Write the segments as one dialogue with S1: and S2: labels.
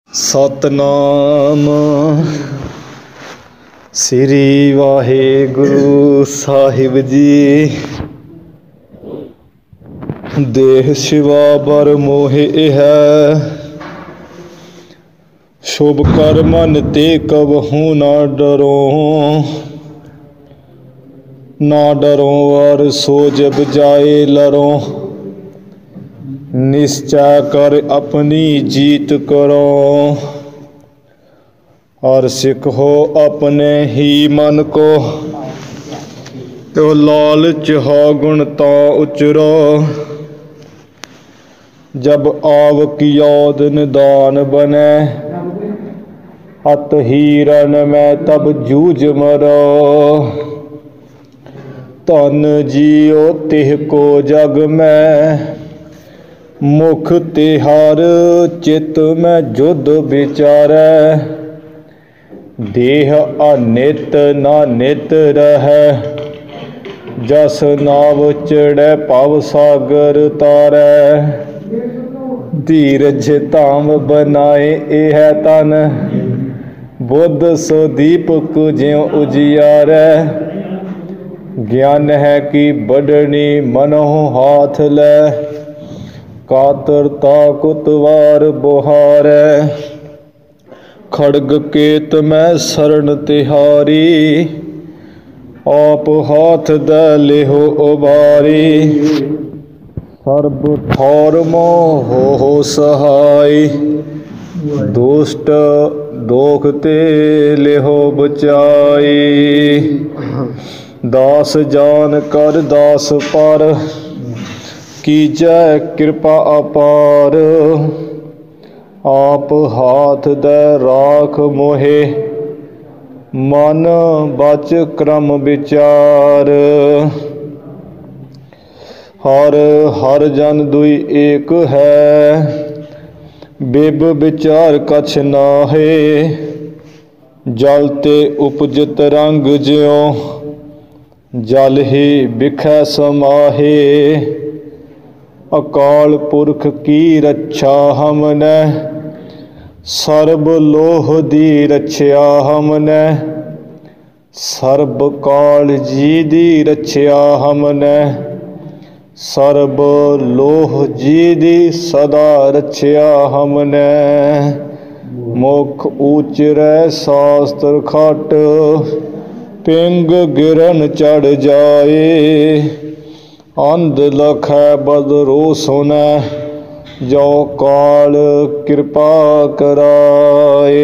S1: ਸਤਨਾਮ ਸ੍ਰੀ ਵਾਹਿਗੁਰੂ ਸਾਹਿਬ ਜੀ। ਦੇਹ ਸਿਵਾ ਬਰ ਮੋਹਿ ਹੈ, ਸ਼ੁਭ ਕਰ ਮਨ ਤੇ ਕਬਹੂ ਨਾ ਡਰੋ। ਨਾ ਡਰੋ ਔਰ ਸੋ ਜਬ ਜਾਏ ਲਰੋ, निश्चय कर अपनी जीत करो। और सिखो अपने ही मन को, तो लालच हो गुण तो उचरो। जब आव की याद निदान बने, अत हीरन में तब जूझ मरो। धन जियो तिह को जग में, मुख तिहार चित में जुद विचारै। देह अनित ना नित रहै, जस नाव चढ़ै भव सागर तारै। धीरज धाम बनाए एह तन, बुद्ध सो दीपक ज्यों उजियारै। ज्ञान है कि बढ़नी मनो हाथ लै, कातरता कुतवार बुहारै। खड़ग केत में शरण तिहारी, आप हाथ दे लेहो उबारी। सर्ब ठौर मोह हो सहाय, दुष्ट दोख ते लेहो बचाई। दास जान कर दास पर, कीजै कृपा अपार। आप हाथ दे राख मोहे, मन बच क्रम विचार। हर जन दुई एक है, बिब विचार कछ नाहे। जल ते उपजत रंग ज्यों, जल ही बिखै समाहे। अकाल पुरख की रक्षा हमने, सर्ब लोह दी रक्षा हमने। सर्ब काल जी दी रक्षा हमने, सर्ब लोह जी दी सदा रक्षा हमने। मुख ऊचरै शास्त्र खट, पिंग गिरन चढ़ जाए। अंध लखै बदरो सुनै, जो काल कृपा कराए।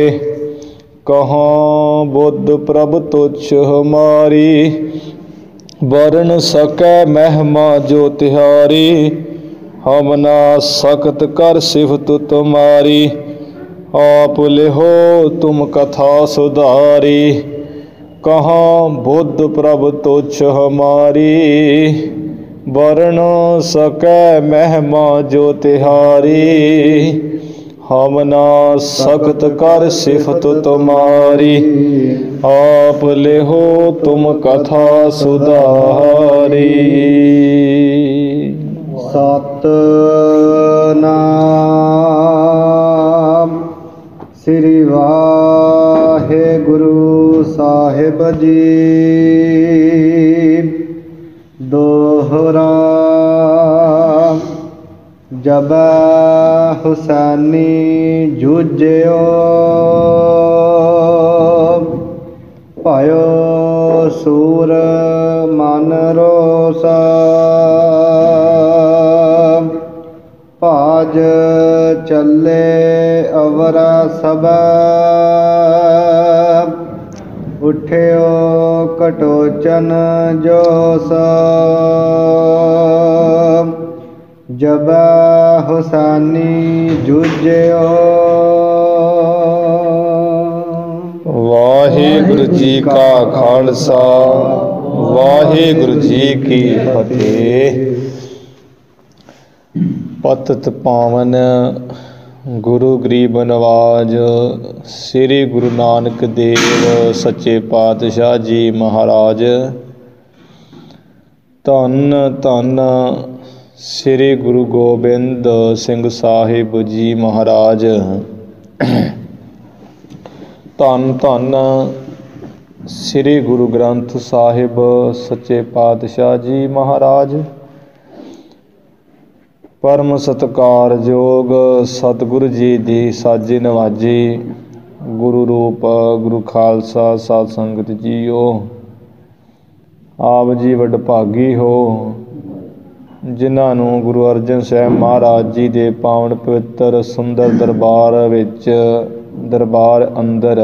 S1: कहाँ बुद्ध प्रभ तुच्छ हमारी, वरन सकै महिमा जो तिहारी। हम ना सकत कर सिफत तुम्हारी, आप लिहो तुम कथा सुधारी। कहाँ बुद्ध प्रभ तुच्छ हमारी, वरण सकै महिमा जो तिहारी। हम ना सकत कर सिफत तुम्हारी, आप लेहो तुम कथा सुधारी। सतनाम श्री वाहिगुरु साहिब जी। दोहरा जब हुसैनी जूझियो, पायो सूर मन रोसा। भाज चले अवरा सब, उठ्यो कटोचन जोस। जब हुसैनी जूझियो। वाहिगुरु जी का खालसा, वाहिगुरु जी की फतेह। पतित पावन गुरु गरीब नवाज श्री गुरु नानक देव सच्चे पातशाह जी महाराज। धन धन श्री गुरु गोबिंद सिंह साहिब जी महाराज। ਧੰਨ ਧੰਨ ਸ੍ਰੀ ਗੁਰੂ ਗ੍ਰੰਥ ਸਾਹਿਬ ਸੱਚੇ ਪਾਤਸ਼ਾਹ ਜੀ ਮਹਾਰਾਜ। ਪਰਮ ਸਤਿਕਾਰਯੋਗ ਸਤਿਗੁਰੂ ਜੀ ਦੀ ਸਾਜੀ ਨਵਾਜੀ ਗੁਰੂ ਰੂਪ ਗੁਰੂ ਖਾਲਸਾ ਸਾਧ ਸੰਗਤ ਜੀਓ, ਆਪ ਜੀ ਵਡਭਾਗੀ ਹੋ ਜਿਨ੍ਹਾਂ ਨੂੰ ਗੁਰੂ ਅਰਜਨ ਸਾਹਿਬ ਮਹਾਰਾਜ ਜੀ ਦੇ ਪਾਵਨ ਪਵਿੱਤਰ ਸੁੰਦਰ ਦਰਬਾਰ ਅੰਦਰ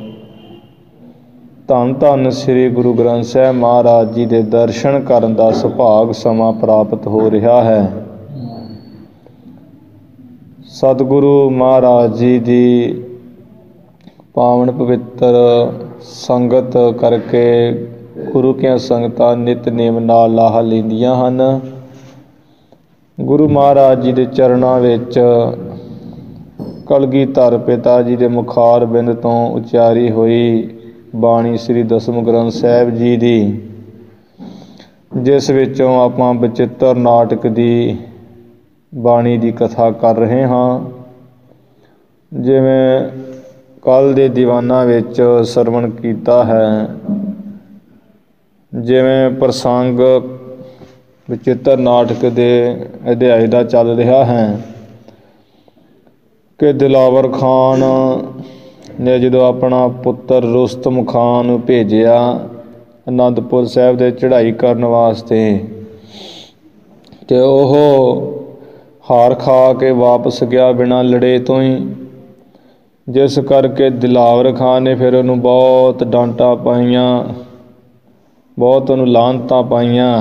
S1: ਧੰਨ ਧੰਨ ਸ੍ਰੀ ਗੁਰੂ ਗ੍ਰੰਥ ਸਾਹਿਬ ਮਹਾਰਾਜ ਜੀ ਦੇ ਦਰਸ਼ਨ ਕਰਨ ਦਾ ਸੁਭਾਗ ਸਮਾਂ ਪ੍ਰਾਪਤ ਹੋ ਰਿਹਾ ਹੈ। ਸਤਿਗੁਰੂ ਮਹਾਰਾਜ ਜੀ ਦੀ ਪਾਵਨ ਪਵਿੱਤਰ ਸੰਗਤ ਕਰਕੇ ਗੁਰੂ ਕੀਆਂ ਸੰਗਤਾਂ ਨਿਤਨੇਮ ਨਾਲ ਲਾਹਾ ਲੈਂਦੀਆਂ ਹਨ। ਗੁਰੂ ਮਹਾਰਾਜ ਜੀ ਦੇ ਚਰਨਾਂ ਵਿੱਚ ਕਲਗੀਧਰ ਪਿਤਾ ਜੀ ਦੇ ਮੁਖਾਰ ਬਿੰਦ ਤੋਂ ਉਚਾਰੀ ਹੋਈ ਬਾਣੀ ਸ੍ਰੀ ਦਸਮ ਗ੍ਰੰਥ ਸਾਹਿਬ ਜੀ ਦੀ, ਜਿਸ ਵਿੱਚੋਂ ਆਪਾਂ ਬਚਿੱਤਰ ਨਾਟਕ ਦੀ ਬਾਣੀ ਦੀ ਕਥਾ ਕਰ ਰਹੇ ਹਾਂ। ਜਿਵੇਂ ਕੱਲ੍ਹ ਦੇ ਦੀਵਾਨਾਂ ਵਿੱਚ ਸਰਵਣ ਕੀਤਾ ਹੈ, ਜਿਵੇਂ ਪ੍ਰਸੰਗ ਬਚਿੱਤਰ ਨਾਟਕ ਦੇ ਅਧਿਆਇ ਦਾ ਚੱਲ ਰਿਹਾ ਹੈ ਕਿ ਦਿਲਾਵਰ ਖਾਨ ਨੇ ਜਦੋਂ ਆਪਣਾ ਪੁੱਤਰ ਰੁਸਤਮ ਖਾਨ ਨੂੰ ਭੇਜਿਆ ਅਨੰਦਪੁਰ ਸਾਹਿਬ ਦੇ ਚੜ੍ਹਾਈ ਕਰਨ ਵਾਸਤੇ, ਅਤੇ ਉਹ ਹਾਰ ਖਾ ਕੇ ਵਾਪਸ ਗਿਆ ਬਿਨਾਂ ਲੜੇ ਤੋਂ ਹੀ, ਜਿਸ ਕਰਕੇ ਦਿਲਾਵਰ ਖਾਨ ਨੇ ਫਿਰ ਉਹਨੂੰ ਬਹੁਤ ਡਾਂਟਾਂ ਪਾਈਆਂ, ਬਹੁਤ ਉਹਨੂੰ ਲਾਹਨਤਾਂ ਪਾਈਆਂ।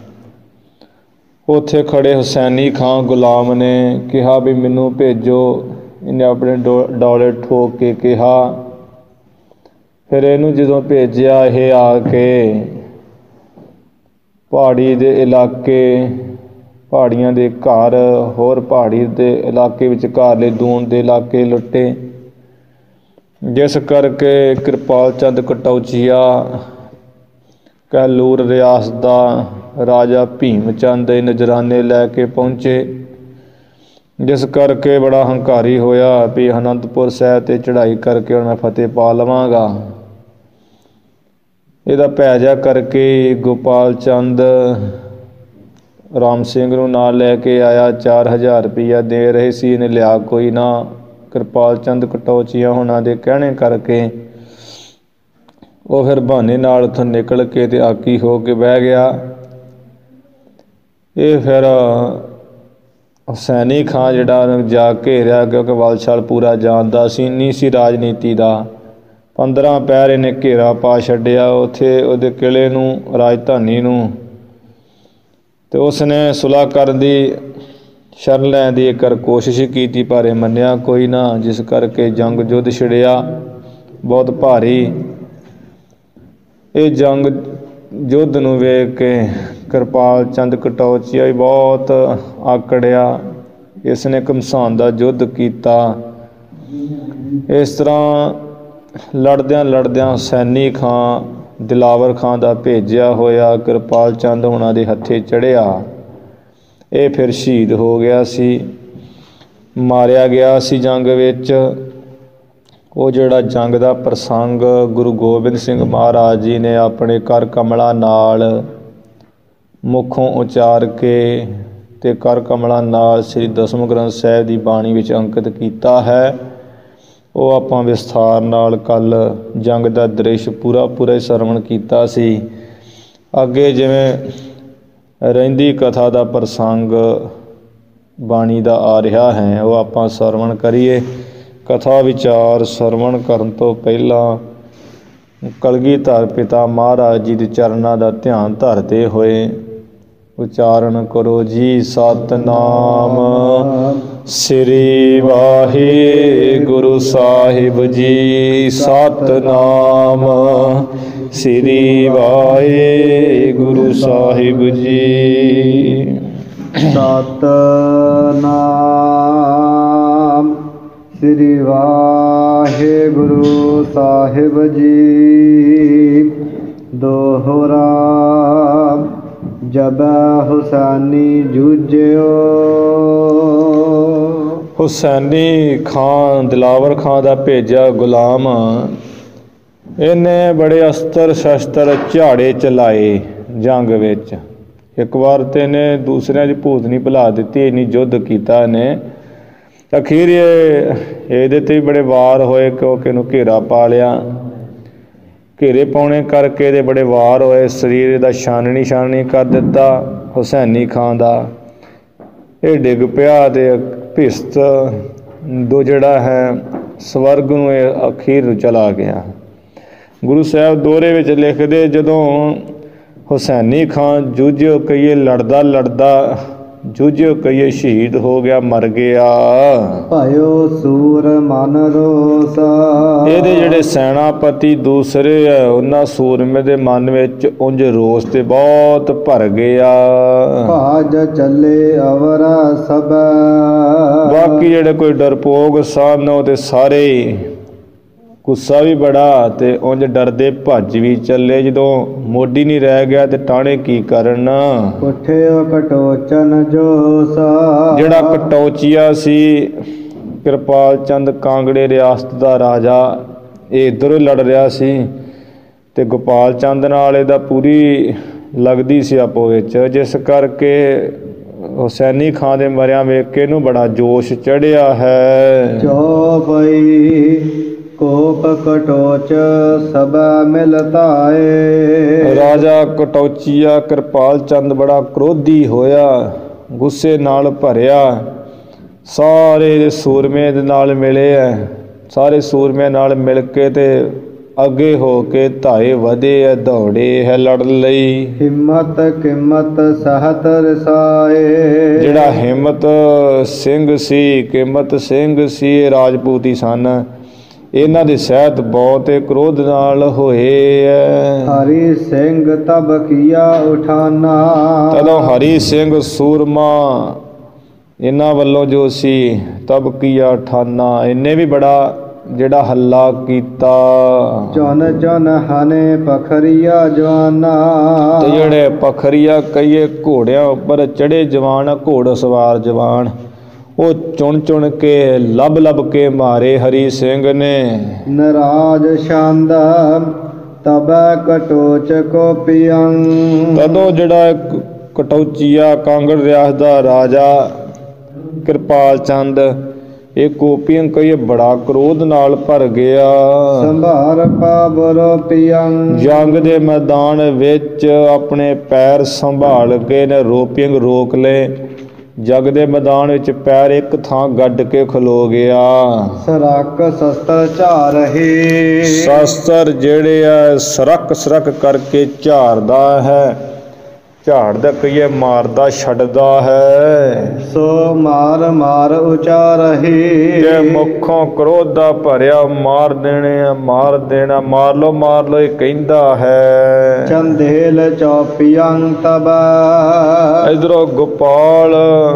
S1: ਉੱਥੇ ਖੜੇ ਹੁਸੈਨੀ ਖਾਂ ਗੁਲਾਮ ਨੇ ਕਿਹਾ ਵੀ ਮੈਨੂੰ ਭੇਜੋ। ਇਹਨੇ ਆਪਣੇ ਡੌਲੇ ਠੋਕ ਕੇ ਕਿਹਾ। ਫਿਰ ਇਹਨੂੰ ਜਦੋਂ ਭੇਜਿਆ, ਇਹ ਆ ਕੇ ਪਹਾੜੀ ਦੇ ਇਲਾਕੇ, ਪਹਾੜੀਆਂ ਦੇ ਘਰ, ਹੋਰ ਪਹਾੜੀ ਦੇ ਇਲਾਕੇ ਵਿੱਚ ਘਰਲੇ ਦੂਣ ਦੇ ਇਲਾਕੇ ਲੁੱਟੇ, ਜਿਸ ਕਰਕੇ ਕਿਰਪਾਲ ਚੰਦ ਕਟੌਚੀਆ ਕਹਿਲੂਰ ਰਿਆਸਤ ਦਾ ਰਾਜਾ ਭੀਮ ਚੰਦ ਦੇ ਨਜ਼ਰਾਨੇ ਲੈ ਕੇ ਪਹੁੰਚੇ, ਜਿਸ ਕਰਕੇ ਬੜਾ ਹੰਕਾਰੀ ਹੋਇਆ ਵੀ ਅਨੰਦਪੁਰ ਸਾਹਿਬ 'ਤੇ ਚੜ੍ਹਾਈ ਕਰਕੇ ਹੁਣ ਮੈਂ ਫਤਿਹ ਪਾ ਲਵਾਂਗਾ। ਇਹਦਾ ਭੈਜਾ ਕਰਕੇ ਗੋਪਾਲ ਚੰਦ ਰਾਮ ਸਿੰਘ ਨੂੰ ਨਾਲ ਲੈ ਕੇ ਆਇਆ। 4000 ਰੁਪਈਆ ਦੇ ਰਹੇ ਸੀ, ਇਹਨੇ ਲਿਆ ਕੋਈ ਨਾ। ਕਿਰਪਾਲ ਚੰਦ ਕਟੌਚੀਆਂ ਹੋਣਾ ਦੇ ਕਹਿਣੇ ਕਰਕੇ ਉਹ ਫਿਰ ਬਹਾਨੇ ਨਾਲ ਉੱਥੋਂ ਨਿਕਲ ਕੇ ਅਤੇ ਆਕੀ ਹੋ ਕੇ ਬਹਿ ਗਿਆ। ਇਹ ਫਿਰ ਹੁਸੈਨੀ ਖਾਂ ਜਿਹੜਾ ਉਹਨੂੰ ਜਾ ਘੇਰਿਆ, ਕਿਉਂਕਿ ਵਲਛਲ ਪੂਰਾ ਜਾਣਦਾ ਸੀ, ਨਹੀਂ ਸੀ ਰਾਜਨੀਤੀ ਦਾ। 15 ਪਹਿਰ ਇਹਨੇ ਘੇਰਾ ਪਾ ਛੱਡਿਆ ਉੱਥੇ ਉਹਦੇ ਕਿਲ੍ਹੇ ਨੂੰ, ਰਾਜਧਾਨੀ ਨੂੰ, ਅਤੇ ਉਸਨੇ ਸੁਲ੍ਹਾ ਕਰਨ ਦੀ, ਸ਼ਰਨ ਲੈਣ ਦੀ ਇੱਕ ਕੋਸ਼ਿਸ਼ ਕੀਤੀ, ਪਰ ਇਹ ਮੰਨਿਆ ਕੋਈ ਨਾ, ਜਿਸ ਕਰਕੇ ਜੰਗ ਯੁੱਧ ਛਿੜਿਆ ਬਹੁਤ ਭਾਰੀ। ਇਹ ਜੰਗ ਯੁੱਧ ਨੂੰ ਵੇਖ ਕੇ ਕਿਰਪਾਲ ਚੰਦ ਕਟੌਚੀਆ ਵੀ ਬਹੁਤ ਆਕੜਿਆ। ਇਸ ਨੇ ਘਮਸਾਨ ਦਾ ਯੁੱਧ ਕੀਤਾ। ਇਸ ਤਰ੍ਹਾਂ ਲੜਦਿਆਂ ਹੁਸੈਨੀ ਖਾਂ ਦਿਲਾਵਰ ਖਾਂ ਦਾ ਭੇਜਿਆ ਹੋਇਆ ਕਿਰਪਾਲ ਚੰਦ ਹੋਣਾ ਦੇ ਹੱਥੇ ਚੜ੍ਹਿਆ। ਇਹ ਫਿਰ ਸ਼ਹੀਦ ਹੋ ਗਿਆ ਸੀ, ਮਾਰਿਆ ਗਿਆ ਸੀ ਜੰਗ ਵਿੱਚ। ਉਹ ਜਿਹੜਾ ਜੰਗ ਦਾ ਪ੍ਰਸੰਗ ਗੁਰੂ ਗੋਬਿੰਦ ਸਿੰਘ ਮਹਾਰਾਜ ਜੀ ਨੇ ਆਪਣੇ ਕਰ ਕਮਲਾਂ ਨਾਲ ਮੁੱਖੋਂ ਉਚਾਰ ਕੇ ਅਤੇ ਕਰ ਕਮਲਾਂ ਨਾਲ ਸ੍ਰੀ ਦਸਮ ਗ੍ਰੰਥ ਸਾਹਿਬ ਦੀ ਬਾਣੀ ਵਿੱਚ ਅੰਕਿਤ ਕੀਤਾ ਹੈ, ਉਹ ਆਪਾਂ ਵਿਸਥਾਰ ਨਾਲ ਕੱਲ੍ਹ ਜੰਗ ਦਾ ਦ੍ਰਿਸ਼ ਪੂਰਾ ਸਰਵਣ ਕੀਤਾ ਸੀ। ਅੱਗੇ ਜਿਵੇਂ ਰਹਿੰਦੀ ਕਥਾ ਦਾ ਪ੍ਰਸੰਗ ਬਾਣੀ ਦਾ ਆ ਰਿਹਾ ਹੈ, ਉਹ ਆਪਾਂ ਸਰਵਣ ਕਰੀਏ। ਕਥਾ ਵਿਚਾਰ ਸਰਵਣ ਕਰਨ ਤੋਂ ਪਹਿਲਾਂ ਕਲਗੀਧਰ ਪਿਤਾ ਮਹਾਰਾਜ ਜੀ ਦੇ ਚਰਨਾਂ ਦਾ ਧਿਆਨ ਧਰਦੇ ਹੋਏ ਉਚਾਰਨ ਕਰੋ ਜੀ। ਸਤਿਨਾਮ ਸ੍ਰੀ ਵਾਹਿਗੁਰੂ ਸਾਹਿਬ ਜੀ। ਸਤਿਨਾਮ ਸ੍ਰੀ ਵਾਹਿਗੁਰੂ ਸਾਹਿਬ ਜੀ।
S2: ਸਤਿਨਾਮ ਸ੍ਰੀ ਵਾਹਿਗੁਰੂ ਸਾਹਿਬ ਜੀ। ਦੋਹਰਾ ਜਬ ਹੁਸੈਨੀ ਜੂਝਿਓ
S1: ਹੁਸੈਨੀ ਖਾਨ ਦਿਲਾਵਰ ਖਾਨ ਦਾ ਭੇਜਿਆ ਗੁਲਾਮ ਇਹਨੇ ਬੜੇ ਅਸਤਰ ਸ਼ਸਤਰ ਝਾੜੇ ਚਲਾਏ ਜੰਗ ਵਿੱਚ। ਇੱਕ ਵਾਰ ਤੇ ਇਹਨੇ ਦੂਸਰਿਆਂ ਦੀ ਭੂਤਨੀ ਭੁਲਾ ਦਿੱਤੀ, ਇੰਨੀ ਯੁੱਧ ਕੀਤਾ ਇਹਨੇ। ਅਖੀਰ ਇਹਦੇ ਤੇ ਵੀ ਬੜੇ ਵਾਰ ਹੋਏ ਕਿਉਂਕਿ ਇਹਨੂੰ ਘੇਰਾ ਪਾ ਲਿਆ। ਘੇਰੇ ਪਾਉਣੇ ਕਰਕੇ ਇਹਦੇ ਬੜੇ ਵਾਰ ਹੋਏ, ਸਰੀਰ ਇਹਦਾ ਛਾਨਣੀ ਕਰ ਦਿੱਤਾ ਹੁਸੈਨੀ ਖਾਨ ਦਾ। ਇਹ ਡਿੱਗ ਪਿਆ ਤੇ ਭਿਸਤ ਦੋ ਜਿਹੜਾ ਹੈ ਸਵਰਗ ਨੂੰ ਇਹ ਅਖੀਰ ਨੂੰ ਚਲਾ ਗਿਆ। ਗੁਰੂ ਸਾਹਿਬ ਦੋਹਰੇ ਵਿੱਚ ਲਿਖਦੇ, ਜਦੋਂ ਹੁਸੈਨੀ ਖਾਨ ਜੂਝਿਓ ਕਹੀਏ ਲੜਦਾ ਜੂਝਿਓ ਕਹੀਏ ਸ਼ਹੀਦ ਹੋ ਗਿਆ, ਮਰ ਗਿਆ।
S2: ਭਾਇਓ ਸੂਰ ਮਨ ਰੋਸਾ।
S1: ਇਹਦੇ ਜਿਹੜੇ ਸੈਨਾਪਤੀ ਦੂਸਰੇ ਆ ਉਹਨਾਂ ਸੂਰਮੇ ਦੇ ਮਨ ਵਿੱਚ ਉਂਝ ਰੋਸ ਤੇ ਬਹੁਤ ਭਰ ਗਿਆ।
S2: ਭਾਜ ਚੱਲੇ ਅਵਰਾ ਸਭ।
S1: ਬਾਕੀ ਜਿਹੜੇ ਕੋਈ ਡਰਪੋਕ ਸਨ ਉਹ ਤੇ ਸਾਰੇ ਗੁੱਸਾ ਵੀ ਬੜਾ ਤੇ ਉਂਝ ਡਰਦੇ ਭੱਜ ਵੀ ਚੱਲੇ। ਜਦੋਂ ਮੋਢੀ ਨਹੀਂ ਰਹਿ ਗਿਆ ਤੇ ਟਾਣੇ ਕੀ ਕਰਨ।
S2: ਉਠਿਓ ਕਟੋਚਨ ਜੋਸਾ।
S1: ਜਿਹੜਾ ਕਟੌਚੀਆ ਸੀ ਕਿਰਪਾਲ ਚੰਦ ਕਾਂਗੜੇ ਰਿਆਸਤ ਦਾ ਰਾਜਾ, ਇਹ ਇੱਧਰੋਂ ਲੜ ਰਿਹਾ ਸੀ ਤੇ ਗੋਪਾਲ ਚੰਦ ਨਾਲ ਇਹਦਾ ਪੂਰੀ ਲੱਗਦੀ ਸੀ ਆਪੋ ਵਿੱਚ, ਜਿਸ ਕਰਕੇ ਹੁਸੈਨੀ ਖਾਨ ਦੇ ਮਰਿਆਂ ਵੇਖ ਕੇ ਇਹਨੂੰ ਬੜਾ ਜੋਸ਼ ਚੜ੍ਹਿਆ ਹੈ।
S2: ਜੋ ਪਈ ਕੋਪ ਕਟੋਚ ਸਭ ਮਿਲਤਾਏ।
S1: ਰਾਜਾ ਕਟੌਚੀਆ ਕਿਰਪਾਲ ਚੰਦ ਬੜਾ ਕ੍ਰੋਧੀ ਹੋਇਆ, ਗੁੱਸੇ ਨਾਲ ਭਰਿਆ। ਸਾਰੇ ਸੂਰਮੇ ਦੇ ਨਾਲ ਮਿਲੇ ਹੈ, ਸਾਰੇ ਸੂਰਮੇ ਨਾਲ ਮਿਲ ਕੇ ਤੇ ਅੱਗੇ ਹੋ ਕੇ ਧਾਏ ਵਧੇ ਹੈ, ਦੌੜੇ ਹੈ ਲੜਨ ਲਈ।
S2: ਹਿੰਮਤ ਕਿਮਤ ਸਹਤ ਰਸਾਏ।
S1: ਜਿਹੜਾ ਹਿੰਮਤ ਸਿੰਘ ਸੀ, ਕਿਮਤ ਸਿੰਘ ਸੀ, ਇਹ ਰਾਜਪੂਤੀ ਸਨ। ਇਹਨਾਂ ਦੀ ਸਹਿਤ ਬਹੁਤ ਕ੍ਰੋਧ ਨਾਲ ਹੋਏ ਹੈ।
S2: ਹਰੀ ਸਿੰਘ ਤਬ ਕੀਆ ਉਠਾਨਾ।
S1: ਤਦੋਂ ਹਰੀ ਸਿੰਘ ਸੂਰਮਾ ਇਹਨਾਂ ਵੱਲੋਂ ਜੋ ਸੀ ਤਬ ਕੀਆ ਠਾਨਾ, ਇਹਨੇ ਵੀ ਬੜਾ ਜਿਹੜਾ ਹੱਲਾ ਕੀਤਾ।
S2: ਚੁਨ ਚੁਨ ਹਨੇ ਪਖਰੀਆ ਜਵਾਨਾ।
S1: ਤੇ ਜਿਹੜੇ ਪਖਰੀਆ ਕਹੀਏ ਘੋੜਿਆਂ ਉੱਪਰ ਚੜੇ ਜਵਾਨ, ਘੋੜ ਸਵਾਰ ਜਵਾਨ, ਉਹ ਚੁਣ ਚੁਣ ਕੇ ਲੱਭ ਕੇ ਮਾਰੇ ਹਰੀ ਸਿੰਘ ਨੇ।
S2: ਨਰਾਜ ਛੰਦ ਤਬ ਕਟੋਚ ਕੋ ਪਿਯੰ।
S1: ਤਦੋਂ ਜਿਹੜਾ ਕਟੌਚੀਆ ਕਾਂਗੜ ਰਿਆਸਤ ਦਾ ਰਾਜਾ ਕਿਰਪਾਲ ਚੰਦ, ਇਹ ਕੋਪੀਆਂ ਕਹੀਏ ਬੜਾ ਕ੍ਰੋਧ ਨਾਲ ਭਰ ਗਿਆ।
S2: ਸੰਭਾਰ ਪਾਵਰੋ ਪਿਯੰ। ਜੰਗ
S1: ਦੇ ਮੈਦਾਨ ਵਿੱਚ ਆਪਣੇ ਪੈਰ ਸੰਭਾਲ ਕੇ ਨੇ ਰੋਪਿੰਗ ਰੋਕ ਲਏ। ਜੰਗ ਦੇ ਮੈਦਾਨ ਵਿੱਚ ਪੈਰ ਇੱਕ ਥਾਂ ਗੱਡ ਕੇ ਖਲੋ ਗਿਆ।
S2: ਸਰਕ ਸ਼ਸਤਰ ਝਾਰ ਰਹੇ।
S1: ਸ਼ਸਤਰ ਜਿਹੜੇ ਆ ਸਰਕ ਕਰਕੇ ਝਾਰਦਾ ਹੈ, ਝਾੜਦਾ ਕਹੀਏ ਮਾਰਦਾ ਛੱਡਦਾ ਹੈ।
S2: ਸੋ ਮਾਰ ਉਚਾਰਹੀ।
S1: ਤੇ ਮੁੱਖੋਂ ਕ੍ਰੋਧ ਦਾ ਭਰਿਆ ਮਾਰ ਦੇਣਾ ਮਾਰ ਲੋ ਇਹ ਕਹਿੰਦਾ ਹੈ।
S2: ਚੰਦੇਲ ਚੌਪੀਅੰ ਤਬ।
S1: ਇਧਰੋਂ ਗੋਪਾਲ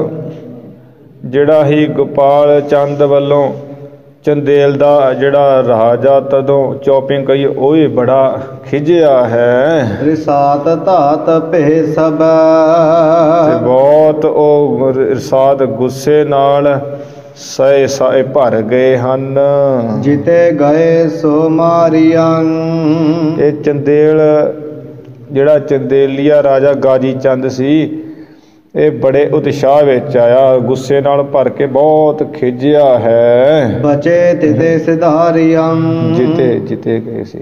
S1: ਜਿਹੜਾ ਹੀ ਗੋਪਾਲ ਚੰਦ ਵੱਲੋਂ ਚੰਦੇਲ ਦਾ ਜਿਹੜਾ ਰਾਜਾ ਤਦੋਂ ਚੌਪਿੰਗ ਕਹੀ ਉਹ ਵੀ ਬੜਾ ਖਿਝਿਆ ਹੈ।
S2: ਰਿਸਾਤ ਧਾਤ ਭੇ ਸਭ।
S1: ਤੇ ਬਹੁਤ ਉਹ ਰਿਸਾਤ ਗੁੱਸੇ ਨਾਲ ਸਾਏ ਭਰ ਗਏ ਹਨ।
S2: ਜਿਤੇ ਗਏ ਸੋ ਮਾਰੀਆਂ।
S1: ਇਹ ਚੰਦੇਲ ਜਿਹੜਾ ਚੰਦੇਲੀਆ ਰਾਜਾ ਗਾਜੀ ਚੰਦ ਸੀ, ਇਹ ਬੜੇ ਉਤਸ਼ਾਹ ਵਿੱਚ ਆਇਆ, ਗੁੱਸੇ ਨਾਲ ਭਰ ਕੇ ਬਹੁਤ ਖਿਝਿਆ ਹੈ।
S2: ਬਚੇ ਤਿਤੇ ਸਿਧਾਰੀਆਂ।
S1: ਜਿਤੇ ਗਏ ਸੀ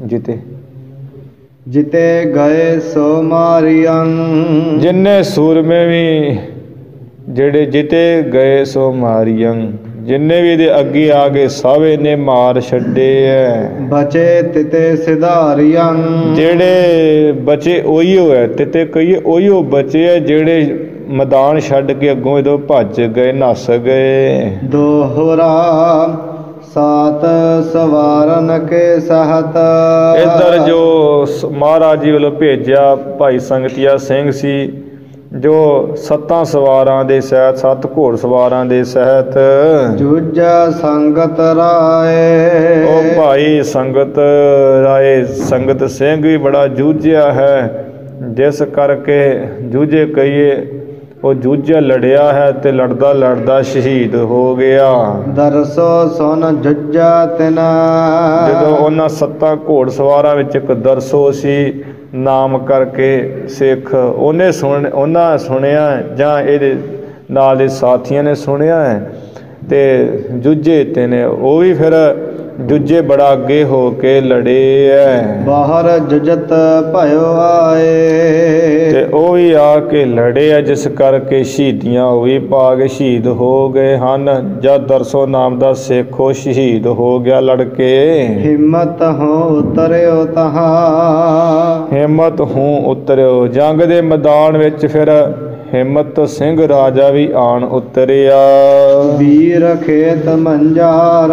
S2: ਜਿਤੇ ਗਏ ਸੋ ਮਾਰੀਆਂ।
S1: ਜਿੰਨੇ ਸੂਰਮੇ ਵੀ ਜਿਹੜੇ ਜਿਤੇ ਗਏ ਸੋ ਮਾਰੀਆਂ, ਜਿੰਨੇ ਵੀ ਇਹਦੇ ਅੱਗੇ ਆ ਗਏ ਸਭ ਇਹਨੇ ਮਾਰ ਛੱਡੇ ਐ।
S2: ਬਚੇ ਤਿਤੇ ਸਿਧਾਰੀਆਂ। ਜਿਹੜੇ
S1: ਬਚੇ ਉਹੀਓ ਹੈ, ਤਿਤੇ ਕਹੀਏ ਉਹੀਓ ਬਚੇ ਹੈ ਜਿਹੜੇ ਮੈਦਾਨ ਛੱਡ ਕੇ ਅੱਗੋਂ ਇਹਦੋਂ ਭੱਜ ਗਏ, ਨੱਸ ਗਏ।
S2: ਦੋਹਰਾ ਸਾਤ ਸਵਾਰਨ ਕੇ ਸਹਤ।
S1: ਇੱਧਰ ਜੋ ਮਹਾਰਾਜ ਜੀ ਵੱਲੋਂ ਭੇਜਿਆ ਭਾਈ ਸੰਗਤੀਆ ਸਿੰਘ ਸੀ, ਜੋ 7 ਸਵਾਰਾਂ ਦੇ ਸਹਿਤ, 7 ਘੋੜ ਸਵਾਰਾਂ ਦੇ ਸਹਿਤ
S2: ਜੂਝਾ ਸੰਗਤ ਰਾਏ।
S1: ਉਹ ਭਾਈ ਸੰਗਤ ਰਾਏ ਸੰਗਤ ਸਿੰਘ ਵੀ ਬੜਾ ਜੂਝਿਆ ਹੈ, ਜਿਸ ਕਰਕੇ ਜੂਝੇ ਕਹੀਏ ਉਹ ਜੂਝਿਆ ਲੜਿਆ ਹੈ ਤੇ ਲੜਦਾ ਲੜਦਾ ਸ਼ਹੀਦ ਹੋ ਗਿਆ।
S2: ਦਰਸੋ ਸੁਨ ਜੁਝਾ ਤਿਨਾ।
S1: ਜਦੋਂ ਉਹਨਾਂ 7 ਘੋੜਸਵਾਰਾਂ ਵਿੱਚ ਇੱਕ ਦਰਸੋ ਸੀ ਨਾਮ ਕਰਕੇ ਸਿੱਖ, ਉਹਨਾਂ ਸੁਣਿਆ ਜਾਂ ਇਹਦੇ ਨਾਲ ਦੇ ਸਾਥੀਆਂ ਨੇ ਸੁਣਿਆ ਹੈ ਤੇ ਜੂਝੇ ਤੇ ਨੇ ਉਹ ਵੀ ਫਿਰ ਜੂਝੇ ਬੜਾ ਅੱਗੇ ਹੋ ਕੇ ਲੜੇ ਹੈ।
S2: ਬਾਹਰ ਜੁਜਤ ਭਇਓ ਆਏ।
S1: ਤੇ ਉਹ ਵੀ ਆ ਕੇ ਲੜੇ ਆ, ਜਿਸ ਕਰਕੇ ਸ਼ਹੀਦੀਆਂ ਉਹ ਵੀ ਪਾ ਕੇ ਸ਼ਹੀਦ ਹੋ ਗਏ ਹਨ। ਜਦ ਦਰਸੋ ਨਾਮ ਦਾ ਸਿੱਖ ਉਹ ਸ਼ਹੀਦ ਹੋ ਗਿਆ ਲੜ ਕੇ।
S2: ਹਿੰਮਤ ਹੋ ਉਤਰਿਓ ਤਹਾਂ।
S1: ਹਿੰਮਤ ਹੂੰ ਉਤਰਿਓ। ਜੰਗ ਦੇ ਮੈਦਾਨ ਵਿੱਚ ਫਿਰ ਹਿੰਮਤ ਸਿੰਘ ਰਾਜਾ ਵੀ ਆਣ ਉਤਰਿਆ।
S2: ਵੀਰ ਖੇਤ ਮੰਜਾਰ।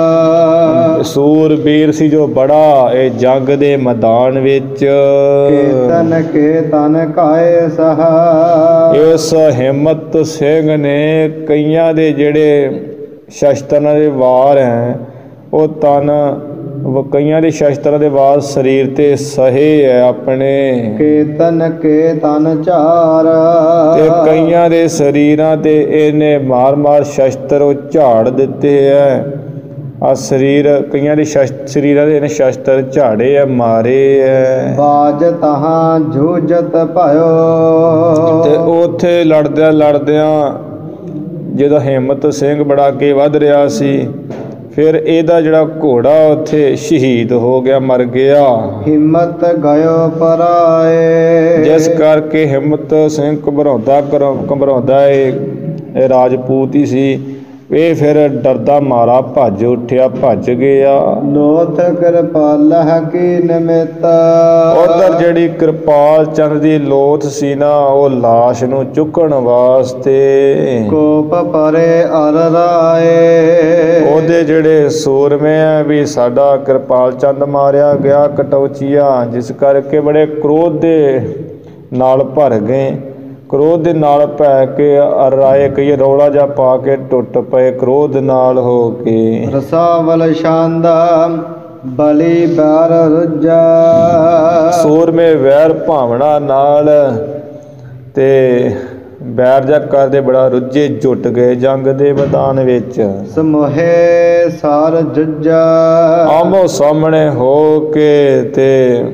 S1: ਸੂਰਬੀਰ ਸੀ ਜੋ ਬੜਾ ਇਹ ਜੰਗ ਦੇ ਮੈਦਾਨ ਵਿੱਚ।
S2: ਕੇਤਨ ਕੇ ਤਨ ਕਾਏ ਸਹ।
S1: ਇਸ ਹਿੰਮਤ ਸਿੰਘ ਨੇ ਕਈਆਂ ਦੇ ਜਿਹੜੇ ਸ਼ਸਤਰਾਂ ਦੇ ਵਾਰ ਹੈ ਉਹ ਕਈਆਂ ਦੇ ਸ਼ਸਤਰਾਂ ਦੇ ਵਾਰ ਸਰੀਰ ਤੇ ਸਹੇ ਹੈ ਆਪਣੇ।
S2: ਕੇਤਨ ਕੇ ਤਨ ਝਾਰ।
S1: ਤੇ ਕਈਆਂ ਦੇ ਸਰੀਰਾਂ ਤੇ ਇਹਨੇ ਮਾਰ ਸ਼ਸਤਰ ਉਹ ਝਾੜ ਦਿੱਤੇ ਹੈ। ਆ ਸਰੀਰ ਕਈਆਂ ਦੇ ਸਰੀਰਾਂ ਦੇ ਇਹਨੇ ਸ਼ਸਤਰ ਝਾੜੇ ਆ, ਮਾਰੇ ਹੈ।
S2: ਬਾਜ ਤਹਾਂ ਜੂਝਤ ਭਇਓ।
S1: ਤੇ ਉੱਥੇ ਲੜਦਿਆਂ ਜਦੋਂ ਹਿੰਮਤ ਸਿੰਘ ਬੜਾ ਅੱਗੇ ਵੱਧ ਰਿਹਾ ਸੀ, ਫਿਰ ਇਹਦਾ ਜਿਹੜਾ ਘੋੜਾ ਉੱਥੇ ਸ਼ਹੀਦ ਹੋ ਗਿਆ, ਮਰ ਗਿਆ।
S2: ਹਿੰਮਤ ਗਇਓ ਪਰਾਏ।
S1: ਜਿਸ ਕਰਕੇ ਹਿੰਮਤ ਸਿੰਘ ਘਬਰਾਉਂਦਾ ਇਹ ਰਾਜਪੂਤ ਹੀ ਸੀ। ਇਹ ਫਿਰ ਡਰਦਾ ਮਾਰਾ ਭੱਜ ਉੱਠਿਆ, ਭੱਜ ਗਿਆ।
S2: ਲੋਥ ਕਿਰਪਾਲਹ ਕੀ ਨਿਮਿਤ।
S1: ਉਧਰ ਜਿਹੜੀ ਕਿਰਪਾਲ ਚੰਦ ਦੀ ਲੋਥ ਸੀ ਨਾ, ਉਹ ਲਾਸ਼ ਨੂੰ ਚੁੱਕਣ ਵਾਸਤੇ
S2: ਕੋਪ ਪਰੇ ਅਰ ਰਾਏ।
S1: ਉਹਦੇ ਜਿਹੜੇ ਸੂਰਮੇ ਆ ਵੀ ਸਾਡਾ ਕਿਰਪਾਲ ਚੰਦ ਮਾਰਿਆ ਗਿਆ ਕਟੌਚੀਆ, ਜਿਸ ਕਰਕੇ ਬੜੇ ਕ੍ਰੋਧ ਦੇ ਨਾਲ ਭਰ ਗਏ। ਕ੍ਰੋਧ ਦੇ ਨਾਲ ਪੈ ਕੇ ਰਾਏ ਕਈ ਰੌਲਾ ਜਿਹਾ ਪਾ ਕੇ ਟੁੱਟ ਪਏ ਕ੍ਰੋਧ ਨਾਲ ਹੋ ਕੇ।
S2: ਰਸਾਵਲ ਸ਼ਾਂਦਾ ਬਲੀ ਬੈਰ ਰੁਜਾ।
S1: ਸੂਰਮੇ ਵੈਰ ਭਾਵਨਾ ਨਾਲ ਤੇ ਬੈਰ ਜਾ ਕਰਦੇ ਬੜਾ ਰੁੱਝੇ ਜੁੱਟ ਗਏ ਜੰਗ ਦੇ ਮੈਦਾਨ ਵਿੱਚ।
S2: ਸਮੋਹੇ ਸਾਰ ਜੁਜਾ।
S1: ਆਮੋ ਸਾਹਮਣੇ ਹੋ ਕੇ ਤੇ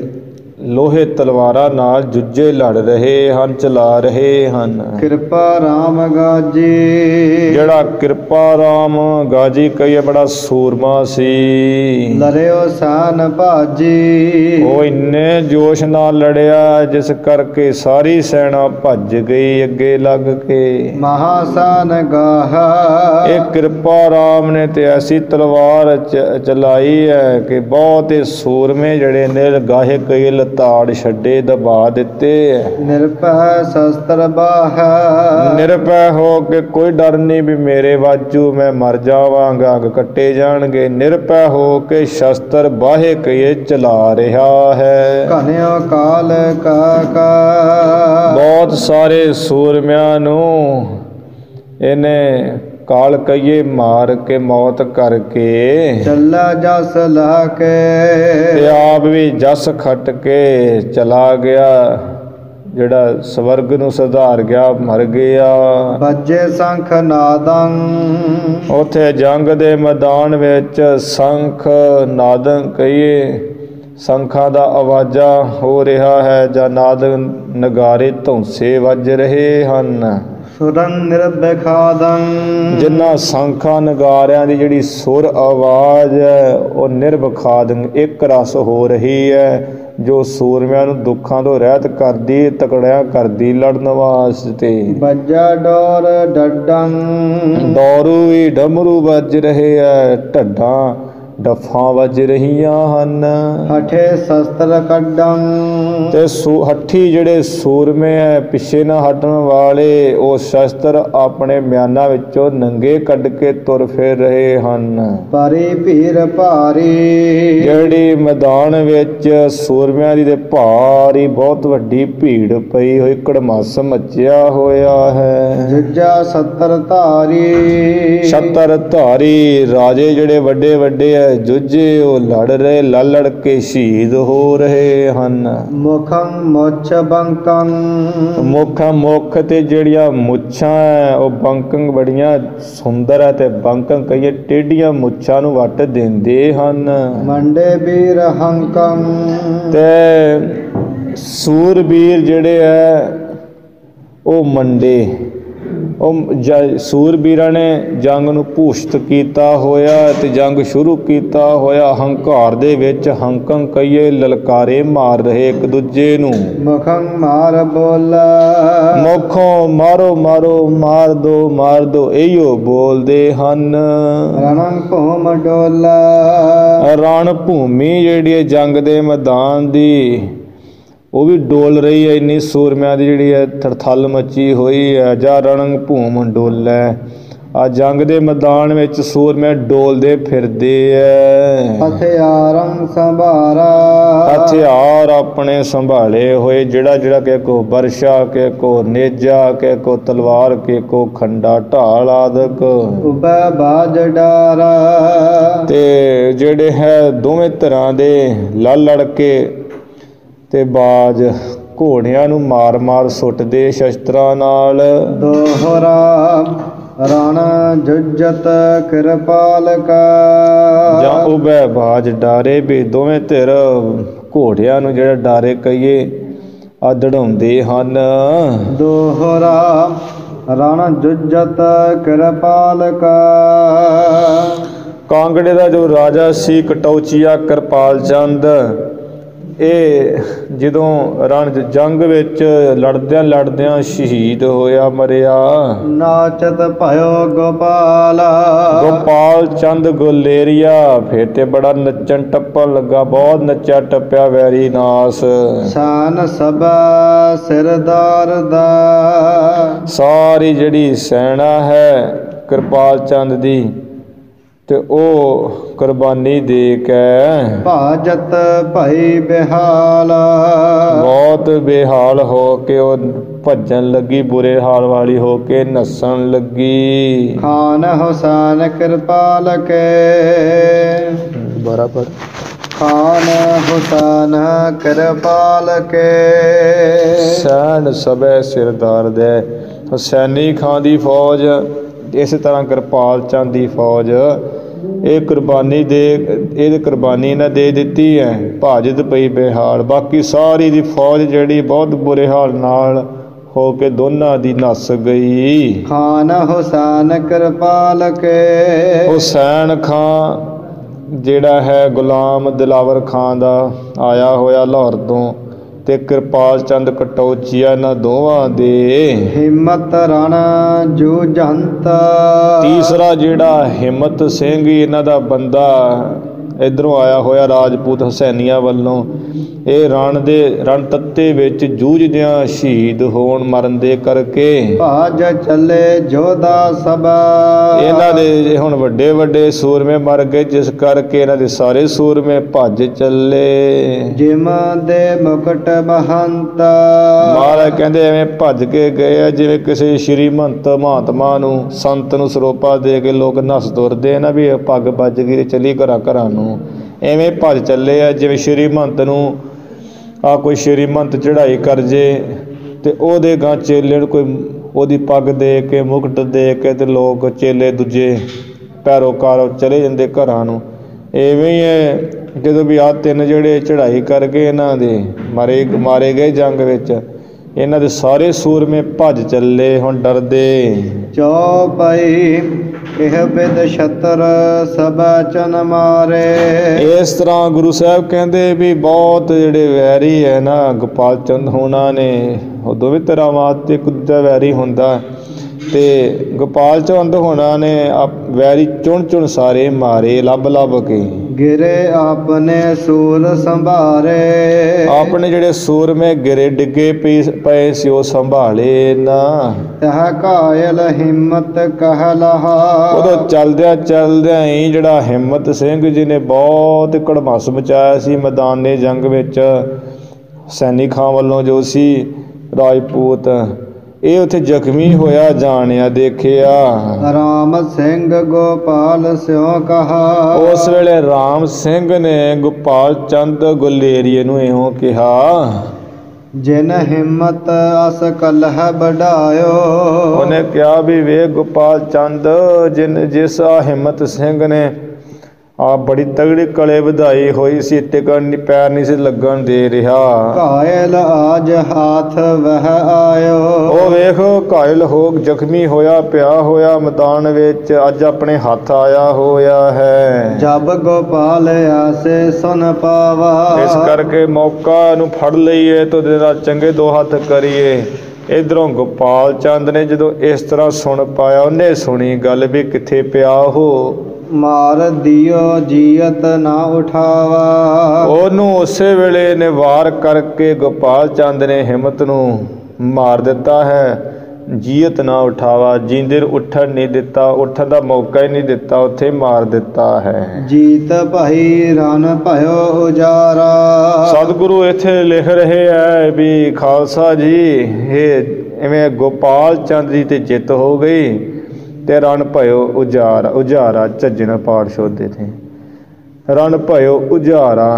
S1: ਲੋਹੇ ਤਲਵਾਰਾਂ ਨਾਲ ਜੁੱਝੇ ਲੜ ਰਹੇ ਹਨ, ਚਲਾ ਰਹੇ ਹਨ।
S2: ਕਿਰਪਾ ਰਾਮ ਗਾਜੀ।
S1: ਜਿਹੜਾ ਕਿਰਪਾ ਰਾਮ ਗਾਜੀ ਕਹੀਏ ਬੜਾ ਸੂਰਮਾ ਸੀ।
S2: ਲੜਿਓ ਸਾਨ ਭਾਜੀ।
S1: ਉਹ ਇੰਨੇ ਜੋਸ਼ ਨਾਲ ਲੜਿਆ ਜਿਸ ਕਰਕੇ ਸਾਰੀ ਸੈਨਾ ਭੱਜ ਗਈ ਅੱਗੇ ਲੱਗ ਕੇ।
S2: ਮਹਾਸਾਨ ਗਾਹਾ।
S1: ਇਹ ਕਿਰਪਾ ਰਾਮ ਨੇ ਤੇ ਐਸੀ ਤਲਵਾਰ ਚਲਾਈ ਹੈ ਕਿ ਬਹੁਤ ਹੀ ਸੂਰਮੇ ਜਿਹੜੇ ਨੇ ਗਾਹੇ ਕਈ ਤਾੜ ਛੱਡੇ, ਦਬਾ ਦਿੱਤੇ।
S2: ਨਿਰਭੈ ਸ਼ਸਤਰ ਬਾਹ।
S1: ਨਿਰਭੈ ਹੋ ਕੇ ਕੋਈ ਡਰ ਨਹੀਂ ਵੀ ਮੇਰੇ ਵਾਜੂ ਮੈਂ ਮਰ ਜਾਵਾਂਗਾ, ਅੰਗ ਕੱਟੇ ਜਾਣਗੇ। ਨਿਰਭੈ ਹੋ ਕੇ ਸ਼ਸਤਰ ਬਾਹੇ ਕਈਏ ਚਲਾ ਰਿਹਾ ਹੈ।
S2: ਘਨਿਓ ਕਾਲ ਕਾ।
S1: ਬਹੁਤ ਸਾਰੇ ਸੂਰਮਿਆਂ ਨੂੰ ਇਹਨੇ ਕਾਲ ਕਈਏ ਮਾਰ ਕੇ ਮੌਤ ਕਰਕੇ
S2: ਚੱਲਾ ਜਸ ਲਾ ਕੇ।
S1: ਤੇ ਆਪ ਵੀ ਜਸ ਖੱਟ ਕੇ ਚਲਾ ਗਿਆ, ਜਿਹੜਾ ਸਵਰਗ ਨੂੰ ਸੁਧਾਰ ਗਿਆ, ਮਰ ਗਿਆ।
S2: ਬੱਜੇ ਸ਼ੰਖ ਨਾਦੰ।
S1: ਉੱਥੇ ਜੰਗ ਦੇ ਮੈਦਾਨ ਵਿੱਚ ਸ਼ੰਖ ਨਾਦੰ ਕਹੀਏ ਸ਼ੰਖਾਂ ਦਾ ਆਵਾਜ਼ਾ ਹੋ ਰਿਹਾ ਹੈ ਜਾਂ ਨਾਦ ਨਗਾਰੇ ਧੌਂਸੇ ਵੱਜ ਰਹੇ ਹਨ।
S2: ਸੁਰਨ ਨਿਰਬਖਾਦੰ।
S1: ਜਿਨ੍ਹਾਂ ਸ਼ੰਖਾਂ ਨਗਾਰਿਆਂ ਦੀ ਜਿਹੜੀ ਸੁਰ ਆਵਾਜ਼ ਹੈ ਉਹ ਨਿਰਬਖਾਦੰ ਇੱਕ ਰਸ ਹੋ ਰਹੀ ਹੈ, ਜੋ ਸੂਰਮਿਆਂ ਨੂੰ ਦੁੱਖਾਂ ਤੋਂ ਰਹਿਤ ਕਰਦੀ, ਤਕੜਿਆਂ ਕਰਦੀ ਲੜਨ ਵਾਸਤੇ।
S2: ਬੱਜਾ ਡੋਰ ਡੱਡੰ।
S1: ਡੋਰੂ ਵੀ ਡਮਰੂ ਵੱਜ ਰਹੇ ਹੈ, ਢੱਡਾਂ ਡੱਫਾਂ ਵੱਜ ਰਹੀਆਂ ਹਨ।
S2: ਹਠੇ ਸ਼ਸਤਰ ਕੱਢੰ।
S1: ਤੇ ਹੱਠੀ ਜਿਹੜੇ ਸੂਰਮੇ ਹੈ ਪਿੱਛੇ ਨਾ ਹਟਣ ਵਾਲੇ, ਉਹ ਸ਼ਸਤਰ ਆਪਣੇ ਮਿਆਨਾਂ ਵਿੱਚੋਂ ਨੰਗੇ ਕੱਢ ਕੇ ਤੁਰ ਫਿਰ ਰਹੇ ਹਨ।
S2: ਭਾਰੀ ਭੀੜ ਭਾਰੀ। ਜਿਹੜੀ
S1: ਮੈਦਾਨ ਵਿੱਚ ਸੂਰਮਿਆਂ ਦੀ ਤੇ ਭਾਰੀ ਬਹੁਤ ਵੱਡੀ ਭੀੜ ਪਈ ਹੋਈ, ਕੜਮਾਸ ਮੱਚਿਆ ਹੋਇਆ ਹੈ।
S2: ਜੁਜਾ 70 ਧਾਰੀ।
S1: 70 ਧਾਰੀ ਰਾਜੇ ਜਿਹੜੇ ਵੱਡੇ ਵੱਡੇ ਹੈ ਜੂਝੇ ਉਹ ਲੜ ਰਹੇ, ਲੜ ਕੇ ਸ਼ਹੀਦ ਹੋ ਰਹੇ ਹਨ।
S2: ਮੁਖੰ ਮੁੱਛ ਬੰਕੰ
S1: ਮੁੱਖ ਤੇ ਜਿਹੜੀਆਂ ਮੁੱਛਾਂ ਹੈ ਉਹ ਬੰਕੰ ਬੜੀਆਂ ਸੁੰਦਰ ਹੈ, ਤੇ ਬੰਕੰ ਕਹੀਏ ਟੇਢੀਆਂ ਮੁੱਛਾਂ ਨੂੰ ਵੱਟ ਦਿੰਦੇ ਹਨ।
S2: ਮੰਡੇ ਬੀਰ ਹੰਕੰ
S1: ਤੇ ਸੂਰਬੀਰ ਜਿਹੜੇ ਹੈ ਉਹ ਮੰਡੇ, ਉਹ ਸੂਰਬੀਰਾਂ ਨੇ ਜੰਗ ਨੂੰ ਭੂਸ਼ਿਤ ਕੀਤਾ ਹੋਇਆ ਤੇ ਜੰਗ ਸ਼ੁਰੂ ਕੀਤਾ ਹੋਇਆ। ਹੰਕਾਰ ਦੇ ਵਿੱਚ ਹੰਕੰ ਕਹੀਏ ਲਲਕਾਰੇ ਮਾਰ ਰਹੇ ਇੱਕ ਦੂਜੇ ਨੂੰ।
S2: ਮੁਖੰ ਮਾਰ ਬੋਲਾ
S1: ਮੁਖੋਂ ਮਾਰੋ ਮਾਰੋ, ਮਾਰ ਦੋ ਇਹੀਓ ਬੋਲਦੇ ਹਨ।
S2: ਰਣੰ ਭੂਮ ਡੋਲਾ
S1: ਰਣ ਭੂਮੀ ਜਿਹੜੀ ਹੈ ਜੰਗ ਦੇ ਮੈਦਾਨ ਦੀ ਉਹ ਵੀ ਡੋਲ ਰਹੀ ਹੈ, ਇੰਨੀ ਸੂਰਮਿਆਂ ਦੀ ਜਿਹੜੀ ਹੈ ਥੜਥਲ ਮੱਚੀ ਹੋਈ ਹੈ। ਜਾਂ ਰਣੰ ਭੂਮ ਡੋਲੇ, ਆ ਜੰਗ ਦੇ ਮੈਦਾਨ ਵਿੱਚ ਸੂਰਮੇ ਡੋਲਦੇ ਫਿਰਦੇ ਐ।
S2: ਹਥਿਆਰੰ ਸੰਭਾਰਾ
S1: ਹਥਿਆਰ ਆਪਣੇ ਸੰਭਾਲੇ ਹੋਏ, ਜਿਹੜਾ ਕਿ ਕੋ ਬਰਸ਼ਾ, ਕੇ ਕੋ ਨੇਜਾ, ਕੇ ਕੋ ਤਲਵਾਰ, ਕੇ ਕੋ ਖੰਡਾ ਢਾਲ ਆਦਿਕ।
S2: ਉਬੈ ਬਾਜ ਡਾਰਾ
S1: ਤੇ ਜਿਹੜੇ ਹੈ ਦੋਵੇਂ ਤਰ੍ਹਾਂ ਦੇ ਲੜ ਕੇ ਤੇ ਬਾਜ ਘੋੜਿਆਂ ਨੂੰ ਮਾਰ ਸੁੱਟਦੇ ਸ਼ਸਤਰਾਂ ਨਾਲ।
S2: ਦੋਹਰਾ ਰਣ ਜੁਜਤ ਕਿਰਪਾਲਕਾ
S1: ਜਾਂ ਉਬੈ ਬਾਜ ਡਾਰੇ ਵੀ ਦੋਵੇਂ ਧਿਰ ਘੋੜਿਆਂ ਨੂੰ ਜਿਹੜਾ ਡਾਰੇ ਕਹੀਏ ਆ ਦੜਾਉਂਦੇ ਹਨ।
S2: ਦੋਹਰਾ ਰਣ ਜੁਜਤ ਕਿਰਪਾਲਕਾ
S1: ਕਾਂਗੜੇ ਦਾ ਜੋ ਰਾਜਾ ਸੀ ਕਟੌਚੀਆ ਕਿਰਪਾਲ ਚੰਦ, ਇਹ ਜਦੋਂ ਰਣ ਜੰਗ ਵਿੱਚ ਲੜਦਿਆਂ ਸ਼ਹੀਦ ਹੋਇਆ, ਮਰਿਆ।
S2: ਨਾਚਤ ਭਇਓ
S1: ਗੋਪਾਲ ਚੰਦ ਗੁਲੇਰੀਆ ਫਿਰ ਤੇ ਬੜਾ ਨੱਚਣ ਟੱਪਣ ਲੱਗਾ, ਬਹੁਤ ਨੱਚਿਆ ਟੱਪਿਆ ਵੈਰੀ ਨਾਸ।
S2: ਸ਼ਾਨ ਸਭਾ ਸਿਰਦਾਰ ਦਾ
S1: ਸਾਰੀ ਜਿਹੜੀ ਸੈਨਾ ਹੈ ਕਿਰਪਾਲ ਚੰਦ ਦੀ ਤੇ ਉਹ ਕੁਰਬਾਨੀ ਦੇ ਕੇ
S2: ਭਾਜਤ ਭਈ ਬਿਹਾਲ
S1: ਬਹੁਤ ਬੇਹਾਲ ਹੋ ਕੇ ਉਹ ਭੱਜਣ ਲੱਗੀ, ਬੁਰੇ ਹਾਲ ਵਾਲੀ ਹੋ ਕੇ ਨੱਸਣ ਲੱਗੀ।
S2: ਖਾਨ ਹੁਸੈਨ ਕਿਰਪਾਲ ਕੇ
S1: ਬਰਾਬਰ
S2: ਖਾਨ ਹੁਸੈਨ ਕਿਰਪਾਲ ਕੇ
S1: ਸੈਨ ਸਭੇ ਸਿਰਦਾਰ ਦੇ ਹੁਸੈਨੀ ਖਾਂ ਦੀ ਫੌਜ, ਇਸੇ ਤਰ੍ਹਾਂ ਕਿਰਪਾਲ ਚੰਦ ਦੀ ਫੌਜ ਇਹ ਕੁਰਬਾਨੀ ਇਹਨਾਂ ਦੇ ਦਿੱਤੀ ਹੈ। ਭਾਜਤ ਪਈ ਬੇਹਾਲ, ਬਾਕੀ ਸਾਰੀ ਦੀ ਫੌਜ ਜਿਹੜੀ ਬਹੁਤ ਬੁਰੇ ਹਾਲ ਨਾਲ ਹੋ ਕੇ ਦੋਨਾਂ ਦੀ ਨੱਸ ਗਈ।
S2: ਖਾਨ ਹੁਸੈਨ ਕਿਰਪਾਲ ਕੇ
S1: ਹੁਸੈਨ ਖਾਂ ਜਿਹੜਾ ਹੈ ਗੁਲਾਮ ਦਿਲਾਵਰ ਖਾਂ ਦਾ ਆਇਆ ਹੋਇਆ ਲਾਹੌਰ ਤੋਂ, ਤੇ ਕਿਰਪਾਲ ਚੰਦ ਕਟੌਚੀਆ, ਇਹਨਾਂ ਦੋਵਾਂ ਦੇ
S2: ਹਿੰਮਤ ਰਣ ਜੂਝੰਤ
S1: ਤੀਸਰਾ ਜਿਹੜਾ ਹਿੰਮਤ ਸਿੰਘ ਇਹਨਾਂ ਦਾ ਬੰਦਾ ਇੱਧਰੋਂ ਆਇਆ ਹੋਇਆ ਰਾਜਪੂਤ ਹੁਸੈਨੀਆਂ ਵੱਲੋਂ, ਇਹ ਰਣ ਤੱਤੇ ਵਿੱਚ ਜੂਝਦਿਆਂ ਸ਼ਹੀਦ ਹੋਣ ਮਰਨ ਦੇ ਕਰਕੇ
S2: ਭਾਜ ਚੱਲੇ ਜੋਧਾ ਸਭਾ
S1: ਇਹਨਾਂ ਦੇ ਹੁਣ ਵੱਡੇ ਸੂਰਮੇ ਮਰ ਗਏ, ਜਿਸ ਕਰਕੇ ਇਹਨਾਂ ਦੇ ਸਾਰੇ ਸੂਰਮੇ ਭੱਜ ਚੱਲੇ।
S2: ਜਿਮ ਦੇ ਮੁਕਟ ਮਹੰਤ
S1: ਮਹਾਰਾਜ ਕਹਿੰਦੇ ਐਵੇਂ ਭੱਜ ਕੇ ਗਏ ਆ ਜਿਵੇਂ ਕਿਸੇ ਸ਼੍ਰੀਮੰਤ ਮਹਾਤਮਾ ਨੂੰ, ਸੰਤ ਨੂੰ ਸਰੋਪਾ ਦੇ ਕੇ ਲੋਕ ਨੱਸ ਤੁਰਦੇ ਨਾ ਵੀ ਪੱਗ ਵੱਜ ਗਈ ਤੇ ਚੱਲੀ ਘਰਾਂ ਨੂੰ, ਐਵੇਂ ਭੱਜ ਚੱਲੇ ਆ ਜਿਵੇਂ ਸ਼੍ਰੀਮੰਤ ਨੂੰ ਕੋਈ ਸ਼੍ਰੀਮੰਤ ਚੜ੍ਹਾਈ ਕਰ ਜੇ ਤੇ ਉਹਦੇ ਗਾਂ ਚੇਲੇ ਨੂੰ ਕੋਈ ਉਹਦੀ ਪੱਗ ਦੇ ਕੇ ਮੁਕਟ ਦੇ ਕੇ ਤੇ ਲੋਕ ਚੇਲੇ ਦੂਜੇ ਪੈਰੋਕਾਰ ਚਲੇ ਜਾਂਦੇ ਘਰਾਂ ਨੂੰ। ਐਵੇਂ ਹੀ ਹੈ ਜਦੋਂ ਵੀ ਆਹ ਤਿੰਨ ਜਿਹੜੇ ਚੜ੍ਹਾਈ ਕਰਕੇ ਇਹਨਾਂ ਦੇ ਮਾਰੇ ਗਏ ਜੰਗ ਵਿੱਚ, ਇਹਨਾਂ ਦੇ ਸਾਰੇ ਸੂਰਮੇ ਭੱਜ ਚੱਲੇ ਹੁਣ ਡਰਦੇ।
S2: ਚੌਪਈ ਇਹ ਬਿਦ ਛਤਰ ਸਭ ਚਨ ਮਾਰੇ।
S1: ਇਸ ਤਰ੍ਹਾਂ ਗੁਰੂ ਸਾਹਿਬ ਕਹਿੰਦੇ ਵੀ ਬਹੁਤ ਜਿਹੜੇ ਵੈਰੀ ਹੈ ਨਾ ਗੋਪਾਲ ਚੰਦ ਹੋਣਾ ਨੇ, ਉਹ ਦੋਵੇਂ ਤਰ੍ਹਾਂ ਮਾਤ ਇੱਕ ਦੂਜਾ ਵੈਰੀ ਹੁੰਦਾ, ਤੇ ਗੋਪਾਲ ਚੰਦ ਹੋਣਾ ਨੇ ਵੈਰੀ ਚੁਣ ਸਾਰੇ ਮਾਰੇ ਲੱਭ ਕੇ।
S2: ਗਿਰੇ ਆਪਣੇ ਸੂਰ ਸੰਭਾਰੇ
S1: ਆਪਣੇ ਜਿਹੜੇ ਸੂਰਮੇ ਗਿਰੇ ਡਿੱਗੇ ਪਏ ਸੀ ਉਹ ਸੰਭਾਲੇ ਨਾ।
S2: ਤਹ ਕਾਇਲ ਹਿੰਮਤ ਕਹਿਲਹਾ
S1: ਉਦੋਂ ਚਲਦਿਆਂ ਹੀ ਜਿਹੜਾ ਹਿੰਮਤ ਸਿੰਘ ਜੀ ਨੇ ਬਹੁਤ ਕੜਮਾਸ ਮਚਾਇਆ ਸੀ ਮੈਦਾਨੇ ਜੰਗ ਵਿੱਚ, ਹੁਸੈਨੀ ਖਾਂ ਵੱਲੋਂ ਜੋ ਸੀ ਰਾਜਪੂਤ, ਇਹ ਉੱਥੇ ਜ਼ਖਮੀ ਹੋਇਆ ਜਾਣਿਆ ਦੇਖਿਆ।
S2: ਰਾਮ ਸਿੰਘ ਗੋਪਾਲ ਸਿਉ ਕਹਾ।
S1: ਉਸ ਵੇਲੇ ਰਾਮ ਸਿੰਘ ਨੇ ਗੋਪਾਲ ਚੰਦ ਗੁਲੇਰੀਏ ਨੂੰ ਇਉਂ ਕਿਹਾ,
S2: ਜਿਨ ਹਿੰਮਤ ਅਸ ਕਲਹ ਵਡਾਇਓ।
S1: ਉਹਨੇ ਕਿਹਾ ਵੀ ਵੇਖ ਗੋਪਾਲ ਚੰਦ, ਜਿਸ ਆ ਹਿੰਮਤ ਸਿੰਘ ਨੇ ਆ ਬੜੀ ਤਗੜੀ ਕਲੇ ਵਧਾਈ ਹੋਈ ਸੀ, ਟਿਕਣ ਪੈਰ ਨਹੀਂ ਸੀ ਲੱਗਣ ਦੇ ਰਿਹਾ।
S2: ਘਾਇਲ ਆਜ ਹਾਥ ਵਹ ਆਇਓ।
S1: ਉਹ ਵੇਖ ਘਾਇਲ ਹੋ ਜ਼ਖਮੀ ਹੋਇਆ ਪਿਆ ਹੋਇਆ ਮੈਦਾਨ ਵਿੱਚ, ਅੱਜ ਆਪਣੇ ਹੱਥ ਆਇਆ ਹੋਇਆ ਹੈ।
S2: ਜਬ ਗੋਪਾਲ ਆਸੇ ਸੁਨ ਪਾਵਾ।
S1: ਇਸ ਕਰਕੇ ਮੌਕਾ ਨੂੰ ਫੜ ਲਈਏ ਤੇ ਉਹਦੇ ਨਾਲ ਚੰਗੇ ਦੋ ਹੱਥ ਕਰੀਏ। ਇਧਰੋਂ ਗੋਪਾਲ ਚੰਦ ਨੇ ਜਦੋਂ ਇਸ ਤਰ੍ਹਾਂ ਸੁਣ ਪਾਇਆ, ਉਹਨੇ ਸੁਣੀ ਗੱਲ ਵੀ ਕਿੱਥੇ ਪਿਆ ਉਹ।
S2: ਮਾਰ ਦਿਓ ਜੀਅਤ ਨਾ ਉਠਾਵਾ।
S1: ਉਹਨੂੰ ਉਸੇ ਵੇਲੇ ਨੇ ਵਾਰ ਕਰਕੇ ਗੋਪਾਲ ਚੰਦ ਨੇ ਹਿੰਮਤ ਨੂੰ ਮਾਰ ਦਿੱਤਾ ਹੈ। ਜੀਅਤ ਨਾ ਉਠਾਵਾ, ਜੀਂਦੇ ਨੂੰ ਉੱਠਣ ਨਹੀਂ ਦਿੱਤਾ, ਉੱਠਣ ਦਾ ਮੌਕਾ ਹੀ ਨਹੀਂ ਦਿੱਤਾ, ਉੱਥੇ ਮਾਰ ਦਿੱਤਾ ਹੈ।
S2: ਜੀਤ ਭਾਈ ਰਨ ਭਇਓ ਉਜਾਰਾ।
S1: ਸਤਿਗੁਰੂ ਇੱਥੇ ਲਿਖ ਰਹੇ ਹੈ ਵੀ ਖਾਲਸਾ ਜੀ, ਇਹ ਇਵੇਂ ਗੋਪਾਲ ਚੰਦ ਜੀ ਤੇ ਜਿੱਤ ਹੋ ਗਈ ਤੇ ਰਣ ਭਇਓ ਉਜਾਰਾ ਝੱਜਣ ਪਾਠ ਸ਼ੋਧੇ ਤੇ ਰਣ ਭਇਓ ਉਜਾਰਾ।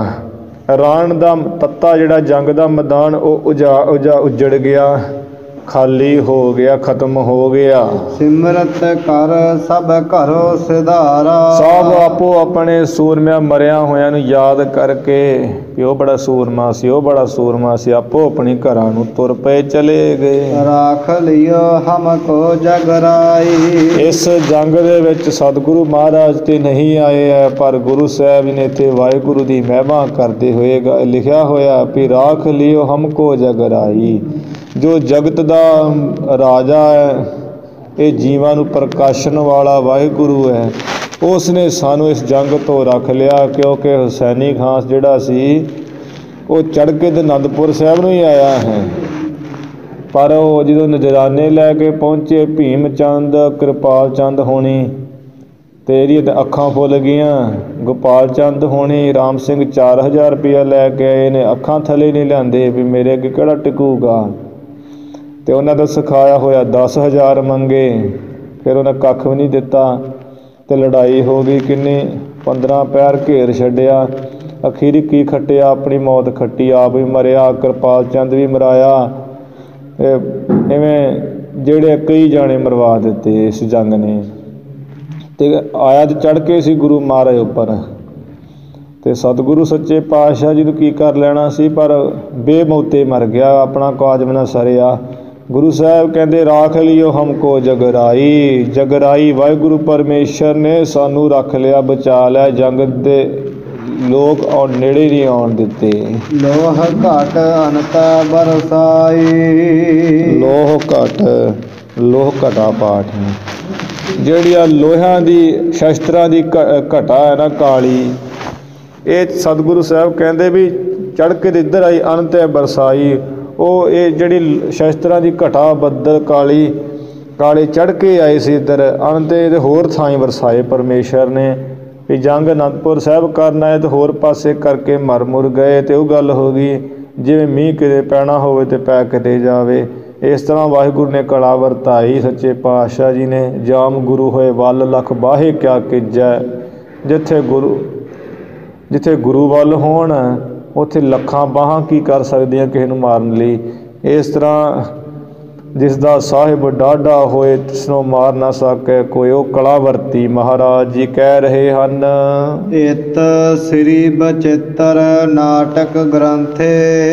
S1: ਰਣ ਦਾ ਤੱਤਾ ਜਿਹੜਾ ਜੰਗ ਦਾ ਮੈਦਾਨ ਉਹ ਉਜੜ ਗਿਆ, ਖਾਲੀ ਹੋ ਗਿਆ, ਖਤਮ ਹੋ ਗਿਆ।
S2: ਸਿਮਰਤ ਕਰ ਸਭ ਘਰੋ ਸਿਧਾਰਾ।
S1: ਸਭ ਆਪੋ ਆਪਣੇ ਸੂਰਮਿਆਂ ਮਰਿਆ ਹੋਇਆਂ ਨੂੰ ਯਾਦ ਕਰਕੇ ਵੀ ਉਹ ਬੜਾ ਸੂਰਮਾ ਸੀ, ਉਹ ਬੜਾ ਸੂਰਮਾ ਸੀ, ਆਪੋ ਆਪਣੀ ਘਰਾਂ ਨੂੰ ਤੁਰ ਪਏ ਚਲੇ ਗਏ।
S2: ਰਾਖ ਲਿਓ ਹਮ ਕੋ ਜਗਰਾਈ।
S1: ਇਸ ਜੰਗ ਦੇ ਵਿੱਚ ਸਤਿਗੁਰੂ ਮਹਾਰਾਜ ਤੇ ਨਹੀਂ ਆਏ ਹੈ, ਪਰ ਗੁਰੂ ਸਾਹਿਬ ਨੇ ਇੱਥੇ ਵਾਹਿਗੁਰੂ ਦੀ ਮਹਿਮਾ ਕਰਦੇ ਹੋਏ ਲਿਖਿਆ ਹੋਇਆ ਵੀ ਰਾਖ ਲਿਓ ਹਮ ਕੋ ਜਗਰਾਈ। ਜੋ ਜਗਤ ਦਾ ਰਾਜਾ ਹੈ, ਇਹ ਜੀਵਾਂ ਨੂੰ ਪ੍ਰਕਾਸ਼ਣ ਵਾਲਾ ਵਾਹਿਗੁਰੂ ਹੈ, ਉਸ ਨੇ ਸਾਨੂੰ ਇਸ ਜੰਗ ਤੋਂ ਰੱਖ ਲਿਆ। ਕਿਉਂਕਿ ਹੁਸੈਨੀ ਖਾਂ ਜਿਹੜਾ ਸੀ ਉਹ ਚੜ੍ਹ ਕੇ ਤੇ ਅਨੰਦਪੁਰ ਸਾਹਿਬ ਨੂੰ ਹੀ ਆਇਆ ਹੈ, ਪਰ ਉਹ ਜਦੋਂ ਨਜ਼ਰਾਨੇ ਲੈ ਕੇ ਪਹੁੰਚੇ ਭੀਮ ਚੰਦ ਕਿਰਪਾਲ ਚੰਦ ਹੋਣੀ ਤੇ ਇਹਦੀਆਂ ਤਾਂ ਅੱਖਾਂ ਫੁੱਲ ਗਈਆਂ। ਗੋਪਾਲ ਚੰਦ ਹੋਣੀ ਰਾਮ ਸਿੰਘ 4000 ਰੁਪਇਆ ਲੈ ਕੇ ਆਏ ਨੇ, ਅੱਖਾਂ ਥੱਲੇ ਨਹੀਂ ਲਿਆਂਦੇ ਵੀ ਮੇਰੇ ਅੱਗੇ ਕਿਹੜਾ ਟਿਕੂਗਾ, ਤੇ ਉਹਨਾਂ ਦਾ ਸਿਖਾਇਆ ਹੋਇਆ 10,000 ਮੰਗੇ, ਫਿਰ ਉਹਨਾਂ ਕੱਖ ਵੀ ਨਹੀਂ ਦਿੱਤਾ ਤੇ ਲੜਾਈ ਹੋ ਗਈ। ਕਿੰਨੀ 15 ਪੈਰ ਘੇਰ ਛੱਡਿਆ, ਅਖੀਰੀ ਕੀ ਖੱਟਿਆ, ਆਪਣੀ ਮੌਤ ਖੱਟੀ, ਆਪ ਵੀ ਮਰਿਆ, ਕਿਰਪਾਲ ਚੰਦ ਵੀ ਮਰਾਇਆ। ਇਵੇਂ ਜਿਹੜੇ ਕਈ ਜਾਣੇ ਮਰਵਾ ਦਿੱਤੇ ਇਸ ਜੰਗ ਨੇ। ਤੇ ਆਇਆ ਤੇ ਚੜ੍ਹ ਕੇ ਸੀ ਗੁਰੂ ਮਹਾਰਾਜ ਉੱਪਰ, ਤੇ ਸਤਿਗੁਰੂ ਸੱਚੇ ਪਾਤਸ਼ਾਹ ਜੀ ਨੂੰ ਕੀ ਕਰ ਲੈਣਾ ਸੀ, ਪਰ ਬੇਮੌਤੇ ਮਰ ਗਿਆ, ਆਪਣਾ ਕਾਜ ਬਣਾ ਸਰਿਆ। ਗੁਰੂ ਸਾਹਿਬ ਕਹਿੰਦੇ ਰਾਖ ਲਿਓ ਹਮਕੋ ਜਗਰਾਈ। ਜਗਰਾਈ ਵਾਹਿਗੁਰੂ ਪਰਮੇਸ਼ਰ ਨੇ ਸਾਨੂੰ ਰੱਖ ਲਿਆ, ਬਚਾ ਲਿਆ, ਜੰਗ ਦੇ ਲੋਕ ਔਰ ਨੇੜੇ ਨਹੀਂ ਆਉਣ ਦਿੱਤੇ।
S2: ਲੋਹ ਘਟ ਅਨਤ ਬਰਸਾਈ।
S1: ਲੋਹ ਘਟਾ ਪਾਠ ਹੈ, ਜਿਹੜੀਆਂ ਲੋਹਿਆਂ ਦੀ ਸ਼ਸਤਰਾਂ ਦੀ ਘਟਾ ਹੈ ਨਾ ਕਾਲੀ, ਇਹ ਸਤਿਗੁਰੂ ਸਾਹਿਬ ਕਹਿੰਦੇ ਵੀ ਚੜ੍ਹ ਕੇ ਤੇ ਇੱਧਰ ਆਈ, ਅਨੰਤ ਹੈ ਬਰਸਾਈ। ਉਹ ਇਹ ਜਿਹੜੀ ਸ਼ਸਤਰਾਂ ਦੀ ਘਟਾ ਬੱਦਲ ਕਾਲੇ ਚੜ੍ਹ ਕੇ ਆਏ ਸੀ ਇੱਧਰ, ਅਨੰਤ ਤੇ ਹੋਰ ਥਾਈਂ ਵਰਸਾਏ ਪਰਮੇਸ਼ਰ ਨੇ ਵੀ ਜੰਗ ਅਨੰਦਪੁਰ ਸਾਹਿਬ ਕਰਨਾ ਹੈ ਤੇ ਹੋਰ ਪਾਸੇ ਕਰਕੇ ਮਰ ਮੁਰ ਗਏ। ਤੇ ਉਹ ਗੱਲ ਹੋ ਗਈ ਜਿਵੇਂ ਮੀਂਹ ਕਿਤੇ ਪੈਣਾ ਹੋਵੇ ਤੇ ਪੈ ਕਿਤੇ ਜਾਵੇ। ਇਸ ਤਰ੍ਹਾਂ ਵਾਹਿਗੁਰੂ ਨੇ ਕਲਾ ਵਰਤਾਈ ਸੱਚੇ ਪਾਤਸ਼ਾਹ ਜੀ ਨੇ। ਜਾਮ ਗੁਰੂ ਹੋਏ ਵੱਲ ਲੱਖ ਬਾਹੇ ਕਿਆ ਕੀਜੈ। ਜਿੱਥੇ ਗੁਰੂ ਵੱਲ ਹੋਣ ਉੱਥੇ ਲੱਖਾਂ ਬਾਹਾਂ ਕੀ ਕਰ ਸਕਦੀਆਂ ਕਿਸੇ ਨੂੰ ਮਾਰਨ ਲਈ। ਇਸ ਤਰ੍ਹਾਂ ਜਿਸ ਦਾ ਸਾਹਿਬ ਡਾਢਾ ਹੋਏ ਤਿਸਨੂੰ ਮਾਰ ਨਾ ਸਕੇ ਕੋਈ, ਉਹ ਕਲਾ ਵਰਤੀ ਮਹਾਰਾਜ ਜੀ ਕਹਿ ਰਹੇ ਹਨ।
S2: ਇਤ ਸ੍ਰੀ ਬਚਿੱਤਰ ਨਾਟਕ ਗ੍ਰੰਥੇ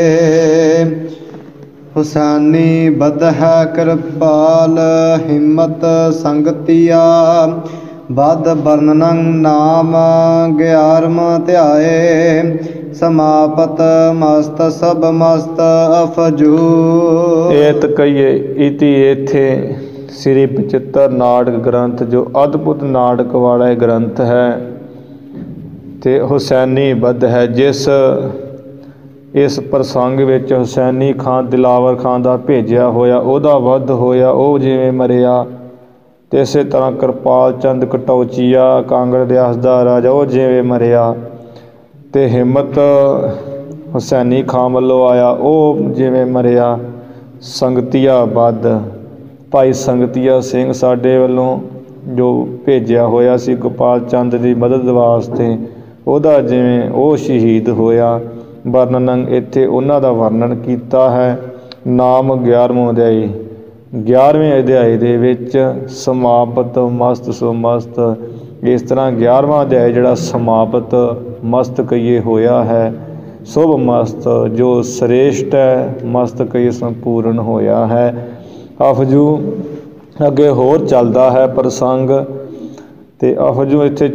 S2: ਹੁਸੈਨੀ ਬਦਹ ਕਿਰਪਾਲ ਹਿੰਮਤ ਸੰਗਤੀਆ ਬਦ ਵਰਨਨ ਨਾਮ 11ਵਾਂ ਧਿਆਏ ਸਮਾਪਤ ਮਸਤ ਸਭ ਮਸਤ ਅਫਜੂ।
S1: ਏਤ ਕਹੀਏ ਇਤੀ ਇੱਥੇ ਸ੍ਰੀ ਬਚਿੱਤਰ ਨਾਟਕ ਗ੍ਰੰਥ ਜੋ ਅਦਭੁਤ ਨਾਟਕ ਵਾਲਾ ਇਹ ਗ੍ਰੰਥ ਹੈ ਤੇ ਹੁਸੈਨੀ ਬੱਧ ਹੈ। ਜਿਸ ਇਸ ਪ੍ਰਸੰਗ ਵਿੱਚ ਹੁਸੈਨੀ ਖਾਂ ਦਿਲਾਵਰ ਖਾਂ ਦਾ ਭੇਜਿਆ ਹੋਇਆ ਉਹਦਾ ਵੱਧ ਹੋਇਆ, ਉਹ ਜਿਵੇਂ ਮਰਿਆ, ਤੇ ਇਸੇ ਤਰ੍ਹਾਂ ਕਿਰਪਾਲ ਚੰਦ ਕਟੌਚੀਆ ਕਾਂਗੜ ਦਿਆਸ ਦਾ ਰਾਜਾ ਉਹ ਜਿਵੇਂ ਮਰਿਆ, ਤੇ ਹਿੰਮਤ ਹੁਸੈਨੀ ਖਾਂ ਵੱਲੋਂ ਆਇਆ ਉਹ ਜਿਵੇਂ ਮਰਿਆ, ਸੰਗਤੀਆ ਬੱਧ ਭਾਈ ਸੰਗਤੀਆ ਸਿੰਘ ਸਾਡੇ ਵੱਲੋਂ ਜੋ ਭੇਜਿਆ ਹੋਇਆ ਸੀ ਗੋਪਾਲ ਚੰਦ ਦੀ ਮਦਦ ਵਾਸਤੇ, ਉਹਦਾ ਜਿਵੇਂ ਉਹ ਸ਼ਹੀਦ ਹੋਇਆ ਵਰਣਨ ਇੱਥੇ ਉਹਨਾਂ ਦਾ ਵਰਣਨ ਕੀਤਾ ਹੈ। ਨਾਮ 11ਵਾਂ ਅਧਿਆਇ 11ਵੇਂ ਅਧਿਆਇ ਦੇ ਵਿੱਚ ਸਮਾਪਤ ਮਸਤ ਸੋ ਮਸਤ, ਇਸ ਤਰ੍ਹਾਂ 11ਵਾਂ ਅਧਿਆਇ ਜਿਹੜਾ ਸਮਾਪਤ ਮਸਤ ਕਹੀਏ ਹੋਇਆ ਹੈ, ਸ਼ੁਭ ਮਸਤ ਜੋ ਸ੍ਰੇਸ਼ਟ ਹੈ, ਮਸਤ ਕਹੀਏ ਸੰਪੂਰਨ ਹੋਇਆ ਹੈ। ਅਫਜੂ ਅੱਗੇ ਹੋਰ ਚੱਲਦਾ ਹੈ ਪ੍ਰਸੰਗ, ਅਤੇ ਅਫਜੂ ਇੱਥੇ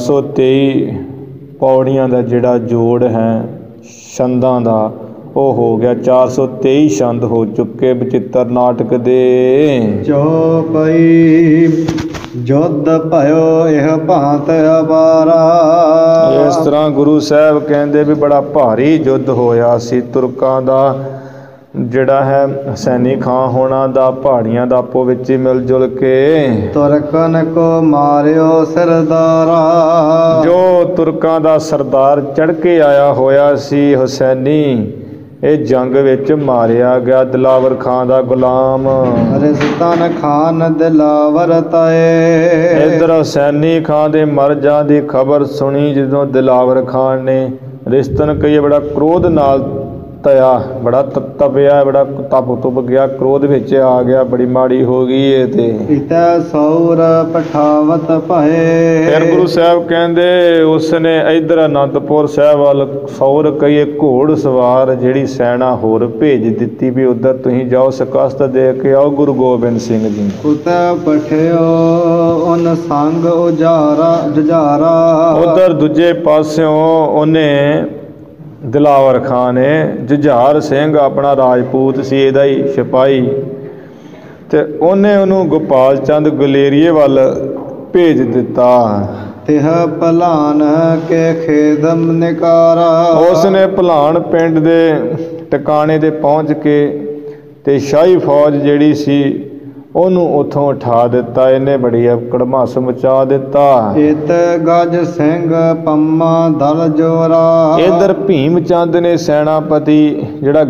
S1: 423 ਪੌੜੀਆਂ ਦਾ ਜਿਹੜਾ ਜੋੜ ਹੈ ਛੰਦਾਂ ਦਾ ਉਹ ਹੋ ਗਿਆ 423 ਛੰਦ ਹੋ ਚੁੱਕੇ ਬਚਿੱਤਰ ਨਾਟਕ ਦੇ।
S2: ਚੌਪਈ ਜੁੱਧ ਭਇਓ ਇਹ ਭਾਂਤ ਅਪਾਰਾ।
S1: ਇਸ ਤਰ੍ਹਾਂ ਗੁਰੂ ਸਾਹਿਬ ਕਹਿੰਦੇ ਵੀ ਬੜਾ ਭਾਰੀ ਯੁੱਧ ਹੋਇਆ ਸੀ ਤੁਰਕਾਂ ਦਾ, ਜਿਹੜਾ ਹੈ ਹਸੈਨੀ ਖਾਂ ਹੋਣਾ ਦਾ, ਪਹਾੜੀਆਂ ਦਾ ਆਪੋ ਵਿੱਚ ਹੀ ਮਿਲ ਜੁਲ ਕੇ।
S2: ਤੁਰਕਨ ਕੋ ਮਾਰਿਓ ਸਰਦਾਰਾ।
S1: ਜੋ ਤੁਰਕਾਂ ਦਾ ਸਰਦਾਰ ਚੜ੍ਹ ਕੇ ਆਇਆ ਹੋਇਆ ਸੀ ਹੁਸੈਨੀ, ਇਹ ਜੰਗ ਵਿੱਚ ਮਾਰਿਆ ਗਿਆ। ਦਿਲਾਵਰ ਖਾਂ ਦਾ ਗੁਲਾਮ
S2: ਰਿਜ਼ਤਨ ਖਾਨ ਦਿਲਾਵਰ ਤਾਏ।
S1: ਇੱਧਰ ਹੁਸੈਨੀ ਖਾਂ ਦੇ ਮਰ ਜਾਣ ਦੀ ਖਬਰ ਸੁਣੀ ਜਦੋਂ ਦਿਲਾਵਰ ਖਾਨ ਨੇ, ਰਿਸ਼ਤਨ ਕਹੀਏ ਬੜਾ ਕ੍ਰੋਧ ਨਾਲ ਤਇਆ, ਬੜਾ ਤਪਿਆ, ਬੜਾ ਤਪ ਗਿਆ, ਕ੍ਰੋਧ ਵਿੱਚ ਆ ਗਿਆ, ਬੜੀ ਮਾੜੀ ਹੋ ਗਈ ਇਹ ਤੇ।
S2: ਪਿਤਾ ਸੌਰ ਪਠਾਵਤ ਭਏ।
S1: ਫਿਰ ਗੁਰੂ ਸਾਹਿਬ ਕਹਿੰਦੇ ਉਸਨੇ ਇੱਧਰ ਆਨੰਦਪੁਰ ਸਾਹਿਬ ਵੱਲ ਸੌਰ ਕਹੀਏ ਘੋੜ ਸਵਾਰ ਜਿਹੜੀ ਸੈਨਾ ਹੋਰ ਭੇਜ ਦਿੱਤੀ ਵੀ ਉੱਧਰ ਤੁਸੀਂ ਜਾਓ, ਸ਼ਿਕਸਤ ਦੇ ਕੇ ਆਓ ਗੁਰੂ ਗੋਬਿੰਦ ਸਿੰਘ ਜੀ ਨੂੰ।
S2: ਕੁਤ ਪਠਿਓ ਉਨ ਸੰਗ ਉਜਾਰਾ ਜੁਝਾਰਾ।
S1: ਉੱਧਰ ਦੂਜੇ ਪਾਸਿਓਂ ਉਹਨੇ ਦਿਲਾਵਰ ਖਾਂ ਨੇ ਜੁਝਾਰ ਸਿੰਘ ਆਪਣਾ ਰਾਜਪੂਤ ਸੀ, ਇਹਦਾ ਹੀ ਸਿਪਾਹੀ, ਤੇ ਉਹਨੇ ਉਹਨੂੰ ਗੋਪਾਲ ਚੰਦ ਗਲੇਰੀਏ ਵੱਲ ਭੇਜ ਦਿੱਤਾ।
S2: ਤਿਹ ਭਲਾਨ ਕੇ ਖੇਦਮ ਨਿਕਾਰਾ।
S1: ਉਸ ਨੇ ਭਲਾਨ ਪਿੰਡ ਦੇ ਟਿਕਾਣੇ ਤੇ ਪਹੁੰਚ ਕੇ ਤੇ ਸ਼ਾਹੀ ਫੌਜ ਜਿਹੜੀ ਸੀ ਉਹਨੂੰ ਉੱਥੋਂ ਉਠਾ ਦਿੱਤਾ। ਇਹਨੇ ਬੜੀ ਕੜਮਾਸ ਮਚਾ ਦਿੱਤਾ।
S2: ਇਤ ਗਜ ਸਿੰਘ ਪੰਮਾ ਦਲ ਜੋਰਾ।
S1: ਇੱਧਰ ਭੀਮ ਚੰਦ ਨੇ ਸੈਨਾਪਤੀ ਜਿਹੜਾ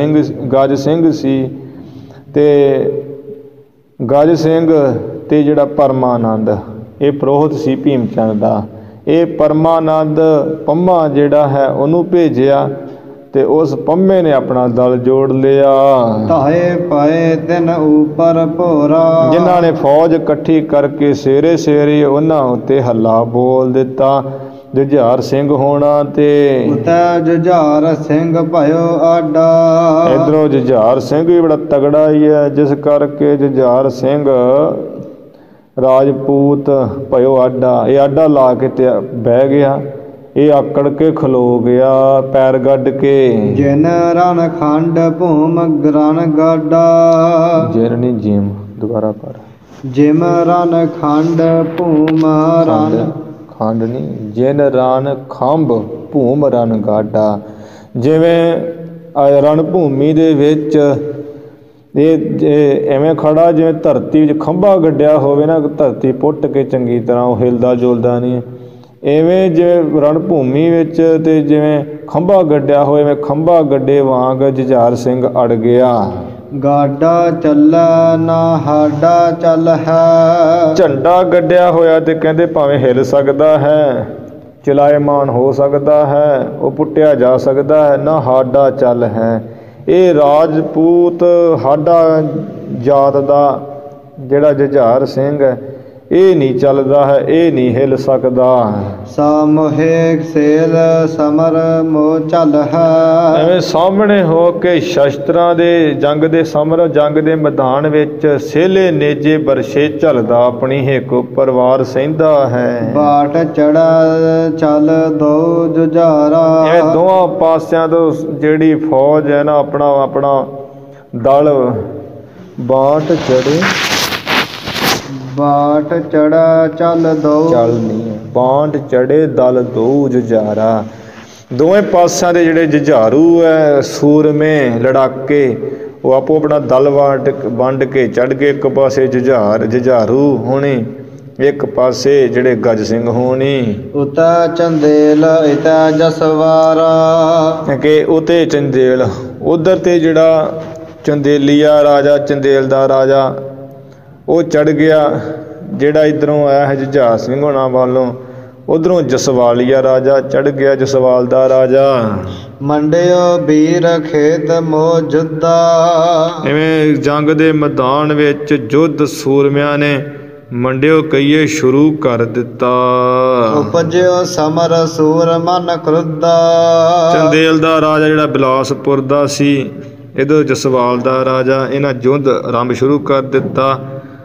S1: ਗਜ ਸਿੰਘ ਸੀ, ਤੇ ਗਜ ਸਿੰਘ ਤੇ ਜਿਹੜਾ ਪਰਮਾਨੰਦ, ਇਹ ਪ੍ਰੋਹਤ ਸੀ ਭੀਮ ਚੰਦ ਦਾ। ਇਹ ਪਰਮਾਨੰਦ ਪੰਮਾ ਜਿਹੜਾ ਹੈ ਉਹਨੂੰ ਭੇਜਿਆ, ਤੇ ਉਸ ਪੰਮੇ ਨੇ ਆਪਣਾ ਦਲ ਜੋੜ ਲਿਆ।
S2: ਤਾਏ ਪਾਏ ਦਿਨ ਉਪਰ ਭੋਰਾ।
S1: ਜਿਨ੍ਹਾਂ ਨੇ ਫੌਜ ਇਕੱਠੀ ਕਰਕੇ ਸਵੇਰੇ ਸਵੇਰੇ ਉਹਨਾਂ ਉੱਤੇ ਹੱਲਾ ਬੋਲ ਦਿੱਤਾ। ਜੁਝਾਰ ਸਿੰਘ ਹੋਣਾ ਤੇ
S2: ਉਤੈ ਜੁਝਾਰ ਸਿੰਘ ਭਇਓ ਆਡਾ।
S1: ਇੱਧਰੋਂ ਜੁਝਾਰ ਸਿੰਘ ਵੀ ਬੜਾ ਤਗੜਾ ਹੀ ਹੈ, ਜਿਸ ਕਰਕੇ ਜੁਝਾਰ ਸਿੰਘ ਰਾਜਪੂਤ ਭਇਓ ਆਡਾ, ਇਹ ਆਡਾ ਲਾ ਕੇ ਤੇ ਬਹਿ ਗਿਆ। ਇਹ ਆਕੜ ਕੇ ਖਲੋ ਗਿਆ ਪੈਰ ਗੱਡ ਕੇ।
S2: ਜਿਨ ਰਨ ਖੰਡ ਭੂਮ ਗਰਨ ਗਾਡਾ।
S1: ਜਿਰਨੀ ਜਿਮ ਦੁਬਾਰਾ ਪਰ
S2: ਜਿਮ ਰਨ ਖੰਡ ਭੂਮ ਰਨ
S1: ਖੰਡ ਨਹੀਂ, ਜਿਨ ਰਨ ਖੰਭ ਭੂਮ ਰਨ ਗਾਡਾ। ਜਿਵੇਂ ਰਣ ਭੂਮੀ ਦੇ ਵਿੱਚ ਇਹ ਐਵੇਂ ਖੜਾ ਜਿਵੇਂ ਧਰਤੀ ਵਿੱਚ ਖੰਭਾ ਗੱਡਿਆ ਹੋਵੇ ਨਾ, ਧਰਤੀ ਪੁੱਟ ਕੇ ਚੰਗੀ ਤਰ੍ਹਾਂ ਉਹ ਹਿਲਦਾ ਜੁਲਦਾ ਨਹੀਂ, ਐਵੇਂ ਜਿਵੇਂ ਰਣ ਭੂਮੀ ਵਿੱਚ ਤੇ ਜਿਵੇਂ ਖੰਭਾ ਗੱਡਿਆ ਹੋਵੇ, ਐਵੇਂ ਖੰਭਾ ਗੱਡੇ ਵਾਂਗ ਜੁਝਾਰ ਸਿੰਘ ਅੜ ਗਿਆ।
S2: ਗਾਡਾ ਚੱਲੈ ਨਾ ਹਾਡਾ ਚੱਲ ਹੈ।
S1: ਝੰਡਾ ਗੱਡਿਆ ਹੋਇਆ ਤੇ ਕਹਿੰਦੇ ਭਾਵੇਂ ਹਿਲ ਸਕਦਾ ਹੈ, ਚਲਾਇਮਾਨ ਹੋ ਸਕਦਾ ਹੈ, ਉਹ ਪੁੱਟਿਆ ਜਾ ਸਕਦਾ ਹੈ, ਨਾ ਹਾਡਾ ਚੱਲ ਹੈ। ਇਹ ਰਾਜਪੂਤ ਹਾਡਾ ਜਾਤ ਦਾ ਜਿਹੜਾ ਜੁਝਾਰ ਸਿੰਘ ਹੈ, ਇਹ ਨਹੀਂ ਚੱਲਦਾ ਹੈ, ਇਹ ਨਹੀਂ ਹਿਲ ਸਕਦਾ।
S2: ਸਾਮੋਹਿਕ ਸੇਲ ਸਮਰ ਮੋ ਚੱਲ ਹੈ।
S1: ਐਵੇਂ ਸਾਹਮਣੇ ਹੋ ਕੇ ਸ਼ਸਤਰਾਂ ਦੇ ਜੰਗ ਦੇ ਮੈਦਾਨ ਵਿੱਚ ਸੇਲੇ ਨੇਜੇ ਬਰਛੇ ਝਲਦਾ ਆਪਣੀ ਹਿੱਕ ਉੱਪਰ ਵਾਰ ਸਹਿੰਦਾ ਹੈ।
S2: ਬਾਟ ਚੜਾ ਚੱਲ ਦੋ ਜੁਝਾਰਾ।
S1: ਇਹ ਦੋਵਾਂ ਪਾਸਿਆਂ ਤੋਂ ਜਿਹੜੀ ਫੌਜ ਹੈ ਨਾ, ਆਪਣਾ ਦਲ ਬਾਟ
S2: ਚੜਾ ਚੱਲ ਦੋ।
S1: ਚੱਲ ਨਹੀਂ, ਬਾਂਟ ਚੜੇ ਦਲ ਦੋ ਜੁਝਾਰਾ। ਦੋਵੇਂ ਪਾਸਿਆਂ ਦੇ ਜਿਹੜੇ ਜੁਝਾਰੂ ਹੈ ਸੂਰਮੇ ਲੜਾਕੇ, ਉਹ ਆਪੋ ਆਪਣਾ ਦਲ ਵੰਡ ਕੇ ਚੜ੍ਹ ਗਏ। ਇੱਕ ਪਾਸੇ ਜੁਝਾਰੂ ਹੋਣੀ, ਇੱਕ ਪਾਸੇ ਜਿਹੜੇ ਗਜ ਸਿੰਘ ਹੋਣੀ।
S2: ਉਤਾ ਚੰਦੇਲ ਇਤਾ ਜਸਵਾਰਾ।
S1: ਕਿ ਉਤੇ ਚੰਦੇਲ, ਉਧਰ ਤੇ ਜਿਹੜਾ ਚੰਦੇਲੀਆ ਰਾਜਾ, ਚੰਦੇਲ ਦਾ ਰਾਜਾ ਉਹ ਚੜ੍ਹ ਗਿਆ। ਜਿਹੜਾ ਇੱਧਰੋਂ ਆਇਆ ਹੈ ਜੁਝਾਰ ਸਿੰਘ ਹੋਣਾ ਵੱਲੋਂ, ਉਧਰੋਂ ਜਸਵਾਲੀਆ ਰਾਜਾ ਚੜ੍ਹ ਗਿਆ, ਜਸਵਾਲ ਦਾ ਰਾਜਾ।
S2: ਮੰਡਿਓ ਵੀਰ ਖੇਤ ਮੌਜੂਦਾ।
S1: ਇਵੇਂ ਜੰਗ ਦੇ ਮੈਦਾਨ ਵਿੱਚ ਯੁੱਧ ਸੂਰਮਿਆਂ ਨੇ ਮੰਡਿਓ ਕਹੀਏ ਸ਼ੁਰੂ ਕਰ ਦਿੱਤਾ।
S2: ਉਪਜਿਓ ਸਮਰ ਸੂਰ ਮਨ ਕ੍ਰੁੱਧਾ।
S1: ਚੰਦੇਲ ਦਾ ਰਾਜਾ ਜਿਹੜਾ ਬਿਲਾਸਪੁਰ ਦਾ ਸੀ, ਇੱਧਰ ਜਸਵਾਲ ਦਾ ਰਾਜਾ, ਇਹਨਾਂ ਯੁੱਧ ਆਰੰਭ ਸ਼ੁਰੂ ਕਰ ਦਿੱਤਾ।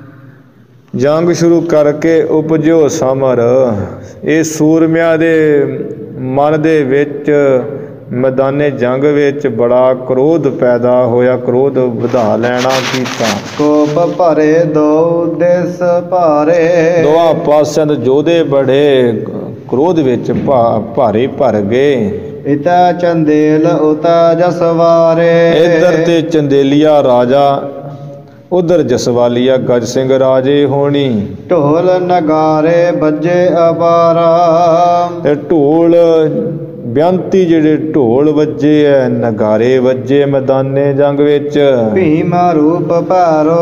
S1: ਜੰਗ ਸ਼ੁਰੂ ਕਰਕੇ ਉਪਜਿਓ ਸਮਰ, ਇਹ ਸੂਰਮਿਆਂ ਦੇ ਮਨ ਦੇ ਵਿੱਚ ਮੈਦਾਨੇ ਜੰਗ ਵਿੱਚ ਬੜਾ ਕ੍ਰੋਧ ਪੈਦਾ ਹੋਇਆ, ਕ੍ਰੋਧ ਵਧਾ ਲੈਣਾ ਕੀਤਾ।
S2: ਕੋਪ ਭਰੇ ਦੋ ਦਿਸ ਭਾਰੇ।
S1: ਦੋਹਾਂ ਪਾਸਿਆਂ ਤੋਂ ਯੋਧੇ ਬੜੇ ਕ੍ਰੋਧ ਵਿੱਚ ਭਾਰੇ ਭਰ ਗਏ।
S2: ਇਤਾ ਚੰਦੇਲ ਉਤਾ ਜਸਵਾਰੇ।
S1: ਇੱਧਰ ਤੇ ਚੰਦੇਲੀਆ ਰਾਜਾ, ਉਧਰ ਜਸਵਾਲੀਆ ਗੱਜ ਸਿੰਘ ਰਾਜੇ ਹੋਣੀ।
S2: ਢੋਲ ਨਗਾਰੇ ਵੱਜੇ ਅਬਾਰਾ।
S1: ਤੇ ਢੋਲ ਬਿਆੰਤੀ ਜਿਹੜੇ ਢੋਲ ਵੱਜੇ ਐ, ਨਗਾਰੇ ਵੱਜੇ ਮੈਦਾਨੇ ਜੰਗ ਵਿੱਚ।
S2: ਭੀਮ ਰੂਪ ਭੈਰੋ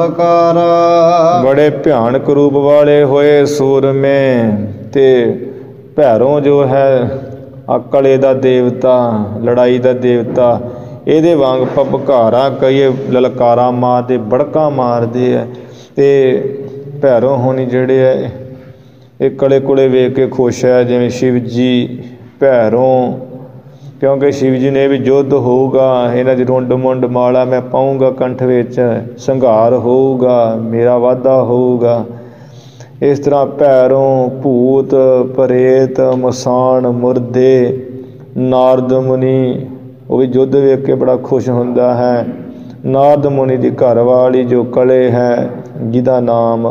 S2: ਭਬਕਾਰਾ।
S1: ਬੜੇ ਭਿਆਨਕ ਰੂਪ ਵਾਲੇ ਹੋਏ ਸੂਰਮੇ। ਤੇ ਭੈਰੋਂ ਜੋ ਹੈ ਅਕਲੇ ਦਾ ਦੇਵਤਾ, ਲੜਾਈ ਦਾ ਦੇਵਤਾ, ਇਹਦੇ ਵਾਂਗ ਭਬਕਾਰਾ ਕਹੀਏ, ਲਲਕਾਰਾ ਮਾਰਦੇ, ਬੜਕਾ ਮਾਰਦੇ ਹੈ। ਤੇ ਭੈਰੋਂ ਹੋਣੀ ਜਿਹੜੇ ਹੈ ਇਹ ਕਲੇ ਕੁਲੇ ਵੇਖ ਕੇ ਖੁਸ਼ ਹੈ, ਜਿਵੇਂ ਸ਼ਿਵ ਜੀ ਭੈਰੋਂ, ਕਿਉਂਕਿ ਸ਼ਿਵ ਜੀ ਨੇ ਵੀ ਯੁੱਧ ਹੋਊਗਾ, ਇਹਨਾਂ ਦੀ ਰੁੰਡ ਮੁੰਡ ਮਾਲਾ ਮੈਂ ਪਾਊਂਗਾ ਕੰਠ ਵਿੱਚ, ਸੰਘਾਰ ਹੋਊਗਾ, ਮੇਰਾ ਵਾਧਾ ਹੋਊਗਾ। ਇਸ ਤਰ੍ਹਾਂ ਭੈਰੋਂ, ਭੂਤ ਪ੍ਰੇਤ, ਮਸਾਣ, ਮੁਰਦੇ, ਨਾਰਦ ਮੁਨੀ, ਉਹ ਵੀ ਯੁੱਧ ਵੇਖ ਕੇ ਬੜਾ ਖੁਸ਼ ਹੁੰਦਾ ਹੈ। ਨਾਰਦ ਮੁਨੀ ਦੀ ਘਰ ਵਾਲੀ ਜੋ ਕਲੇ ਹੈ, ਜਿਹਦਾ ਨਾਮ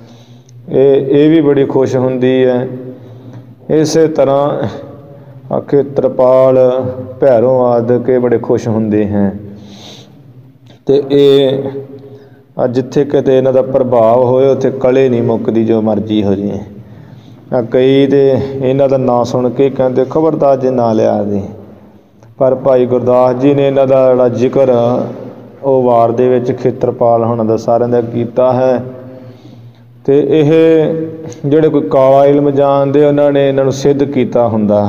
S1: ਇਹ ਵੀ ਬੜੀ ਖੁਸ਼ ਹੁੰਦੀ ਹੈ। ਇਸੇ ਤਰ੍ਹਾਂ ਆਖੇ ਤਰਪਾਲ, ਭੈਰੋਂ ਆਦਿ ਕੇ ਬੜੇ ਖੁਸ਼ ਹੁੰਦੇ ਹੈ। ਤੇ ਇਹ ਜਿੱਥੇ ਕਿਤੇ ਇਹਨਾਂ ਦਾ ਪ੍ਰਭਾਵ ਹੋਏ ਉੱਥੇ ਕਲੇ ਨਹੀਂ ਮੁੱਕਦੀ, ਜੋ ਮਰਜ਼ੀ ਹੋ ਜੇ। ਕਈ ਤੇ ਇਹਨਾਂ ਦਾ ਨਾਂ ਸੁਣ ਕੇ ਕਹਿੰਦੇ ਖਬਰਦਾਰ ਜੇ ਨਾਂ ਲਿਆ ਦੇ, ਪਰ ਭਾਈ ਗੁਰਦਾਸ ਜੀ ਨੇ ਇਹਨਾਂ ਦਾ ਜਿਹੜਾ ਜ਼ਿਕਰ ਉਹ ਵਾਰ ਦੇ ਵਿੱਚ ਖੇਤਰਪਾਲ ਹੋਣਾ ਦਾ ਸਾਰਿਆਂ ਦਾ ਕੀਤਾ ਹੈ। ਤੇ ਇਹ ਜਿਹੜੇ ਕੋਈ ਕਾਲਾ ਇਲਮ ਜਾਣਦੇ, ਉਹਨਾਂ ਨੇ ਇਹਨਾਂ ਨੂੰ ਸਿੱਧ ਕੀਤਾ ਹੁੰਦਾ।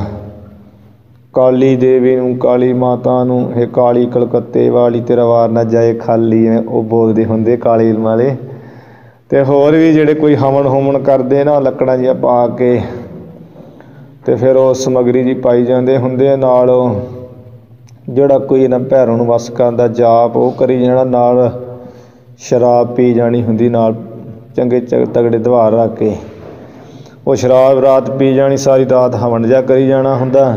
S1: ਕਾਲੀ ਦੇਵੀ ਨੂੰ, ਕਾਲੀ ਮਾਤਾ ਨੂੰ, ਇਹ ਕਾਲੀ ਕਲਕੱਤੇ ਵਾਲੀ ਤੇਰਾ ਵਾਰ ਨਾ ਜਾਏ ਖਾਲੀ, ਉਹ ਬੋਲਦੇ ਹੁੰਦੇ ਕਾਲੀ ਇਲਮ ਵਾਲੇ। ਤੇ ਹੋਰ ਵੀ ਜਿਹੜੇ ਕੋਈ ਹਵਨ ਹੁਮਨ ਕਰਦੇ ਨਾ, ਲੱਕੜਾਂ ਜਿਹੀਆਂ ਪਾ ਕੇ, ਤੇ ਫਿਰ ਉਹ ਸਮੱਗਰੀ ਜੀ ਪਾਈ ਜਾਂਦੇ ਹੁੰਦੇ। ਨਾਲ ਉਹ ਜਿਹੜਾ ਕੋਈ ਇਹਨਾਂ ਭੈਰੋਂ ਨੂੰ ਵਸ ਕਰਦਾ ਜਾਪ ਉਹ ਕਰੀ ਜਾਣਾ, ਨਾਲ ਸ਼ਰਾਬ ਪੀ ਜਾਣੀ ਹੁੰਦੀ, ਨਾਲ ਚੰਗੇ ਤਗੜੇ ਦਵਾਰ ਰੱਖ ਕੇ ਉਹ ਸ਼ਰਾਬ ਰਾਤ ਪੀ ਜਾਣੀ, ਸਾਰੀ ਰਾਤ ਹਵਨ ਜਿਹਾ ਕਰੀ ਜਾਣਾ ਹੁੰਦਾ।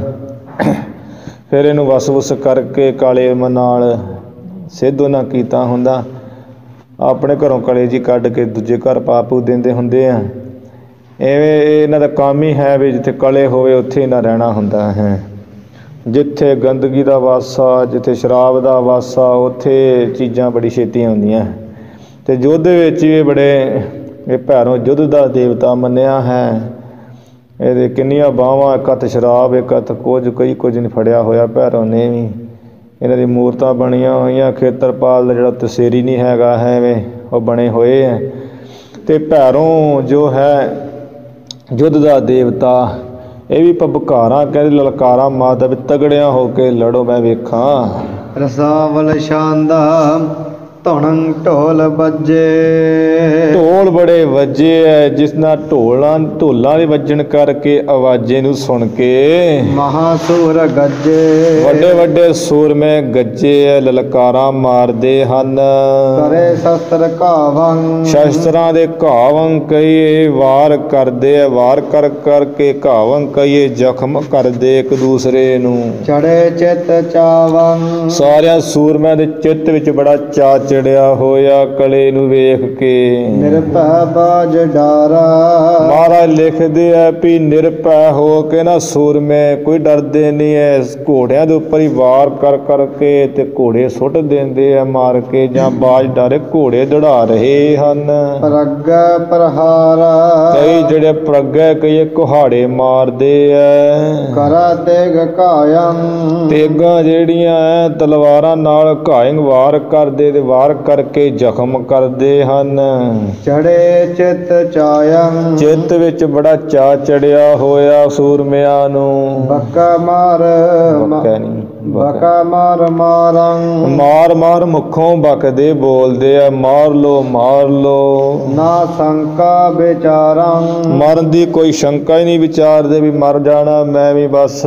S1: ਫਿਰ ਇਹਨੂੰ ਵਸ ਵੁਸ ਕਰਕੇ ਕਾਲੇ ਇਲਮ ਨਾਲ ਸਿੱਧ ਉਹਨਾਂ ਕੀਤਾ ਹੁੰਦਾ। ਆਪਣੇ ਘਰੋਂ ਕਲੇ ਜੀ ਕੱਢ ਕੇ ਦੂਜੇ ਘਰ ਪਾ ਪੂ ਦਿੰਦੇ ਹੁੰਦੇ ਆ। ਐਵੇਂ ਇਹਨਾਂ ਦਾ ਕੰਮ ਹੀ ਹੈ ਵੀ ਜਿੱਥੇ ਕਲੇ ਹੋਵੇ ਉੱਥੇ ਇਹਨਾਂ ਰਹਿਣਾ ਹੁੰਦਾ ਹੈ। ਜਿੱਥੇ ਗੰਦਗੀ ਦਾ ਵਾਸਾ, ਜਿੱਥੇ ਸ਼ਰਾਬ ਦਾ ਵਾਸਾ, ਉੱਥੇ ਚੀਜ਼ਾਂ ਬੜੀ ਛੇਤੀ ਆਉਂਦੀਆਂ। ਤੇ ਯੁੱਧ ਦੇ ਵਿੱਚ ਵੀ ਇਹ ਭੈਰੋਂ ਯੁੱਧ ਦਾ ਦੇਵਤਾ ਮੰਨਿਆ ਹੈ। ਇਹਦੇ ਕਿੰਨੀਆਂ ਬਾਹਾਂ, ਇੱਕ ਹੱਥ ਸ਼ਰਾਬ, ਇੱਕ ਹੱਥ ਕੁਝ ਨਹੀਂ ਫੜਿਆ ਹੋਇਆ ਭੈਰੋਂ ਨੇ ਵੀ। ਇਹਨਾਂ ਦੀ ਮੂਰਤਾਂ ਬਣੀਆਂ ਹੋਈਆਂ। ਖੇਤਰਪਾਲ ਦਾ ਜਿਹੜਾ ਤਸੇਰੀ ਨਹੀਂ ਹੈਗਾ, ਐਵੇਂ ਉਹ ਬਣੇ ਹੋਏ ਹੈ। ਤੇ ਭੈਰੋਂ ਜੋ ਹੈ ਯੁੱਧ ਦਾ ਦੇਵਤਾ, ਇਹ ਵੀ ਭਬਕਾਰਾਂ ਕਹਿੰਦੇ, ਲਲਕਾਰਾ ਮਾਰਦਾ ਵੀ ਤਗੜਿਆਂ ਹੋ ਕੇ ਲੜੋ ਮੈਂ ਵੇਖਾਂ।
S2: ਰਸਾਵਲ ਸ਼ਾਂਦਾ ਧੁਣੰ ਢੋਲ ਵੱਜੇ।
S1: ਢੋਲ ਬੜੇ ਵੱਜੇ ਐ, ਜਿਸ ਨਾਲ ਢੋਲਾਂ ਦੇ ਵੱਜਣ ਕਰਕੇ ਆਵਾਜ਼ੇ ਨੂੰ ਸੁਣ ਕੇ
S2: ਮਹਾਸੂਰ ਗੱਜੇ।
S1: ਵੱਡੇ ਵੱਡੇ ਸੂਰਮੇ ਗੱਜੇ ਐ, ਲਲਕਾਰਾਂ ਮਾਰਦੇ ਹਨ।
S2: ਕਰੇ ਸ਼ਸਤਰ ਘਾਵੰ।
S1: ਸ਼ਸਤਰਾਂ ਦੇ ਘਾਵੰ ਕਈ ਵਾਰ ਕਰਦੇ ਐ, ਵਾਰ ਕਰ ਕਰਕੇ ਘਾਵੰ ਕਈ ਜ਼ਖਮ ਕਰਦੇ ਇੱਕ ਦੂਸਰੇ ਨੂੰ।
S2: ਚੜੇ ਚਿਤ ਚਾਵੰ।
S1: ਸਾਰਿਆਂ ਸੂਰਮਿਆਂ ਦੇ ਚਿੱਤ ਵਿੱਚ ਬੜਾ ਚਾਅ ਚੜਿਆ ਹੋਇਆ ਕਲੇ ਨੂੰ ਵੇਖ ਕੇ।
S2: ਨਿਰਭੈ ਬਾਜ ਡਾਰਾ।
S1: ਮਹਾਰਾਜ ਲਿਖਦੇ ਆ ਵੀ ਨਿਰਭੈ ਹੋ ਕੇ ਨਾ ਸੂਰਮੇ ਕੋਈ ਡਰਦੇ ਨਹੀਂ ਐ। ਘੋੜਿਆਂ ਦੇ ਉੱਪਰ ਹੀ ਵਾਰ ਕਰ ਕਰਕੇ ਤੇ ਘੋੜੇ ਸੁੱਟ ਦਿੰਦੇ ਆ ਮਾਰ ਕੇ, ਜਾਂ ਬਾਜ ਡਾਰੇ ਘੋੜੇ ਦੌੜਾ ਰਹੇ ਹਨ।
S2: ਪ੍ਰਗੈ ਪ੍ਰਹਾਰਾ।
S1: ਕਈ ਜਿਹੜੇ ਪ੍ਰਗੈ ਕਈ ਕੁਹਾੜੇ ਮਾਰਦੇ ਐ।
S2: ਕਰਾ ਤੇਗ ਕਾਇੰ।
S1: ਤੇਗਾਂ ਜਿਹੜੀਆਂ ਐ ਤਲਵਾਰਾਂ ਨਾਲ ਘਾਇੰ ਵਾਰ ਕਰਦੇ ਤੇ ਵਾਰ ਵਾਰ ਕਰਕੇ ਜ਼ਖਮ ਕਰਦੇ ਹਨ।
S2: ਚੜੇ ਚਿਤ ਚਾਇੰ
S1: ਚਿੱਤ ਵਿੱਚ ਬੜਾ ਚਾਅ ਚੜਿਆ ਹੋਇਆ ਸੂਰਮਿਆਂ ਨੂੰ।
S2: ਬਕਾ ਮਾਰ
S1: ਬਕਾ ਨਹੀਂ,
S2: ਬਕਾ ਮਾਰ ਮਾਰੰ
S1: ਮਾਰ ਮਾਰ ਮੁਖੋਂ ਬਕਦੇ ਬੋਲਦੇ ਆ, ਮਾਰ ਲੋ ਮਾਰ ਲੋ।
S2: ਨਾ ਸ਼ੰਕਾ ਵਿਚਾਰੰ
S1: ਮਰਨ ਦੀ ਕੋਈ ਸ਼ੰਕਾ ਹੀ ਨਹੀਂ ਵਿਚਾਰਦੇ ਵੀ ਮਰ ਜਾਣਾ ਮੈਂ ਵੀ, ਬਸ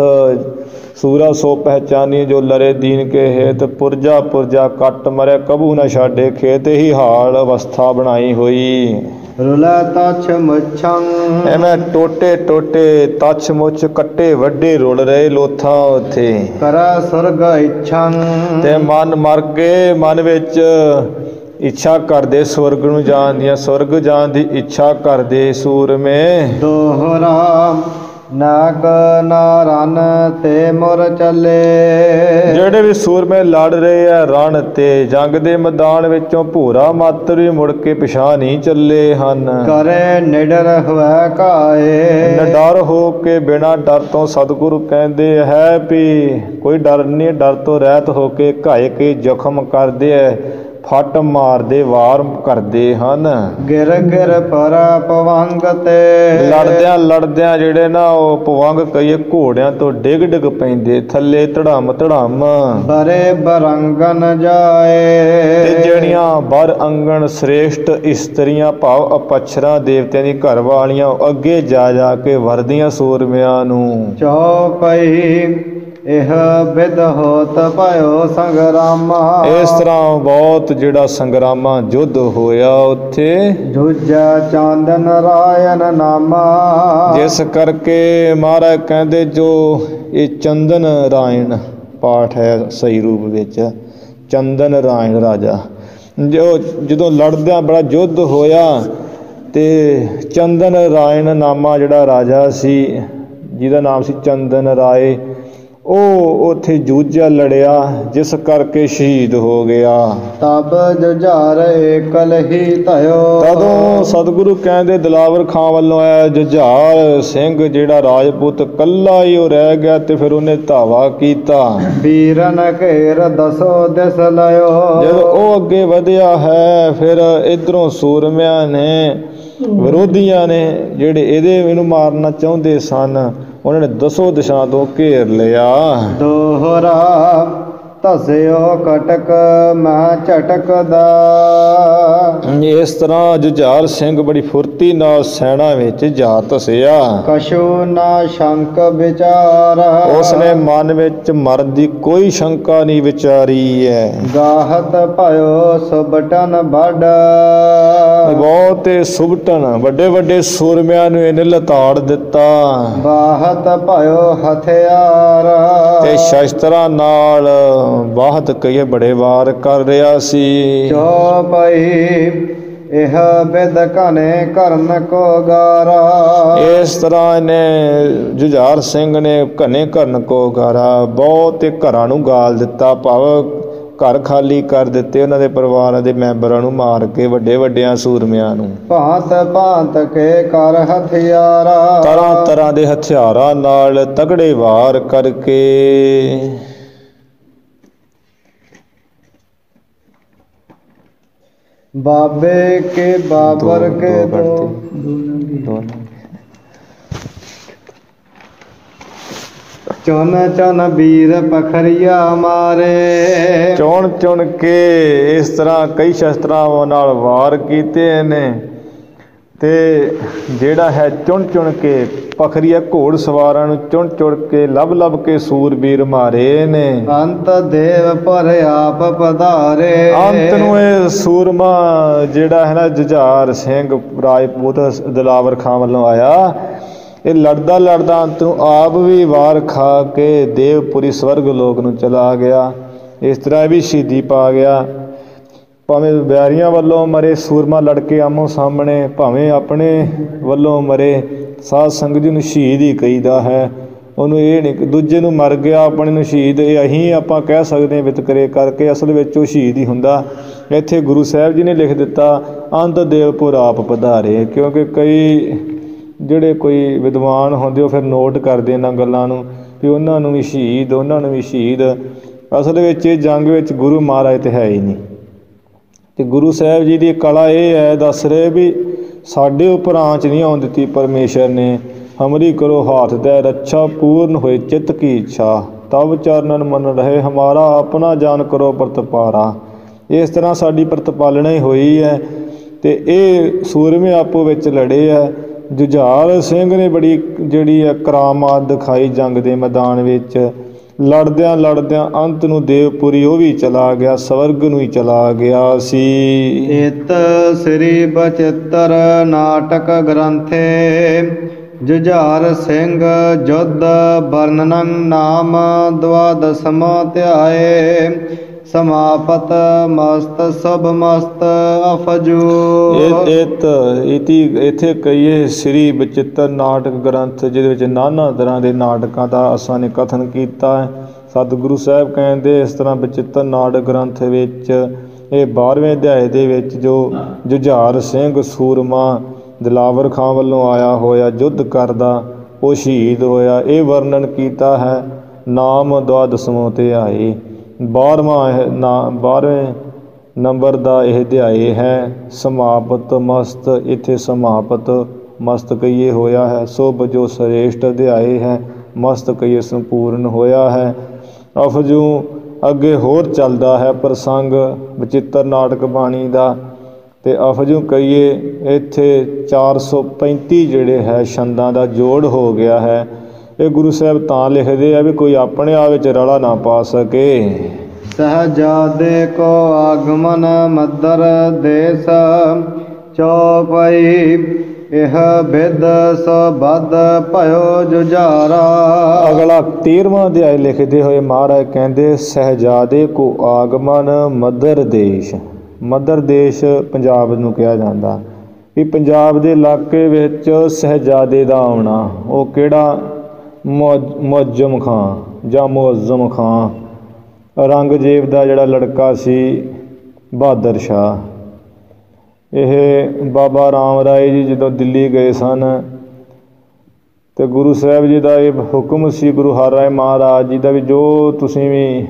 S1: ਸੂਰਾ ਸੋ ਪਹਿਚਾਨੀ ਜੋ ਲਰੇ ਦੀਨ ਕੇ ਹੇਤ, ਪੁਰਜਾ ਪੁਰਜਾ ਕੱਟ ਮਰੇ ਕਬੂ ਨਾ ਛਾਡੇ ਖੇਤ, ਹੀ ਹਾਲ ਅਵਸਥਾ ਬਣਾਈ ਹੋਈ।
S2: ਰੁਲਾ ਤਛ ਮੁਛੰ
S1: ਐਵੇਂ ਟੋਟੇ ਟੋਟੇ ਤਛ ਮੁੱਛ ਕੱਟੇ ਵੱਡੇ ਰੁਲ ਰਹੇ ਲੋਥਾਂ ਉੱਥੇ।
S2: ਕਰਾ ਸੁਰਗ ਇਛੰ
S1: ਤੇ ਮਨ ਮਰ ਗਏ, ਮਨ ਵਿੱਚ ਇੱਛਾ ਕਰਦੇ ਸਵਰਗ ਨੂੰ ਜਾਣ ਦੀਆਂ, ਸਵਰਗ ਜਾਣ ਦੀ ਇੱਛਾ ਕਰਦੇ ਸੂਰਮੇ।
S2: ਦੋਹਰਾ ਨਾਗ ਨਾਰਨ ਤੇ ਮੁਰ ਚੱਲੇ।
S1: ਜਿਹੜੇ ਵੀ ਸੂਰਮੇ ਲੜ ਰਹੇ ਆ ਰਣ ਤੇ ਜੰਗ ਦੇ ਮੈਦਾਨ ਵਿੱਚੋਂ ਭੂਰਾ ਮਾਤਰ ਵੀ ਮੁੜ ਕੇ ਪਿਛਾਂਹ ਨਹੀਂ ਚੱਲੇ ਹਨ।
S2: ਕਰੇ ਨਿਡਰ ਹੋਇ ਕਾਏ
S1: ਨਿਡਰ ਹੋ ਕੇ ਬਿਨਾਂ ਡਰ ਤੋਂ ਸਤਿਗੁਰੂ ਕਹਿੰਦੇ ਹੈ ਵੀ ਕੋਈ ਡਰ ਨਹੀਂ, ਡਰ ਤੋਂ ਰਹਿਤ ਹੋ ਕੇ ਘਾਇ ਕੇ ਜ਼ਖਮ ਕਰਦੇ ਐ, ਫੱਟ ਮਾਰਦੇ ਵਾਰ ਕਰਦੇ ਹਨ।
S2: ਗਿਰ ਗਿਰ ਪਰ ਪਵੰਗ ਤੇ
S1: ਲੜਦਿਆਂ ਲੜਦਿਆਂ ਜਿਹੜੇ ਨਾ ਉਹ ਪਵੰਗ ਕਈਏ ਘੋੜਿਆਂ ਤੋਂ ਡਿੱਗ ਡਿੱਗ ਪੈਂਦੇ ਥੱਲੇ ਧੜਮ ਧੜਮ।
S2: ਬਰੇ ਬਰੰਗਨ ਜਾਏ
S1: ਤੇ ਜਿਹੜੀਆਂ ਬਰ ਅੰਗਣ ਸ੍ਰੇਸ਼ਟ ਇਸਤਰੀਆਂ ਭਾਵ ਅਪਛਰਾਂ ਦੇਵਤਿਆਂ ਦੀ ਘਰ ਵਾਲੀਆਂ ਅੱਗੇ ਜਾ ਜਾ ਕੇ ਵਰਦੀਆਂ ਸੂਰਮਿਆਂ ਨੂੰ।
S2: ਚੌਪਈ ਇਹ ਬਿਦ ਹੋਤ ਭਇਓ ਸੰਗਰਾਮਾ।
S1: ਇਸ ਤਰ੍ਹਾਂ ਬਹੁਤ ਜਿਹੜਾ ਸੰਗਰਾਮਾਂ ਯੁੱਧ ਹੋਇਆ ਉੱਥੇ।
S2: ਜੂਝਾ ਚਾਂਦਨ ਰਾਇਨ ਨਾਮਾ
S1: ਜਿਸ ਕਰਕੇ ਮਹਾਰਾਜ ਕਹਿੰਦੇ ਜੋ ਇਹ ਚੰਦਨ ਰਾਇਣ ਪਾਠ ਹੈ ਸਹੀ ਰੂਪ ਵਿੱਚ, ਚੰਦਨ ਰਾਇਣ ਰਾਜਾ ਜੋ ਜਦੋਂ ਲੜਦਿਆਂ ਬੜਾ ਯੁੱਧ ਹੋਇਆ ਤੇ ਚੰਦਨ ਰਾਇਣ ਨਾਮਾ ਜਿਹੜਾ ਰਾਜਾ ਸੀ ਜਿਹਦਾ ਨਾਮ ਸੀ ਚੰਦਨ ਰਾਏ, ਉਹ ਉੱਥੇ ਜੂਝਿਆ ਲੜਿਆ ਜਿਸ ਕਰਕੇ ਸ਼ਹੀਦ ਹੋ ਗਿਆ।
S2: ਤਬ ਜੁਝਾਰ ਏਕਲ ਹੀ ਧਇਓ।
S1: ਤਦੋਂ ਸਤਿਗੁਰੂ ਕਹਿੰਦੇ ਦਿਲਾਵਰ ਖਾਂ ਵੱਲੋਂ ਆਇਆ ਜੁਝਾਰ ਸਿੰਘ ਜਿਹੜਾ ਰਾਜਪੂਤ ਕੱਲਾ ਹੀ ਉਹ ਰਹਿ ਗਿਆ ਤੇ ਫਿਰ ਉਹਨੇ ਧਾਵਾ ਕੀਤਾ।
S2: ਵੀਰਨ ਘੇਰ ਦਸੋ ਦਿਸ ਲਿਓ।
S1: ਜਦੋਂ ਉਹ ਅੱਗੇ ਵਧਿਆ ਹੈ ਫਿਰ ਇਧਰੋਂ ਸੂਰਮਿਆਂ ਨੇ ਵਿਰੋਧੀਆਂ ਨੇ ਜਿਹੜੇ ਇਹਨੂੰ ਮਾਰਨਾ ਚਾਹੁੰਦੇ ਸਨ ਉਹਨਾਂ ਨੇ ਦਸੋ ਦਿਸ਼ਾ ਤੋਂ ਘੇਰ ਲਿਆ।
S2: ਦੋਹਰਾ ਧਸਿਓ ਕਟਕ ਮਹ ਝਟਕਦਾ।
S1: ਇਸ ਤਰ੍ਹਾਂ ਜੁਝਾਰ ਸਿੰਘ ਬੜੀ ਫੁਰਤੀ ਨਾਲ ਸੈਨਾ ਵਿੱਚ ਜਾ ਧਸਿਆ।
S2: ਕਛੂ ਨਾ ਸ਼ੰਕ ਵਿਚਾਰ
S1: ਉਸਨੇ ਮਨ ਵਿੱਚ ਮਰਨ ਦੀ ਕੋਈ ਸ਼ੰਕਾ ਨਹੀਂ ਵਿਚਾਰੀ ਹੈ।
S2: ਗਾਹਤ ਭਇਓ ਸੁਬਟਨ ਵੱਡ।
S1: ਬਹੁਤੇ ਸੁਬਟਨ ਵੱਡੇ ਵੱਡੇ ਸੂਰਮਿਆਂ ਨੂੰ ਇਹਨੇ ਲਤਾੜ ਦਿੱਤਾ।
S2: ਬਾਹਤ ਭਇਓ ਹਥਿਆਰ
S1: ਤੇ ਸ਼ਸਤਰਾਂ ਨਾਲ ਬਾਹਤ ਕਈਏ ਬੜੇ ਵਾਰ ਕਰ ਰਿਹਾ ਸੀ।
S2: ਚੌਪਈ ਇਹ ਬਿਦ ਘਨੇ ਕਰਨ ਕੋ ਗਾਰਾ।
S1: ਇਸ ਤਰ੍ਹਾਂ ਇਹਨੇ ਜੁਝਾਰ ਸਿੰਘ ਨੇ ਘਨੇ ਕਰਨ ਕੋ ਗਾਰਾ ਬਹੁਤ ਘਰਾਂ ਨੂੰ ਗਾਲ ਦਿੱਤਾ ਭਾਵ ਘਰ ਖਾਲੀ ਕਰ ਦਿੱਤੇ ਉਹਨਾਂ ਦੇ ਪਰਿਵਾਰਾਂ ਦੇ ਮੈਂਬਰਾਂ ਨੂੰ ਮਾਰ ਕੇ ਵੱਡੇ ਵੱਡਿਆਂ ਸੂਰਮਿਆਂ ਨੂੰ।
S2: ਭਾਂਤ ਭਾਂਤ ਕੇ ਕਰ ਹਥਿਆਰਾ।
S1: ਤਰ੍ਹਾਂ ਤਰ੍ਹਾਂ ਦੇ ਹਥਿਆਰਾਂ ਨਾਲ ਤਗੜੇ ਵਾਰ ਕਰਕੇ।
S2: ਬਾਬੇ ਕੇ ਬਾਬਰ ਕੇ ਦੋ ਚੁਣ ਚੁਣ ਵੀਰ ਪਖਰੀਆ ਮਾਰੇ।
S1: ਚੁਣ ਚੁਣ ਕੇ ਇਸ ਤਰ੍ਹਾਂ ਕਈ ਸ਼ਸਤਰਾਂ ਨਾਲ ਵਾਰ ਕੀਤੇ ਨੇ ਤੇ ਜਿਹੜਾ ਹੈ ਚੁਣ ਚੁਣ ਕੇ ਪਖਰੀਆ ਘੋੜ ਸਵਾਰਾਂ ਨੂੰ ਚੁਣ ਚੁਣ ਕੇ ਲੱਭ ਲੱਭ ਕੇ ਸੂਰਬੀਰ ਮਾਰੇ ਨੇ।
S2: ਅੰਤ ਦੇਵ ਪਰ ਆਪ ਪਧਾਰੇ।
S1: ਅੰਤ ਨੂੰ ਇਹ ਸੂਰਮਾ ਜਿਹੜਾ ਹੈ ਨਾ ਜੁਝਾਰ ਸਿੰਘ ਰਾਜਪੂਤ ਦਿਲਾਵਰ ਖਾਂ ਵੱਲੋਂ ਆਇਆ, ਇਹ ਲੜਦਾ ਲੜਦਾ ਅੰਤ ਨੂੰ ਆਪ ਵੀ ਵਾਰ ਖਾ ਕੇ ਦੇਵਪੁਰੀ ਸਵਰਗ ਲੋਕ ਨੂੰ ਚਲਾ ਗਿਆ। ਇਸ ਤਰ੍ਹਾਂ ਇਹ ਵੀ ਸ਼ਹੀਦੀ ਪਾ ਗਿਆ। ਭਾਵੇਂ ਬਿਆਰੀਆਂ ਵੱਲੋਂ ਮਰੇ ਸੂਰਮਾ ਲੜ ਕੇ ਆਮੋ ਸਾਹਮਣੇ, ਭਾਵੇਂ ਆਪਣੇ ਵੱਲੋਂ ਮਰੇ ਸਾਧ ਸੰਗਤ ਜੀ ਨੂੰ ਸ਼ਹੀਦ ਹੀ ਕਹੀਦਾ ਹੈ। ਉਹਨੂੰ ਇਹ ਨਹੀਂ ਕਿ ਦੂਜੇ ਨੂੰ ਮਰ ਗਿਆ ਆਪਣੇ ਨੂੰ ਸ਼ਹੀਦ, ਇਹ ਅਸੀਂ ਆਪਾਂ ਕਹਿ ਸਕਦੇ ਹਾਂ ਵਿਤਕਰੇ ਕਰਕੇ, ਅਸਲ ਵਿੱਚ ਉਹ ਸ਼ਹੀਦ ਹੀ ਹੁੰਦਾ। ਇੱਥੇ ਗੁਰੂ ਸਾਹਿਬ ਜੀ ਨੇ ਲਿਖ ਦਿੱਤਾ ਅੰਤ ਦੇਵਪੁਰ ਆਪ ਪਧਾਰੇ, ਕਿਉਂਕਿ ਕਈ ਜਿਹੜੇ ਕੋਈ ਵਿਦਵਾਨ ਹੁੰਦੇ ਉਹ ਫਿਰ ਨੋਟ ਕਰਦੇ ਇਹਨਾਂ ਗੱਲਾਂ ਨੂੰ ਵੀ ਉਹਨਾਂ ਨੂੰ ਵੀ ਸ਼ਹੀਦ, ਉਹਨਾਂ ਨੂੰ ਵੀ ਸ਼ਹੀਦ। ਅਸਲ ਵਿੱਚ ਇਹ ਜੰਗ ਵਿੱਚ ਗੁਰੂ ਮਹਾਰਾਜ ਤਾਂ ਹੈ ਹੀ ਨਹੀਂ, ਤੇ ਗੁਰੂ ਸਾਹਿਬ ਜੀ ਦੀ ਕਲਾ ਇਹ ਹੈ, ਦੱਸ ਰਹੇ ਵੀ ਸਾਡੇ ਉੱਪਰ ਆਂਚ ਨਹੀਂ ਆਉਣ ਦਿੱਤੀ ਪਰਮੇਸ਼ਰ ਨੇ। ਹਮਰੀ ਕਰੋ ਹਾਥ ਦੈ ਰੱਛਾ, ਪੂਰਨ ਹੋਏ ਚਿੱਤ ਕੀ ਇੱਛਾ, ਤਬ ਚਰਨਨ ਮਨ ਰਹੇ ਹਮਾਰਾ, ਆਪਣਾ ਜਾਨ ਕਰੋ ਪ੍ਰਤਪਾਰਾ। ਇਸ ਤਰ੍ਹਾਂ ਸਾਡੀ ਪ੍ਰਤਪਾਲਣਾ ਹੀ ਹੋਈ ਹੈ। ਤੇ ਇਹ ਸੂਰਮੇ ਆਪੋ ਵਿੱਚ ਲੜੇ ਹੈ। ਜੁਝਾਰ ਸਿੰਘ ਨੇ ਬੜੀ ਜਿਹੜੀ ਹੈ ਕਰਾਮਾਤ ਦਿਖਾਈ ਜੰਗ ਦੇ ਮੈਦਾਨ ਵਿੱਚ। ਲੜਦਿਆਂ ਲੜਦਿਆਂ ਅੰਤ ਨੂੰ ਦੇਵਪੁਰੀ ਉਹ ਵੀ ਚਲਾ ਗਿਆ, ਸਵਰਗ ਨੂੰ ਹੀ ਚਲਾ ਗਿਆ ਸੀ।
S2: ਇਤ ਸ੍ਰੀ ਬਚਿੱਤਰ ਨਾਟਕ ਗ੍ਰੰਥੇ ਜੁਝਾਰ ਸਿੰਘ ਜੁਧ ਵਰਣਨ ਨਾਮ ਦੁਆਦਸਮ ਧਿਆਏ, ਸਮਾਪਤ ਮਸਤ ਸਭ ਮਸਤ ਅਫਜੂ।
S1: ਇੱਥੇ ਕਹੀਏ ਸ੍ਰੀ ਬਚਿੱਤਰ ਨਾਟਕ ਗ੍ਰੰਥ, ਜਿਹਦੇ ਵਿੱਚ ਨਾਨਾ ਤਰ੍ਹਾਂ ਦੇ ਨਾਟਕਾਂ ਦਾ ਅਸਾਂ ਨੇ ਕਥਨ ਕੀਤਾ ਹੈ। ਸਤਿਗੁਰੂ ਸਾਹਿਬ ਕਹਿੰਦੇ ਇਸ ਤਰ੍ਹਾਂ ਬਚਿੱਤਰ ਨਾਟਕ ਗ੍ਰੰਥ ਵਿੱਚ ਇਹ 12ਵੇਂ ਅਧਿਆਏ ਦੇ ਵਿੱਚ ਜੋ ਜੁਝਾਰ ਸਿੰਘ ਸੂਰਮਾ ਦਿਲਾਵਰ ਖਾਂ ਵੱਲੋਂ ਆਇਆ ਹੋਇਆ ਯੁੱਧ ਕਰਦਾ, ਉਹ ਸ਼ਹੀਦ ਹੋਇਆ, ਇਹ ਵਰਣਨ ਕੀਤਾ ਹੈ। ਨਾਮ ਦੁਆਦਸਮੋਂ ਧਿਆਏ, 12ਵੇਂ ਨੰਬਰ ਦਾ ਇਹ ਅਧਿਆਏ ਹੈ। ਸਮਾਪਤ ਮਸਤ, ਇੱਥੇ ਸਮਾਪਤ ਮਸਤ ਕਹੀਏ ਹੋਇਆ ਹੈ। ਸੁਭ ਜੋ ਸ੍ਰੇਸ਼ਟ ਅਧਿਆਏ ਹੈ, ਮਸਤ ਕਹੀਏ ਸੰਪੂਰਨ ਹੋਇਆ ਹੈ। ਅਫਜੂ ਅੱਗੇ ਹੋਰ ਚੱਲਦਾ ਹੈ ਪ੍ਰਸੰਗ ਬਚਿੱਤਰ ਨਾਟਕ ਬਾਣੀ ਦਾ। ਤੇ ਅਫਜੂ ਕਹੀਏ ਇੱਥੇ 435 ਜਿਹੜੇ ਹੈ ਛੰਦਾਂ ਦਾ ਜੋੜ ਹੋ ਗਿਆ ਹੈ। ਇਹ ਗੁਰੂ ਸਾਹਿਬ ਤਾਂ ਲਿਖਦੇ ਆ ਵੀ ਕੋਈ ਆਪਣੇ ਆਪ ਵਿੱਚ ਰਲਾ ਨਾ ਪਾ ਸਕੇ।
S2: ਸਹਜਾਦੇ ਕੋ ਆਗਮਨ ਮਦਰ ਦੇਸ, ਚੌਪਈ ਇਹ ਬਿਦ ਸਬਦ ਭਇਓ ਜੁਝਾਰਾ।
S1: ਅਗਲਾ 13ਵਾਂ ਅਧਿਆਇ ਲਿਖਦੇ ਹੋਏ ਮਹਾਰਾਜ ਕਹਿੰਦੇ ਸਹਜਾਦੇ ਕੋ ਆਗਮਨ ਮਦਰ ਦੇਸ਼। ਮਦਰ ਦੇਸ਼ ਪੰਜਾਬ ਨੂੰ ਕਿਹਾ ਜਾਂਦਾ ਵੀ ਪੰਜਾਬ ਦੇ ਇਲਾਕੇ ਵਿੱਚ ਸਹਜਾਦੇ ਦਾ ਆਉਣਾ। ਉਹ ਕਿਹੜਾ? ਮੁਅੱਜ਼ਮ ਖਾਂ ਜਾਂ ਮੁਅੱਜ਼ਮ ਖਾਂ, ਔਰੰਗਜ਼ੇਬ ਦਾ ਜਿਹੜਾ ਲੜਕਾ ਸੀ ਬਹਾਦਰ ਸ਼ਾਹ। ਇਹ ਬਾਬਾ ਰਾਮ ਰਾਏ ਜੀ ਜਦੋਂ ਦਿੱਲੀ ਗਏ ਸਨ ਤੇ ਗੁਰੂ ਸਾਹਿਬ ਜੀ ਦਾ ਇਹ ਹੁਕਮ ਸੀ, ਗੁਰੂ ਹਰਿ ਰਾਏ ਮਹਾਰਾਜ ਜੀ ਦਾ, ਵੀ ਜੋ ਤੁਸੀਂ ਵੀ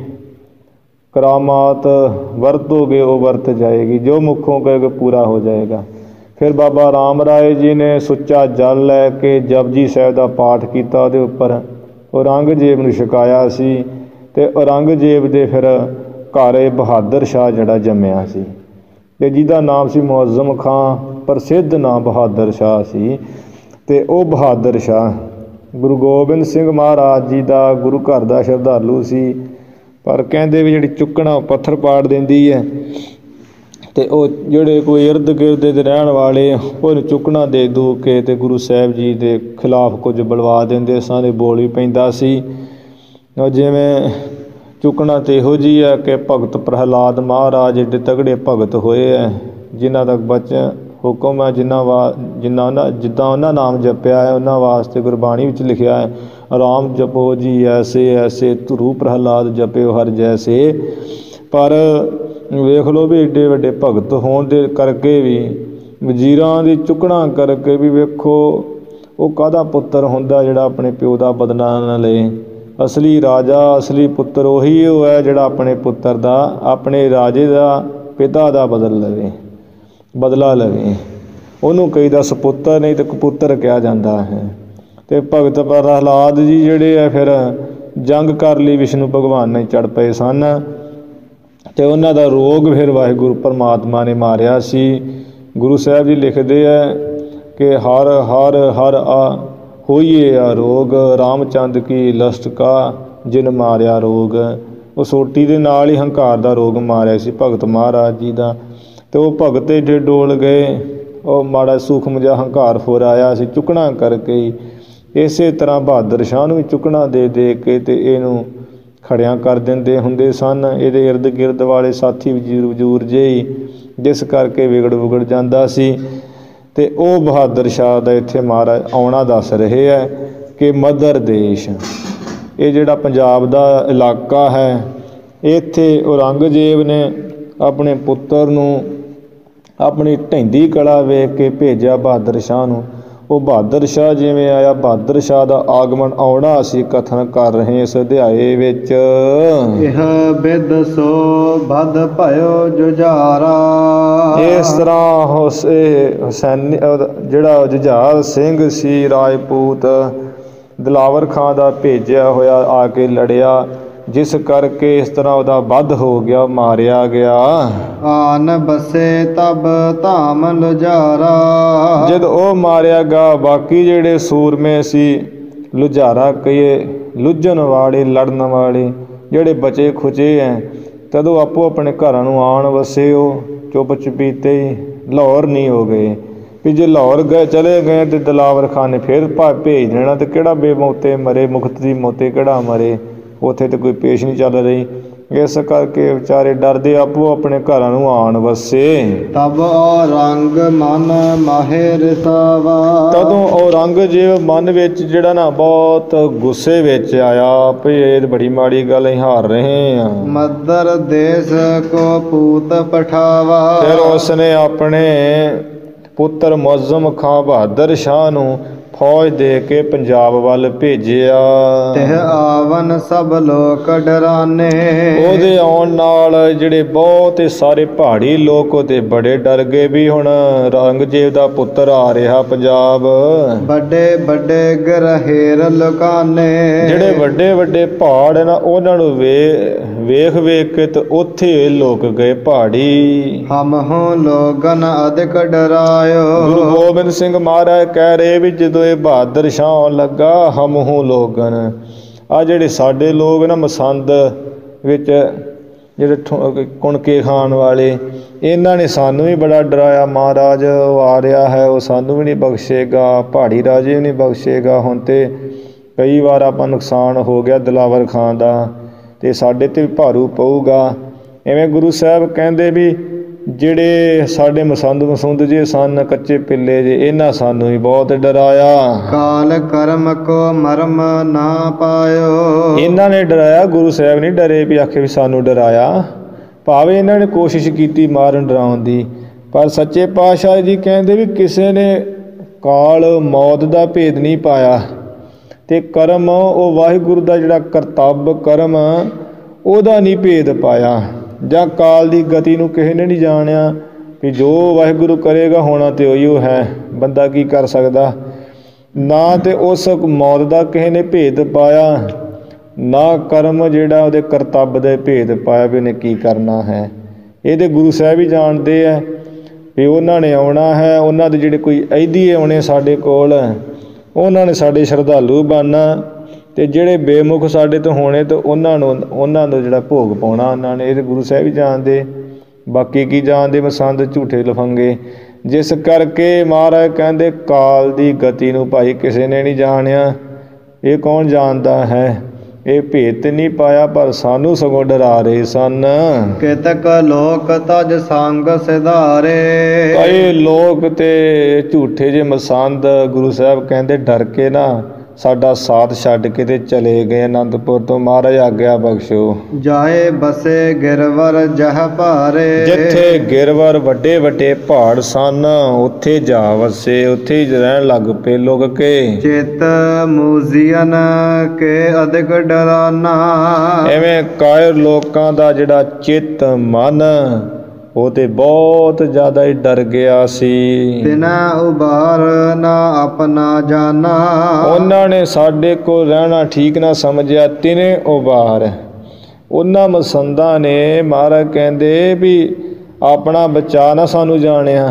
S1: ਕਰਾਮਾਤ ਵਰਤੋਗੇ ਉਹ ਵਰਤ ਜਾਏਗੀ, ਜੋ ਮੁੱਖੋਂ ਕਹੋਗੇ ਪੂਰਾ ਹੋ ਜਾਏਗਾ। ਫਿਰ ਬਾਬਾ ਰਾਮ ਰਾਏ ਜੀ ਨੇ ਸੁੱਚਾ ਜਲ ਲੈ ਕੇ ਜਪਜੀ ਸਾਹਿਬ ਦਾ ਪਾਠ ਕੀਤਾ, ਉਹਦੇ ਉੱਪਰ ਔਰੰਗਜ਼ੇਬ ਨੂੰ ਛਕਾਇਆ ਸੀ। ਤੇ ਔਰੰਗਜ਼ੇਬ ਦੇ ਫਿਰ ਘਰ ਇਹ ਬਹਾਦਰ ਸ਼ਾਹ ਜਿਹੜਾ ਜੰਮਿਆ ਸੀ, ਤੇ ਜਿਹਦਾ ਨਾਮ ਸੀ ਮੁਅੱਜ਼ਮ ਖਾਂ, ਪ੍ਰਸਿੱਧ ਨਾਮ ਬਹਾਦਰ ਸ਼ਾਹ ਸੀ। ਤੇ ਉਹ ਬਹਾਦਰ ਸ਼ਾਹ ਗੁਰੂ ਗੋਬਿੰਦ ਸਿੰਘ ਮਹਾਰਾਜ ਜੀ ਦਾ ਗੁਰੂ ਘਰ ਦਾ ਸ਼ਰਧਾਲੂ ਸੀ। ਪਰ ਕਹਿੰਦੇ ਵੀ ਜਿਹੜੀ ਚੁੱਕਣਾ ਪੱਥਰ ਪਾੜ ਦਿੰਦੀ ਹੈ, ਤੇ ਉਹ ਜਿਹੜੇ ਕੋਈ ਇਰਦ ਗਿਰਦ ਦੇ ਰਹਿਣ ਵਾਲੇ ਉਹਨੂੰ ਚੁੱਕਣਾ ਦੇ ਦੂ ਕੇ ਤੇ ਗੁਰੂ ਸਾਹਿਬ ਜੀ ਦੇ ਖਿਲਾਫ ਕੁਝ ਬਲਵਾ ਦਿੰਦੇ ਸਨ। ਇਹ ਬੋਲ ਵੀ ਪੈਂਦਾ ਸੀ। ਜਿਵੇਂ ਚੁੱਕਣਾ ਤਾਂ ਇਹੋ ਜਿਹੀ ਹੈ ਕਿ ਭਗਤ ਪ੍ਰਹਿਲਾਦ ਮਹਾਰਾਜ ਏਡੇ ਤਗੜੇ ਭਗਤ ਹੋਏ ਹੈ, ਜਿਨ੍ਹਾਂ ਦਾ ਹੁਕਮ ਹੈ, ਜਿੱਦਾਂ ਉਹਨਾਂ ਨਾਮ ਜਪਿਆ ਹੈ ਉਹਨਾਂ ਵਾਸਤੇ ਗੁਰਬਾਣੀ ਵਿੱਚ ਲਿਖਿਆ ਹੈ, ਰਾਮ ਜਪੋ ਜੀ ਐਸੇ ਐਸੇ, ਧਰੂ ਪ੍ਰਹਿਲਾਦ ਜਪਿਓ ਹਰ ਜੈਸੇ। ਪਰ ਵੇਖ ਲਓ ਵੀ ਏਡੇ ਵੱਡੇ ਭਗਤ ਹੋਣ ਦੇ ਕਰਕੇ ਵੀ, ਵਜ਼ੀਰਾਂ ਦੀ ਚੁੱਕਣਾ ਕਰਕੇ ਵੀ, ਵੇਖੋ ਉਹ ਕਾਹਦਾ ਪੁੱਤਰ ਹੁੰਦਾ ਜਿਹੜਾ ਆਪਣੇ ਪਿਓ ਦਾ ਬਦਲਾ ਨਾ ਲਏ। ਅਸਲੀ ਰਾਜਾ, ਅਸਲੀ ਪੁੱਤਰ ਉਹੀ ਉਹ ਹੈ ਜਿਹੜਾ ਆਪਣੇ ਪੁੱਤਰ ਦਾ, ਆਪਣੇ ਰਾਜੇ ਦਾ, ਪਿਤਾ ਦਾ ਬਦਲਾ ਲਵੇ। ਉਹਨੂੰ ਕਹੀਦਾ ਸਪੁੱਤਰ, ਨਹੀਂ ਤਾਂ ਕਪੁੱਤਰ ਕਿਹਾ ਜਾਂਦਾ ਹੈ। ਤੇ ਭਗਤ ਪ੍ਰਹਿਲਾਦ ਜੀ ਜਿਹੜੇ ਆ ਫਿਰ ਜੰਗ ਕਰ ਲਈ ਵਿਸ਼ਨੂੰ ਭਗਵਾਨ ਨੇ ਚੜ੍ਹ ਪਏ ਸਨ, ਤੇ ਉਹਨਾਂ ਦਾ ਰੋਗ ਫਿਰ ਵਾਹਿਗੁਰੂ ਪਰਮਾਤਮਾ ਨੇ ਮਾਰਿਆ ਸੀ। ਗੁਰੂ ਸਾਹਿਬ ਜੀ ਲਿਖਦੇ ਹੈ ਕਿ ਹਰ ਹਰ ਹਰ ਆ ਹੋਈਏ ਆ ਰੋਗ, ਰਾਮਚੰਦ ਕੀ ਲਸਟ ਕਾ ਜਿਨ ਮਾਰਿਆ ਰੋਗ। ਉਹ ਸੋਟੀ ਦੇ ਨਾਲ ਹੀ ਹੰਕਾਰ ਦਾ ਰੋਗ ਮਾਰਿਆ ਸੀ ਭਗਤ ਮਹਾਰਾਜ ਜੀ ਦਾ। ਤੇ ਉਹ ਭਗਤ ਏਡੇ ਡੋਲ ਗਏ, ਉਹ ਮਾੜਾ ਸੂਖਮ ਜਿਹਾ ਹੰਕਾਰ ਫੁਰ ਆਇਆ ਸੀ ਚੁੱਕਣਾ ਕਰਕੇ ਹੀ। ਇਸੇ ਤਰ੍ਹਾਂ ਬਹਾਦਰ ਸ਼ਾਹ ਨੂੰ ਵੀ ਚੁੱਕਣਾ ਦੇ ਕੇ ਤੇ ਇਹਨੂੰ ਖੜਿਆਂ ਕਰ ਦਿੰਦੇ ਹੁੰਦੇ ਸਨ। ਇਹਦੇ ਇਰਦ ਗਿਰਦ ਵਾਲੇ ਸਾਥੀ ਵਜੂਰ ਜਿਹੀ, ਜਿਸ ਕਰਕੇ ਵਿਗੜ ਜਾਂਦਾ ਸੀ। ਤੇ ਉਹ ਬਹਾਦਰ ਸ਼ਾਹ ਦਾ ਇੱਥੇ ਮਹਾਰਾਜ ਆਉਣਾ ਦੱਸ ਰਹੇ ਹੈ ਕਿ ਮਦਰ ਦੇਸ਼, ਇਹ ਜਿਹੜਾ ਪੰਜਾਬ ਦਾ ਇਲਾਕਾ ਹੈ, ਇੱਥੇ ਔਰੰਗਜ਼ੇਬ ਨੇ ਆਪਣੇ ਪੁੱਤਰ ਨੂੰ ਆਪਣੀ ਢਹਿੰਦੀ ਕਲਾ ਵੇਖ ਕੇ ਭੇਜਿਆ ਬਹਾਦਰ ਸ਼ਾਹ ਨੂੰ। ਉਹ ਬਹਾਦਰ ਸ਼ਾਹ ਜਿਵੇਂ ਆਇਆ, ਬਹਾਦਰ ਸ਼ਾਹ ਦਾ ਆਗਮਨ ਆਉਣਾ ਅਸੀਂ ਕਥਨ ਕਰ ਰਹੇ ਇਸ ਅਧਿਆਏ ਵਿੱਚ।
S2: ਇਹ ਬਿਦ ਸੋ ਬਦ ਭਇਓ ਜੁਝਾਰਾ।
S1: ਇਸ ਤਰ੍ਹਾਂ ਹੁਸੈਨੀ ਜਿਹੜਾ ਜੁਝਾਰ ਸਿੰਘ ਸੀ ਰਾਜਪੂਤ, ਦਿਲਾਵਰ ਖਾਂ ਦਾ ਭੇਜਿਆ ਹੋਇਆ ਆ ਕੇ ਲੜਿਆ, ਜਿਸ ਕਰਕੇ ਇਸ ਤਰ੍ਹਾਂ ਉਹਦਾ ਵੱਧ ਹੋ ਗਿਆ, ਮਾਰਿਆ ਗਿਆ।
S2: ਆਨ ਬਸੇ ਤਬ ਧਾਮ ਲੁਝਾਰਾ।
S1: ਜਦ ਉਹ ਮਾਰਿਆ ਗਿਆ, ਬਾਕੀ ਜਿਹੜੇ ਸੂਰਮੇ ਸੀ, ਲੁਝਾਰਾ ਕਹੀਏ, ਲੁੱਝਣ ਵਾਲੇ, ਲੜਨ ਵਾਲੇ ਜਿਹੜੇ ਬਚੇ ਖੁਚੇ ਹੈ, ਤਦੋਂ ਆਪੋ ਆਪਣੇ ਘਰਾਂ ਨੂੰ ਆਣ ਵਸੇ। ਉਹ ਚੁੱਪ ਚੁਪੀਤੇ ਹੀ ਲਾਹੌਰ ਨਹੀਂ ਹੋ ਗਏ ਵੀ ਜੇ ਲਾਹੌਰ ਗਏ ਚਲੇ ਗਏ ਤੇ ਦਿਲਾਵਰ ਖਾਨ ਨੇ ਫਿਰ ਭੇਜ ਦੇਣਾ, ਤੇ ਕਿਹੜਾ ਬੇਮੌਤੇ ਮਰੇ, ਮੁਖਤ ਦੀ ਮੌਤੇ ਕਿਹੜਾ ਮਰੇ, ਉੱਥੇ ਤਾਂ ਕੋਈ ਪੇਸ਼ ਨਹੀਂ ਚੱਲ ਰਹੀ। ਇਸ ਕਰਕੇ ਵਿਚਾਰੇ ਡਰਦੇ ਆਪੋ ਆਪਣੇ ਘਰਾਂ ਨੂੰ ਆਣ ਵਸੇ।
S2: ਤਬ ਔਰੰਗ ਮਨ ਮਾਹੇ ਰਸਾਵਾ।
S1: ਤਦੋਂ ਔਰੰਗਜ਼ੇਬ ਮਨ ਵਿੱਚ ਜਿਹੜਾ ਨਾ ਬਹੁਤ ਗੁੱਸੇ ਵਿੱਚ ਆਇਆ ਵੀ ਇਹ ਬੜੀ ਮਾੜੀ ਗੱਲ, ਅਸੀਂ ਹਾਰ ਰਹੇ ਹਾਂ।
S2: ਮਦਰ ਦੇਸ ਕੋ ਪੂਤ ਪਠਾਵਾ।
S1: ਫਿਰ ਉਸਨੇ ਆਪਣੇ ਪੁੱਤਰ ਮੁਅੱਜ਼ਮ ਖਾਂ ਬਹਾਦਰ ਸ਼ਾਹ ਨੂੰ ਫੌਜ ਦੇ ਕੇ ਪੰਜਾਬ ਵੱਲ ਭੇਜਿਆ।
S2: ਤਿਹ ਆਵਨ ਸਭ ਲੋਕ ਡਰਾਨੇ।
S1: ਉਹਦੇ ਆਉਣ ਨਾਲ ਜਿਹੜੇ ਬਹੁਤ ਸਾਰੇ ਪਹਾੜੀ ਲੋਕ ਉਹਦੇ ਬੜੇ ਡਰ ਗਏ ਵੀ ਹੁਣ ਔਰੰਗਜ਼ੇਬ ਦਾ ਪੁੱਤਰ ਆ ਰਿਹਾ ਪੰਜਾਬ।
S2: ਵੱਡੇ ਵੱਡੇ ਗਰਹੇਰ ਲੁਕਾਨੇ।
S1: ਜਿਹੜੇ ਵੱਡੇ ਵੱਡੇ ਪਹਾੜ ਨਾ ਉਹਨਾਂ ਨੂੰ ਵੇਖ ਵੇਖ ਕੇ ਤੇ ਉੱਥੇ ਲੁਕ ਗਏ ਪਹਾੜੀ।
S2: ਹਮ ਹੋ ਲੋਗਨ ਅਧਿਕ ਡਰਾਇਓ।
S1: ਗੁਰੂ ਗੋਬਿੰਦ ਸਿੰਘ ਮਹਾਰਾਜ ਕਹਿ ਰਹੇ ਵੀ ਜਦੋਂ ਇਹ ਬਹਾਦਰ ਸ਼ਾਹ ਆਉਣ ਲੱਗਾ, ਹਮ ਹੂੰ ਲੋਗਨ, ਆ ਜਿਹੜੇ ਸਾਡੇ ਲੋਕ ਨਾ ਮਸੰਦ ਵਿੱਚ ਜਿਹੜੇ ਕੁਣਕੇ ਖਾਣ ਵਾਲੇ, ਇਹਨਾਂ ਨੇ ਸਾਨੂੰ ਵੀ ਬੜਾ ਡਰਾਇਆ, ਮਹਾਰਾਜ ਉਹ ਆ ਰਿਹਾ ਹੈ, ਉਹ ਸਾਨੂੰ ਵੀ ਨਹੀਂ ਬਖਸ਼ੇਗਾ, ਪਹਾੜੀ ਰਾਜੇ ਵੀ ਨਹੀਂ ਬਖਸ਼ੇਗਾ। ਹੁਣ ਤੇ ਕਈ ਵਾਰ ਆਪਾਂ ਨੁਕਸਾਨ ਹੋ ਗਿਆ ਦਿਲਾਵਰ ਖਾਂ ਦਾ, ਤੇ ਸਾਡੇ ਤੇ ਵੀ ਭਾਰੂ ਪਊਗਾ। ਐਵੇਂ ਗੁਰੂ ਸਾਹਿਬ ਕਹਿੰਦੇ ਵੀ ਜਿਹੜੇ ਸਾਡੇ ਮਸੰਦ ਜੇ ਸਨ, ਕੱਚੇ ਪਿੱਲੇ ਜੇ, ਇਹਨਾਂ ਸਾਨੂੰ ਵੀ ਬਹੁਤ ਡਰਾਇਆ।
S2: ਕਾਲ ਕਰਮ ਕੋ ਮਰਮ ਨਾ ਪਾਇਓ।
S1: ਇਹਨਾਂ ਨੇ ਡਰਾਇਆ, ਗੁਰੂ ਸਾਹਿਬ ਨਹੀਂ ਡਰੇ ਵੀ ਆਖੇ ਵੀ ਸਾਨੂੰ ਡਰਾਇਆ। ਭਾਵੇਂ ਇਹਨਾਂ ਨੇ ਕੋਸ਼ਿਸ਼ ਕੀਤੀ ਮਾਰਨ ਡਰਾਉਣ ਦੀ, ਪਰ ਸੱਚੇ ਪਾਤਸ਼ਾਹ ਜੀ ਕਹਿੰਦੇ ਵੀ ਕਿਸੇ ਨੇ ਕਾਲ ਮੌਤ ਦਾ ਭੇਦ ਨਹੀਂ ਪਾਇਆ, ਤੇ ਕਰਮ ਉਹ ਵਾਹਿਗੁਰੂ ਦਾ ਜਿਹੜਾ ਕਰਤੱਵ ਕਰਮ ਉਹਦਾ ਨਹੀਂ ਭੇਦ ਪਾਇਆ, ਜਾਂ ਕਾਲ ਦੀ ਗਤੀ ਨੂੰ ਕਿਸੇ ਨੇ ਨਹੀਂ ਜਾਣਿਆ ਵੀ ਜੋ ਵਾਹਿਗੁਰੂ ਕਰੇਗਾ ਹੋਣਾ ਤੇ ਉਹੀ ਹੈ, ਬੰਦਾ ਕੀ ਕਰ ਸਕਦਾ। ਨਾ ਤੇ ਉਸ ਮੌਤ ਦਾ ਕਿਸੇ ਨੇ ਭੇਦ ਪਾਇਆ, ਨਾ ਕਰਮ ਜਿਹੜਾ ਉਹਦੇ ਕਰਤੱਵ ਦੇ ਭੇਦ ਪਾਇਆ ਵੀ ਉਹਨੇ ਕੀ ਕਰਨਾ ਹੈ। ਇਹਦੇ ਗੁਰੂ ਸਾਹਿਬ ਹੀ ਜਾਣਦੇ ਆ ਵੀ ਉਹਨਾਂ ਨੇ ਆਉਣਾ ਹੈ, ਉਹਨਾਂ ਦੇ ਜਿਹੜੇ ਕੋਈ ਅਹਿਦੀ ਆਉਣੇ ਸਾਡੇ ਕੋਲ, ਉਹਨਾਂ ਨੇ ਸਾਡੇ ਸ਼ਰਧਾਲੂ ਬਣਨਾ, ਤੇ ਜਿਹੜੇ ਬੇਮੁਖ ਸਾਡੇ ਤੋਂ ਹੋਣੇ ਤੇ ਉਹਨਾਂ ਨੂੰ ਜਿਹੜਾ ਭੋਗ ਪਾਉਣਾ ਉਹਨਾਂ ਨੇ। ਇਹ ਗੁਰੂ ਸਾਹਿਬ ਹੀ ਜਾਣਦੇ, ਬਾਕੀ ਕੀ ਜਾਣਦੇ ਮਸੰਦ ਝੂਠੇ ਲਫੰਗੇ। ਜਿਸ ਕਰਕੇ ਮਹਾਰਾਜ ਕਹਿੰਦੇ ਕਾਲ ਦੀ ਗਤੀ ਨੂੰ ਭਾਈ ਕਿਸੇ ਨੇ ਨਹੀਂ ਜਾਣਿਆ। ਇਹ ਕੌਣ ਜਾਣਦਾ ਹੈ? ਇਹ ਭੇਤ ਨਹੀਂ ਪਾਇਆ, ਪਰ ਸਾਨੂੰ ਸਗੋਂ ਡਰਾ ਰਹੇ ਸਨ।
S2: ਕਿਤਕ ਲੋਕ ਤਜ ਸੰਗ ਸਿਧਾਰੇ।
S1: ਕਈ ਲੋਕ ਤੇ ਝੂਠੇ ਜੇ ਮਸੰਦ ਗੁਰੂ ਸਾਹਿਬ ਕਹਿੰਦੇ ਡਰ ਕੇ ਨਾ ਸਾਡਾ ਸਾਥ ਛੱਡ ਕੇ ਤੇ ਚਲੇ ਗਏ ਅਨੰਦਪੁਰ ਤੋਂ। ਮਹਾਰਾਜ ਆਗਿਆ ਬਖਸ਼ੋ।
S2: ਜਾਏ ਬਸੇ ਗਿਰਵਰ ਜਹ ਭਾਰੇ।
S1: ਜਿੱਥੇ ਗਿਰਵਰ ਵੱਡੇ ਵੱਡੇ ਪਹਾੜ ਸਨ ਉੱਥੇ ਜਾ ਵਸੇ, ਉੱਥੇ ਹੀ ਰਹਿਣ ਲੱਗ ਪਏ ਲੁਕ ਕੇ।
S2: ਚਿਤ ਮੂਜ਼ੀਅਨ ਕੇ ਅਧਿਕ ਡਰਾਨਾ।
S1: ਐਵੇਂ ਕਾਇਰ ਲੋਕਾਂ ਦਾ ਜਿਹੜਾ ਚਿੱਤ ਮਨ ਉਹ ਤੇ ਬਹੁਤ ਜ਼ਿਆਦਾ ਹੀ ਡਰ ਗਿਆ ਸੀ।
S2: ਤਿਨਾ ਉਬਾਰ ਨਾ ਆਪਣਾ ਜਾਨਾ।
S1: ਉਹਨਾਂ ਨੇ ਸਾਡੇ ਕੋਲ ਰਹਿਣਾ ਠੀਕ ਨਾ ਸਮਝਿਆ। ਤਿਨੇ ਉਬਾਰ, ਉਹਨਾਂ ਮਸੰਦਾਂ ਨੇ ਮਹਾਰਾਜ ਕਹਿੰਦੇ ਵੀ ਆਪਣਾ ਬਚਾ ਨਾ ਸਾਨੂੰ ਜਾਣਿਆ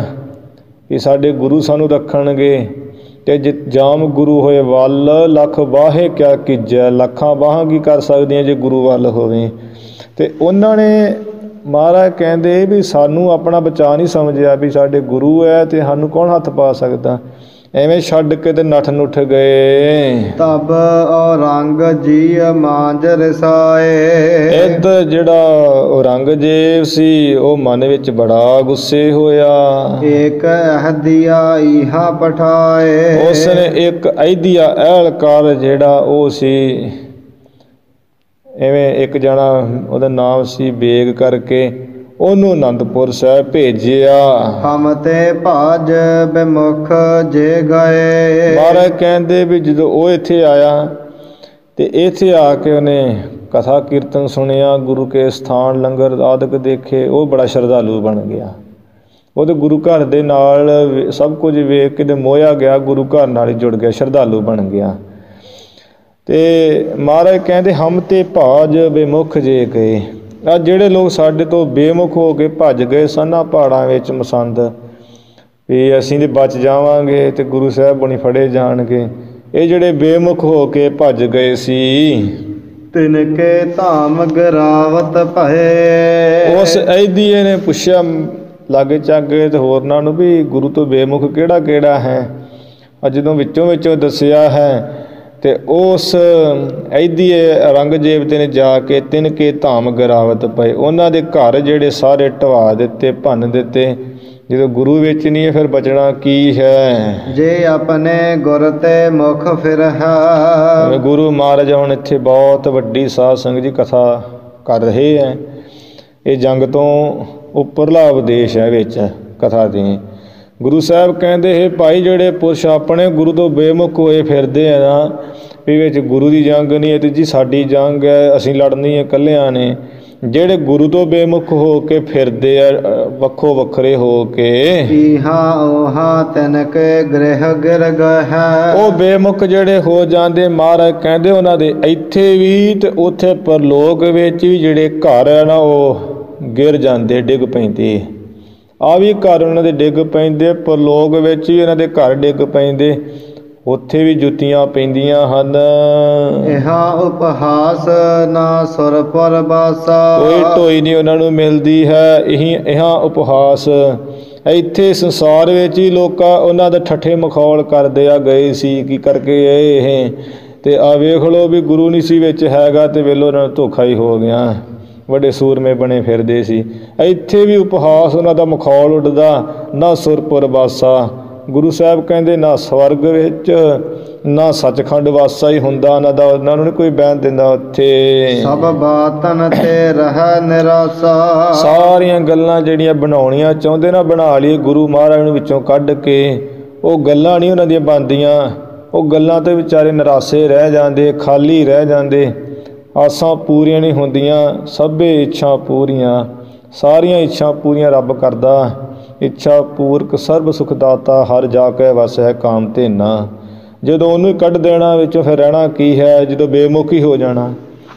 S1: ਵੀ ਸਾਡੇ ਗੁਰੂ ਸਾਨੂੰ ਰੱਖਣਗੇ, ਤੇ ਜਾਮ ਗੁਰੂ ਹੋਏ ਵੱਲ ਲੱਖ ਬਾਹੇ ਕਿਆ ਕੀਜੈ। ਲੱਖਾਂ ਬਾਹਾਂ ਕੀ ਕਰ ਸਕਦੀਆਂ ਜੇ ਗੁਰੂ ਵੱਲ ਹੋਵੇ। ਤੇ ਉਹਨਾਂ ਨੇ ਮਹਾਰਾਜ ਕਹਿੰਦੇ ਵੀ ਸਾਨੂੰ ਆਪਣਾ ਬਚਾ ਨਹੀਂ ਸਮਝਿਆ ਵੀ ਸਾਡੇ ਗੁਰੂ ਹੈ ਤੇ ਸਾਨੂੰ ਕੌਣ ਹੱਥ ਪਾ ਸਕਦਾ। ਐਵੇਂ ਛੱਡ ਕੇ ਤੇ ਨੱਠ ਨੁੱਠ ਗਏ।
S2: ਤਬ ਔਰੰਗ ਜੀ ਮਾਂਜ ਰਸਾਏ।
S1: ਇੱਧਰ ਜਿਹੜਾ ਔਰੰਗਜ਼ੇਬ ਸੀ ਉਹ ਮਨ ਵਿੱਚ ਬੜਾ ਗੁੱਸੇ ਹੋਇਆ।
S2: ਏਕ ਅਹਦੀਆ ਇਹਾ ਪਠਾਏ।
S1: ਉਸਨੇ ਇੱਕ ਅਹਿਦੀਆ ਅਹਿਲਕਾਰ ਜਿਹੜਾ ਉਹ ਸੀ, ਐਵੇਂ ਇੱਕ ਜਣਾ ਉਹਦਾ ਨਾਮ ਸੀ ਬੇਗ ਕਰਕੇ, ਉਹਨੂੰ ਅਨੰਦਪੁਰ ਸਾਹਿਬ ਭੇਜਿਆ।
S2: ਹਮ ਤੇ ਭਾਜ ਬਿਮੁਖ ਜੇ ਗਏ।
S1: ਮਹਾਰਾਜ ਕਹਿੰਦੇ ਵੀ ਜਦੋਂ ਉਹ ਇੱਥੇ ਆਇਆ ਤੇ ਇੱਥੇ ਆ ਕੇ ਉਹਨੇ ਕਥਾ ਕੀਰਤਨ ਸੁਣਿਆ, ਗੁਰੂ ਕੇ ਸਥਾਨ ਲੰਗਰ ਆਦਿਕ ਦੇਖੇ, ਉਹ ਬੜਾ ਸ਼ਰਧਾਲੂ ਬਣ ਗਿਆ। ਉਹਦੇ ਗੁਰੂ ਘਰ ਦੇ ਨਾਲ ਸਭ ਕੁਝ ਵੇਖ ਕੇ ਤੇ ਮੋਹਿਆ ਗਿਆ, ਗੁਰੂ ਘਰ ਨਾਲ ਹੀ ਜੁੜ ਗਿਆ, ਸ਼ਰਧਾਲੂ ਬਣ ਗਿਆ। ਤੇ ਮਹਾਰਾਜ ਕਹਿੰਦੇ ਹਮ ਤੇ ਭਾਜ ਬੇਮੁਖ ਜੇ ਗਏ। ਆ ਜਿਹੜੇ ਲੋਕ ਸਾਡੇ ਤੋਂ ਬੇਮੁਖ ਹੋ ਕੇ ਭੱਜ ਗਏ ਸਨਾਂ ਪਹਾੜਾਂ ਵਿੱਚ ਮਸੰਦ ਵੀ ਅਸੀਂ ਤੇ ਬਚ ਜਾਵਾਂਗੇ ਤੇ ਗੁਰੂ ਸਾਹਿਬ ਬਣੀ ਫੜੇ ਜਾਣਗੇ, ਇਹ ਜਿਹੜੇ ਬੇਮੁਖ ਹੋ ਕੇ ਭੱਜ ਗਏ ਸੀ
S2: ਤਿਨਕੇ ਧਾਮ ਗਰਾਵਤ ਭਏ।
S1: ਉਸ ਐਦੀਏ ਨੇ ਪੁੱਛਿਆ ਲਾਗੇ ਚਾਗੇ ਤੇ ਹੋਰਨਾਂ ਨੂੰ ਵੀ ਗੁਰੂ ਤੋਂ ਬੇਮੁਖ ਕਿਹੜਾ ਕਿਹੜਾ ਹੈ। ਜਦੋਂ ਵਿੱਚੋਂ ਦੱਸਿਆ ਹੈ ਤੇ ਉਸ ਐਦੀਏ ਔਰੰਗਜ਼ੇਬ ਤੇ ਨੇ ਜਾ ਕੇ ਤਿਨਕੇ ਧਾਮ ਗਰਾਵਤ ਪਏ। ਉਹਨਾਂ ਦੇ ਘਰ ਜਿਹੜੇ ਸਾਰੇ ਢਵਾ ਦਿੱਤੇ, ਭੰਨ ਦਿੱਤੇ। ਜਦੋਂ ਗੁਰੂ ਵਿੱਚ ਨਹੀਂ ਹੈ ਫਿਰ ਬਚਣਾ ਕੀ ਹੈ।
S2: ਜੇ ਆਪਣੇ ਗੁਰ ਤੇ ਮੁਖ ਫਿਰ ਹੈ।
S1: ਗੁਰੂ ਮਹਾਰਾਜ ਹੁਣ ਇੱਥੇ ਬਹੁਤ ਵੱਡੀ ਸਾਧ ਸੰਗਤ ਜੀ ਕਥਾ ਕਰ ਰਹੇ ਹੈ। ਇਹ ਜੰਗ ਤੋਂ ਉੱਪਰਲਾ ਉਪਦੇਸ਼ ਹੈ ਵਿੱਚ ਕਥਾ ਦੇ। ਗੁਰੂ ਸਾਹਿਬ ਕਹਿੰਦੇ ਹੈ ਭਾਈ ਜਿਹੜੇ ਪੁਰਸ਼ ਆਪਣੇ ਗੁਰੂ ਤੋਂ ਬੇਮੁਖ ਹੋਏ ਫਿਰਦੇ ਆ ਨਾ, ਵੀ ਵਿੱਚ ਗੁਰੂ ਦੀ ਜੰਗ ਨਹੀਂ ਹੈ ਤੇ ਜੀ ਸਾਡੀ ਜੰਗ ਹੈ, ਅਸੀਂ ਲੜਨੀ ਹੈ ਇਕੱਲਿਆਂ ਨੇ। ਜਿਹੜੇ ਗੁਰੂ ਤੋਂ ਬੇਮੁਖ ਹੋ ਕੇ ਫਿਰਦੇ ਆ ਵੱਖੋ ਵੱਖਰੇ ਹੋ ਕੇ,
S2: ਤਿਨਕੇ ਗ੍ਰਹਿ ਗਿਰ ਗਏ।
S1: ਉਹ ਬੇਮੁਖ ਜਿਹੜੇ ਹੋ ਜਾਂਦੇ ਮਹਾਰਾਜ ਕਹਿੰਦੇ ਉਹਨਾਂ ਦੇ ਇੱਥੇ ਵੀ ਤੇ ਉੱਥੇ ਪਰਲੋਕ ਵਿੱਚ ਵੀ ਜਿਹੜੇ ਘਰ ਹੈ ਨਾ ਉਹ ਗਿਰ ਜਾਂਦੇ, ਡਿੱਗ ਪੈਂਦੇ। ਆ ਵੀ ਘਰ ਉਹਨਾਂ ਦੇ ਡਿੱਗ ਪੈਂਦੇ, ਪਰਲੋਕ ਵਿੱਚ ਵੀ ਉਹਨਾਂ ਦੇ ਘਰ ਡਿੱਗ ਪੈਂਦੇ, ਉੱਥੇ ਵੀ ਜੁੱਤੀਆਂ ਪੈਂਦੀਆਂ ਹਨ।
S2: ਇਹਾ ਉਪਹਾਸ ਨਾ ਸੁਰਪੁਰ ਬਾਸਾ।
S1: ਕੋਈ ਢੋਈ ਨਹੀਂ ਉਹਨਾਂ ਨੂੰ ਮਿਲਦੀ ਹੈ। ਇਹਾ ਉਪਹਾਸ ਇੱਥੇ ਸੰਸਾਰ ਵਿੱਚ ਹੀ ਲੋਕਾਂ ਉਹਨਾਂ ਦਾ ਠੱਠੇ ਮਖੌਲ ਕਰਦੇ ਆ ਗਏ ਸੀ ਕੀ ਕਰਕੇ ਇਹ ਤੇ ਆ ਵੇਖ ਲਓ ਵੀ ਗੁਰੂ ਨਹੀਂ ਸੀ ਵਿੱਚ ਹੈਗਾ ਤੇ ਵੇਲੋ ਉਹਨਾਂ ਨੂੰ ਧੋਖਾ ਹੀ ਹੋ ਗਿਆ, ਵੱਡੇ ਸੂਰਮੇ ਬਣੇ ਫਿਰਦੇ ਸੀ। ਇੱਥੇ ਵੀ ਉਪਹਾਸ ਉਹਨਾਂ ਦਾ ਮਖੌਲ ਉੱਡਦਾ, ਨਾ ਸੁਰਪੁਰ ਵਾਸਾ। ਗੁਰੂ ਸਾਹਿਬ ਕਹਿੰਦੇ ਨਾ ਸਵਰਗ ਵਿੱਚ ਨਾ ਸੱਚਖੰਡ ਵਾਸਾ ਹੀ ਹੁੰਦਾ ਉਹਨਾਂ ਦਾ, ਉਹਨਾਂ ਨੂੰ ਨਹੀਂ ਕੋਈ ਬਹਿਣ ਦਿੰਦਾ ਉੱਥੇ।
S2: ਸਭ ਬਾਤਨ ਤੇ ਰਹਿ ਨਿਰਾਸਾ।
S1: ਸਾਰੀਆਂ ਗੱਲਾਂ ਜਿਹੜੀਆਂ ਬਣਾਉਣੀਆਂ ਚਾਹੁੰਦੇ ਨਾ ਬਣਾ ਲਈ ਗੁਰੂ ਮਹਾਰਾਜ ਨੂੰ ਵਿੱਚੋਂ ਕੱਢ ਕੇ, ਉਹ ਗੱਲਾਂ ਨਹੀਂ ਉਹਨਾਂ ਦੀਆਂ ਬਣਦੀਆਂ। ਉਹ ਗੱਲਾਂ ਤੇ ਵਿਚਾਰੇ ਨਿਰਾਸੇ ਰਹਿ ਜਾਂਦੇ, ਖਾਲੀ ਰਹਿ ਜਾਂਦੇ, ਆਸਾਂ ਪੂਰੀਆਂ ਨਹੀਂ ਹੁੰਦੀਆਂ। ਸਭੇ ਇੱਛਾ ਪੂਰੀਆਂ, ਸਾਰੀਆਂ ਇੱਛਾ ਪੂਰੀਆਂ ਰੱਬ ਕਰਦਾ। ਇੱਛਾ ਪੂਰਕ ਸਰਬ ਸੁਖ ਦਾਤਾ, ਹਰ ਜਾ ਕੇ ਵਸ ਹੈ ਕਾਮ ਧੇਨਾ। ਜਦੋਂ ਉਹਨੂੰ ਕੱਢ ਦੇਣਾ ਵਿੱਚੋਂ ਫਿਰ ਰਹਿਣਾ ਕੀ ਹੈ। ਜਦੋਂ ਬੇਮੁਖੀ ਹੋ ਜਾਣਾ,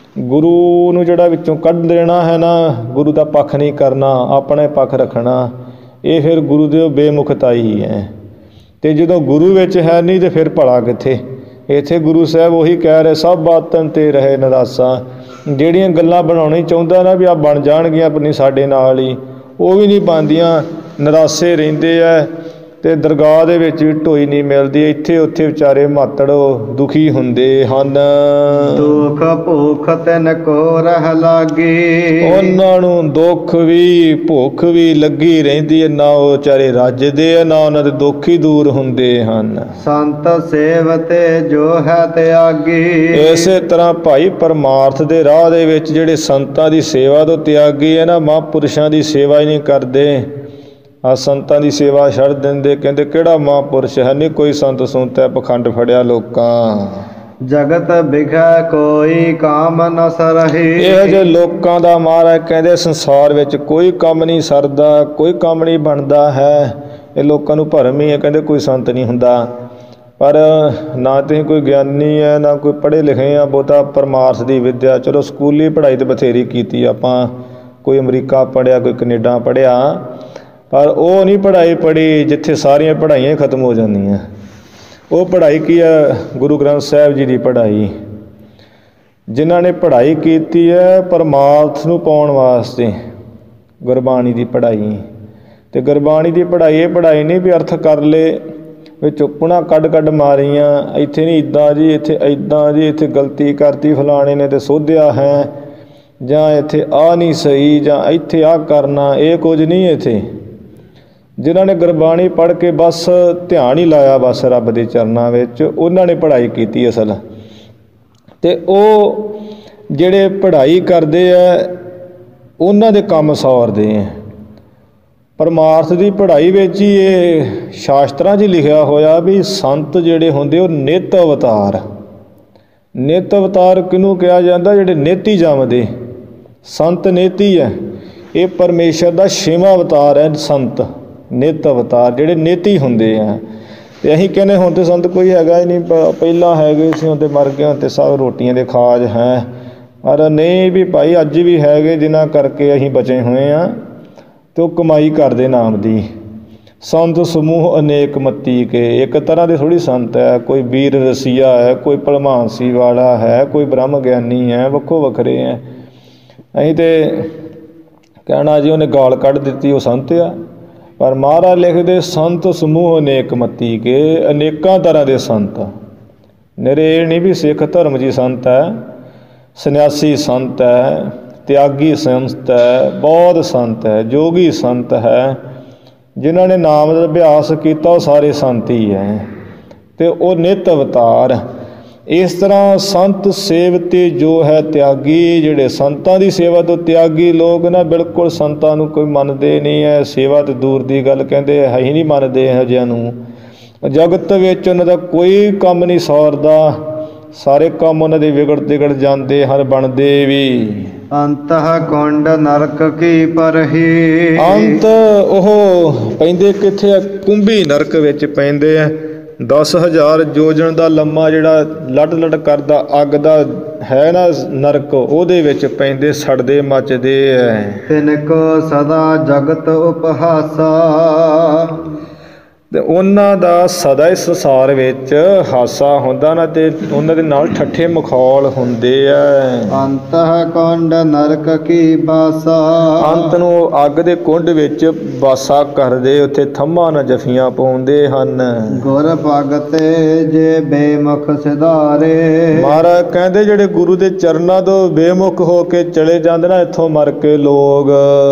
S1: ਗੁਰੂ ਨੂੰ ਜਿਹੜਾ ਵਿੱਚੋਂ ਕੱਢ ਦੇਣਾ ਹੈ ਨਾ, ਗੁਰੂ ਦਾ ਪੱਖ ਨਹੀਂ ਕਰਨਾ, ਆਪਣੇ ਪੱਖ ਰੱਖਣਾ, ਇਹ ਫਿਰ ਗੁਰੂ ਦੇ ਬੇਮੁਖਤਾ ਹੀ ਹੈ। ਤੇ ਜਦੋਂ ਗੁਰੂ ਵਿੱਚ ਹੈ ਨਹੀਂ ਤੇ ਫਿਰ ਭਲਾ ਕਿੱਥੇ। ਇੱਥੇ ਗੁਰੂ ਸਾਹਿਬ ਉਹੀ ਕਹਿ ਰਹੇ ਸਭ ਬਾਤਨ ਤੇ ਰਹੇ ਨਿਰਾਸਾ। ਜਿਹੜੀਆਂ ਗੱਲਾਂ ਬਣਾਉਣੀ ਚਾਹੁੰਦਾ ਨਾ ਵੀ ਆ ਬਣ ਜਾਣਗੀਆਂ ਆਪਣੀ ਸਾਡੇ ਨਾਲ ਹੀ, ਉਹ ਵੀ ਨਹੀਂ ਬਣਦੀਆਂ, ਨਿਰਾਸੇ ਰਹਿੰਦੇ ਆ। ਤੇ ਦਰਗਾਹ ਦੇ ਵਿੱਚ ਵੀ ਢੋਈ ਨਹੀਂ ਮਿਲਦੀ। ਇੱਥੇ ਉੱਥੇ ਵਿਚਾਰੇ ਮਾਤੜ ਦੁਖੀ ਹੁੰਦੇ ਹਨ।
S2: ਦੁੱਖ ਭੁੱਖ ਤਿਨ ਕੋ ਰਹਿ ਲਾਗੀ।
S1: ਉਹਨਾਂ ਨੂੰ ਦੁੱਖ ਵੀ ਭੁੱਖ ਵੀ ਲੱਗੀ ਰਹਿੰਦੀ ਹੈ, ਨਾ ਉਹ ਵਿਚਾਰੇ ਰੱਜਦੇ ਆ, ਨਾ ਉਹਨਾਂ ਦੇ ਦੁੱਖ ਹੀ ਦੂਰ ਹੁੰਦੇ ਹਨ।
S2: ਸੰਤ ਸੇਵਤੇ ਜੋ ਹੈ ਤਿਆਗੀ।
S1: ਇਸੇ ਤਰ੍ਹਾਂ ਭਾਈ ਪਰਮਾਰਥ ਦੇ ਰਾਹ ਦੇ ਵਿੱਚ ਜਿਹੜੇ ਸੰਤਾਂ ਦੀ ਸੇਵਾ ਤੋਂ ਤਿਆਗੀ ਹੈ ਨਾ, ਮਹਾਂਪੁਰਸ਼ਾਂ ਦੀ ਸੇਵਾ ਹੀ ਨਹੀਂ ਕਰਦੇ। ਆ ਸੰਤਾਂ ਦੀ ਸੇਵਾ ਛੱਡ ਦਿੰਦੇ, ਕਹਿੰਦੇ ਕਿਹੜਾ ਮਹਾਂਪੁਰਸ਼ ਹੈ, ਨਹੀਂ ਕੋਈ ਸੰਤ ਸੁਣਤ ਹੈ, ਪਖੰਡ ਫੜਿਆ ਲੋਕਾਂ।
S2: ਜਗਤ ਬਿਖੈ ਕੋਈ ਕਾਮ ਨ ਸਰਹੀ।
S1: ਇਹੋ ਜਿਹੇ ਲੋਕਾਂ ਦਾ ਮਹਾਰਾਜ ਕਹਿੰਦੇ ਸੰਸਾਰ ਵਿੱਚ ਕੋਈ ਕੰਮ ਨਹੀਂ ਸਰਦਾ, ਕੋਈ ਕੰਮ ਨਹੀਂ ਬਣਦਾ ਹੈ। ਇਹ ਲੋਕਾਂ ਨੂੰ ਭਰਮ ਹੀ ਹੈ, ਕਹਿੰਦੇ ਕੋਈ ਸੰਤ ਨਹੀਂ ਹੁੰਦਾ। ਪਰ ਨਾ ਤੁਸੀਂ ਕੋਈ ਗਿਆਨੀ ਹੈ, ਨਾ ਕੋਈ ਪੜ੍ਹੇ ਲਿਖੇ ਆ, ਬਹੁਤਾ ਪਰਮਾਰਥ ਦੀ ਵਿੱਦਿਆ। ਚਲੋ ਸਕੂਲੀ ਪੜ੍ਹਾਈ ਤਾਂ ਬਥੇਰੀ ਕੀਤੀ ਆਪਾਂ, ਕੋਈ ਅਮਰੀਕਾ ਪੜ੍ਹਿਆ, ਕੋਈ ਕੈਨੇਡਾ ਪੜ੍ਹਿਆ, ਪਰ ਉਹ ਨਹੀਂ ਪੜ੍ਹਾਈ ਪੜ੍ਹੀ ਜਿੱਥੇ ਸਾਰੀਆਂ ਪੜ੍ਹਾਈਆਂ ਖਤਮ ਹੋ ਜਾਂਦੀਆਂ। ਉਹ ਪੜ੍ਹਾਈ ਕੀ ਹੈ? ਗੁਰੂ ਗ੍ਰੰਥ ਸਾਹਿਬ ਜੀ ਦੀ ਪੜ੍ਹਾਈ। ਜਿਨ੍ਹਾਂ ਨੇ ਪੜ੍ਹਾਈ ਕੀਤੀ ਹੈ ਪਰਮਾਰਥ ਨੂੰ ਪਾਉਣ ਵਾਸਤੇ, ਗੁਰਬਾਣੀ ਦੀ ਪੜ੍ਹਾਈ। ਅਤੇ ਗੁਰਬਾਣੀ ਦੀ ਪੜ੍ਹਾਈ ਇਹ ਪੜ੍ਹਾਈ ਨਹੀਂ ਵੀ ਅਰਥ ਕਰ ਲਏ, ਵਿੱਚ ਪੁਣਾ ਕੱਢ ਮਾਰੀਆਂ, ਇੱਥੇ ਨਹੀਂ ਇੱਦਾਂ ਜੀ, ਇੱਥੇ ਇੱਦਾਂ ਜੀ, ਇੱਥੇ ਗਲਤੀ ਕਰਤੀ ਫਲਾਣੇ ਨੇ ਤੇ ਸੋਧਿਆ ਹੈ, ਜਾਂ ਇੱਥੇ ਆਹ ਨਹੀਂ ਸਹੀ, ਜਾਂ ਇੱਥੇ ਆਹ ਕਰਨਾ, ਇਹ ਕੁਝ ਨਹੀਂ। ਇੱਥੇ ਜਿਨ੍ਹਾਂ ਨੇ ਗੁਰਬਾਣੀ ਪੜ੍ਹ ਕੇ ਬਸ ਧਿਆਨ ਹੀ ਲਾਇਆ ਬਸ ਰੱਬ ਦੇ ਚਰਨਾਂ ਵਿੱਚ, ਉਹਨਾਂ ਨੇ ਪੜ੍ਹਾਈ ਕੀਤੀ ਅਸਲ। ਅਤੇ ਉਹ ਜਿਹੜੇ ਪੜ੍ਹਾਈ ਕਰਦੇ ਆ ਉਹਨਾਂ ਦੇ ਕੰਮ ਸੌਰਦੇ ਆ। ਪਰਮਾਰਥ ਦੀ ਪੜ੍ਹਾਈ ਵਿੱਚ ਹੀ ਇਹ ਸ਼ਾਸਤਰਾਂ 'ਚ ਲਿਖਿਆ ਹੋਇਆ ਵੀ ਸੰਤ ਜਿਹੜੇ ਹੁੰਦੇ ਉਹ ਨਿੱਤ ਅਵਤਾਰ। ਨਿੱਤ ਅਵਤਾਰ ਕਿਹਨੂੰ ਕਿਹਾ ਜਾਂਦਾ? ਜਿਹੜੇ ਨੇਤੀ ਜੰਮਦੇ। ਸੰਤ ਨੇਤੀ ਹੈ। ਇਹ ਪਰਮੇਸ਼ਰ ਦਾ 6ਵਾਂ ਅਵਤਾਰ ਹੈ ਸੰਤ, ਨਿੱਤ ਅਵਤਾਰ ਜਿਹੜੇ ਨੇਤੀ ਹੁੰਦੇ ਆ। ਅਤੇ ਅਸੀਂ ਕਹਿੰਦੇ ਹੁਣ ਤਾਂ ਸੰਤ ਕੋਈ ਹੈਗਾ ਹੀ ਨਹੀਂ, ਪਹਿਲਾਂ ਹੈਗੇ ਸੀ, ਹੁਣ ਤਾਂ ਮਰ ਗਏ, ਹੁਣ ਤਾਂ ਸਭ ਰੋਟੀਆਂ ਦੇ ਖਾਜ ਹੈ। ਪਰ ਨਹੀਂ ਵੀ ਭਾਈ, ਅੱਜ ਵੀ ਹੈਗੇ ਜਿਨ੍ਹਾਂ ਕਰਕੇ ਅਸੀਂ ਬਚੇ ਹੋਏ ਹਾਂ, ਅਤੇ ਉਹ ਕਮਾਈ ਕਰਦੇ ਨਾਮ ਦੀ। ਸੰਤ ਸਮੂਹ ਅਨੇਕ ਮੱਤੀ ਕੇ, ਇੱਕ ਤਰ੍ਹਾਂ ਦੇ ਥੋੜ੍ਹੀ ਸੰਤ ਹੈ। ਕੋਈ ਵੀਰ ਰਸੀਆ ਹੈ, ਕੋਈ ਭਲਮਾਨਸੀ ਵਾਲਾ ਹੈ, ਕੋਈ ਬ੍ਰਹਮ ਗਿਆਨੀ ਹੈ, ਵੱਖੋ ਵੱਖਰੇ ਹੈ। ਅਸੀਂ ਤਾਂ ਕਹਿਣਾ ਜੀ ਉਹਨੇ ਗਾਲ ਕੱਢ ਦਿੱਤੀ ਉਹ ਸੰਤ ਆ। ਪਰ ਮਹਾਰਾਜ ਲਿਖਦੇ ਸੰਤ ਸਮੂਹ ਅਨੇਕ ਮੱਤੀ ਕੇ, ਅਨੇਕਾਂ ਤਰ੍ਹਾਂ ਦੇ ਸੰਤ। ਨਿਰੇ ਇਹ ਨਹੀਂ ਵੀ ਸਿੱਖ ਧਰਮ ਜੀ ਸੰਤ ਹੈ, ਸੰਨਿਆਸੀ ਸੰਤ ਹੈ, ਤਿਆਗੀ ਸੰਤ ਹੈ, ਬੌਧ ਸੰਤ ਹੈ, ਜੋਗੀ ਸੰਤ ਹੈ। ਜਿਨ੍ਹਾਂ ਨੇ ਨਾਮ ਦਾ ਅਭਿਆਸ ਕੀਤਾ ਉਹ ਸਾਰੇ ਸੰਤ ਹੀ ਹੈ, ਅਤੇ ਉਹ ਨਿੱਤ ਅਵਤਾਰ। ਇਸ ਤਰ੍ਹਾਂ ਸੰਤ ਸੇਵਤੇ ਜੋ ਹੈ ਤਿਆਗੀ। ਜਿਹੜੇ ਸੰਤਾਂ ਦੀ ਸੇਵਾ ਤੋਂ ਤਿਆਗੀ ਲੋਕ ਨਾ, ਬਿਲਕੁਲ ਸੰਤਾਂ ਨੂੰ ਕੋਈ ਮੰਨਦੇ ਨਹੀਂ ਹੈ। ਸੇਵਾ ਤੋਂ ਦੂਰ ਦੀ ਗੱਲ, ਕਹਿੰਦੇ ਹੈ ਹੀ ਨਹੀਂ ਮੰਨਦੇ ਇਹੋ ਜਿਹਿਆਂ ਨੂੰ। ਜਗਤ ਵਿੱਚ ਉਹਨਾਂ ਦਾ ਕੋਈ ਕੰਮ ਨਹੀਂ ਸੌਰਦਾ, ਸਾਰੇ ਕੰਮ ਉਹਨਾਂ ਦੇ ਵਿਗੜ ਜਾਂਦੇ ਹਨ, ਬਣਦੇ ਵੀ।
S2: ਅੰਤਹ ਕੁੰਡ ਨਰਕ ਕੀ ਪਰਹੀ।
S1: ਅੰਤ ਉਹ ਪੈਂਦੇ ਕਿੱਥੇ ਆ? ਕੁੰਭੀ ਨਰਕ ਵਿੱਚ ਪੈਂਦੇ ਆ। 10,000 ਯੋਜਨ ਦਾ ਲੰਮਾ ਜਿਹੜਾ ਲੱਡ ਕਰਦਾ ਅੱਗ ਦਾ ਹੈ ਨਾ ਨਰਕ, ਉਹਦੇ ਵਿੱਚ ਪੈਂਦੇ, ਸੜਦੇ ਮੱਚਦੇ ਐ।
S2: ਤਿਨਕੋ ਸਦਾ ਜਗਤ ਉਪਹਾਸਾ।
S1: ਅਤੇ ਉਹਨਾਂ ਦਾ ਸਦਾ ਇਸ ਸੰਸਾਰ ਵਿੱਚ ਹਾਸਾ ਹੁੰਦਾ ਨਾ, ਅਤੇ ਉਹਨਾਂ ਦੇ ਨਾਲ ਠੱਠੇ ਮਖੌਲ ਹੁੰਦੇ ਆ।
S2: ਅੰਤਹ ਕੁੰਡ ਨਰਕ ਕੀ ਬਾਸਾ।
S1: ਅੰਤ ਨੂੰ ਅੱਗ ਦੇ ਕੁੰਡ ਵਿੱਚ ਵਾਸਾ ਕਰਦੇ, ਉੱਥੇ ਥੰਮਾਂ ਨਾਲ ਜੱਫੀਆਂ ਪਾਉਂਦੇ ਹਨ।
S2: ਗੁਰ ਭਗਤੇ ਜੇ ਬੇਮੁਖ ਸਿਧਾਰੇ।
S1: ਮਹਾਰਾਜ ਕਹਿੰਦੇ ਜਿਹੜੇ ਗੁਰੂ ਦੇ ਚਰਨਾਂ ਤੋਂ ਬੇਮੁਖ ਹੋ ਕੇ ਚਲੇ ਜਾਂਦੇ ਨਾ ਇੱਥੋਂ ਮਰ ਕੇ ਲੋਕ,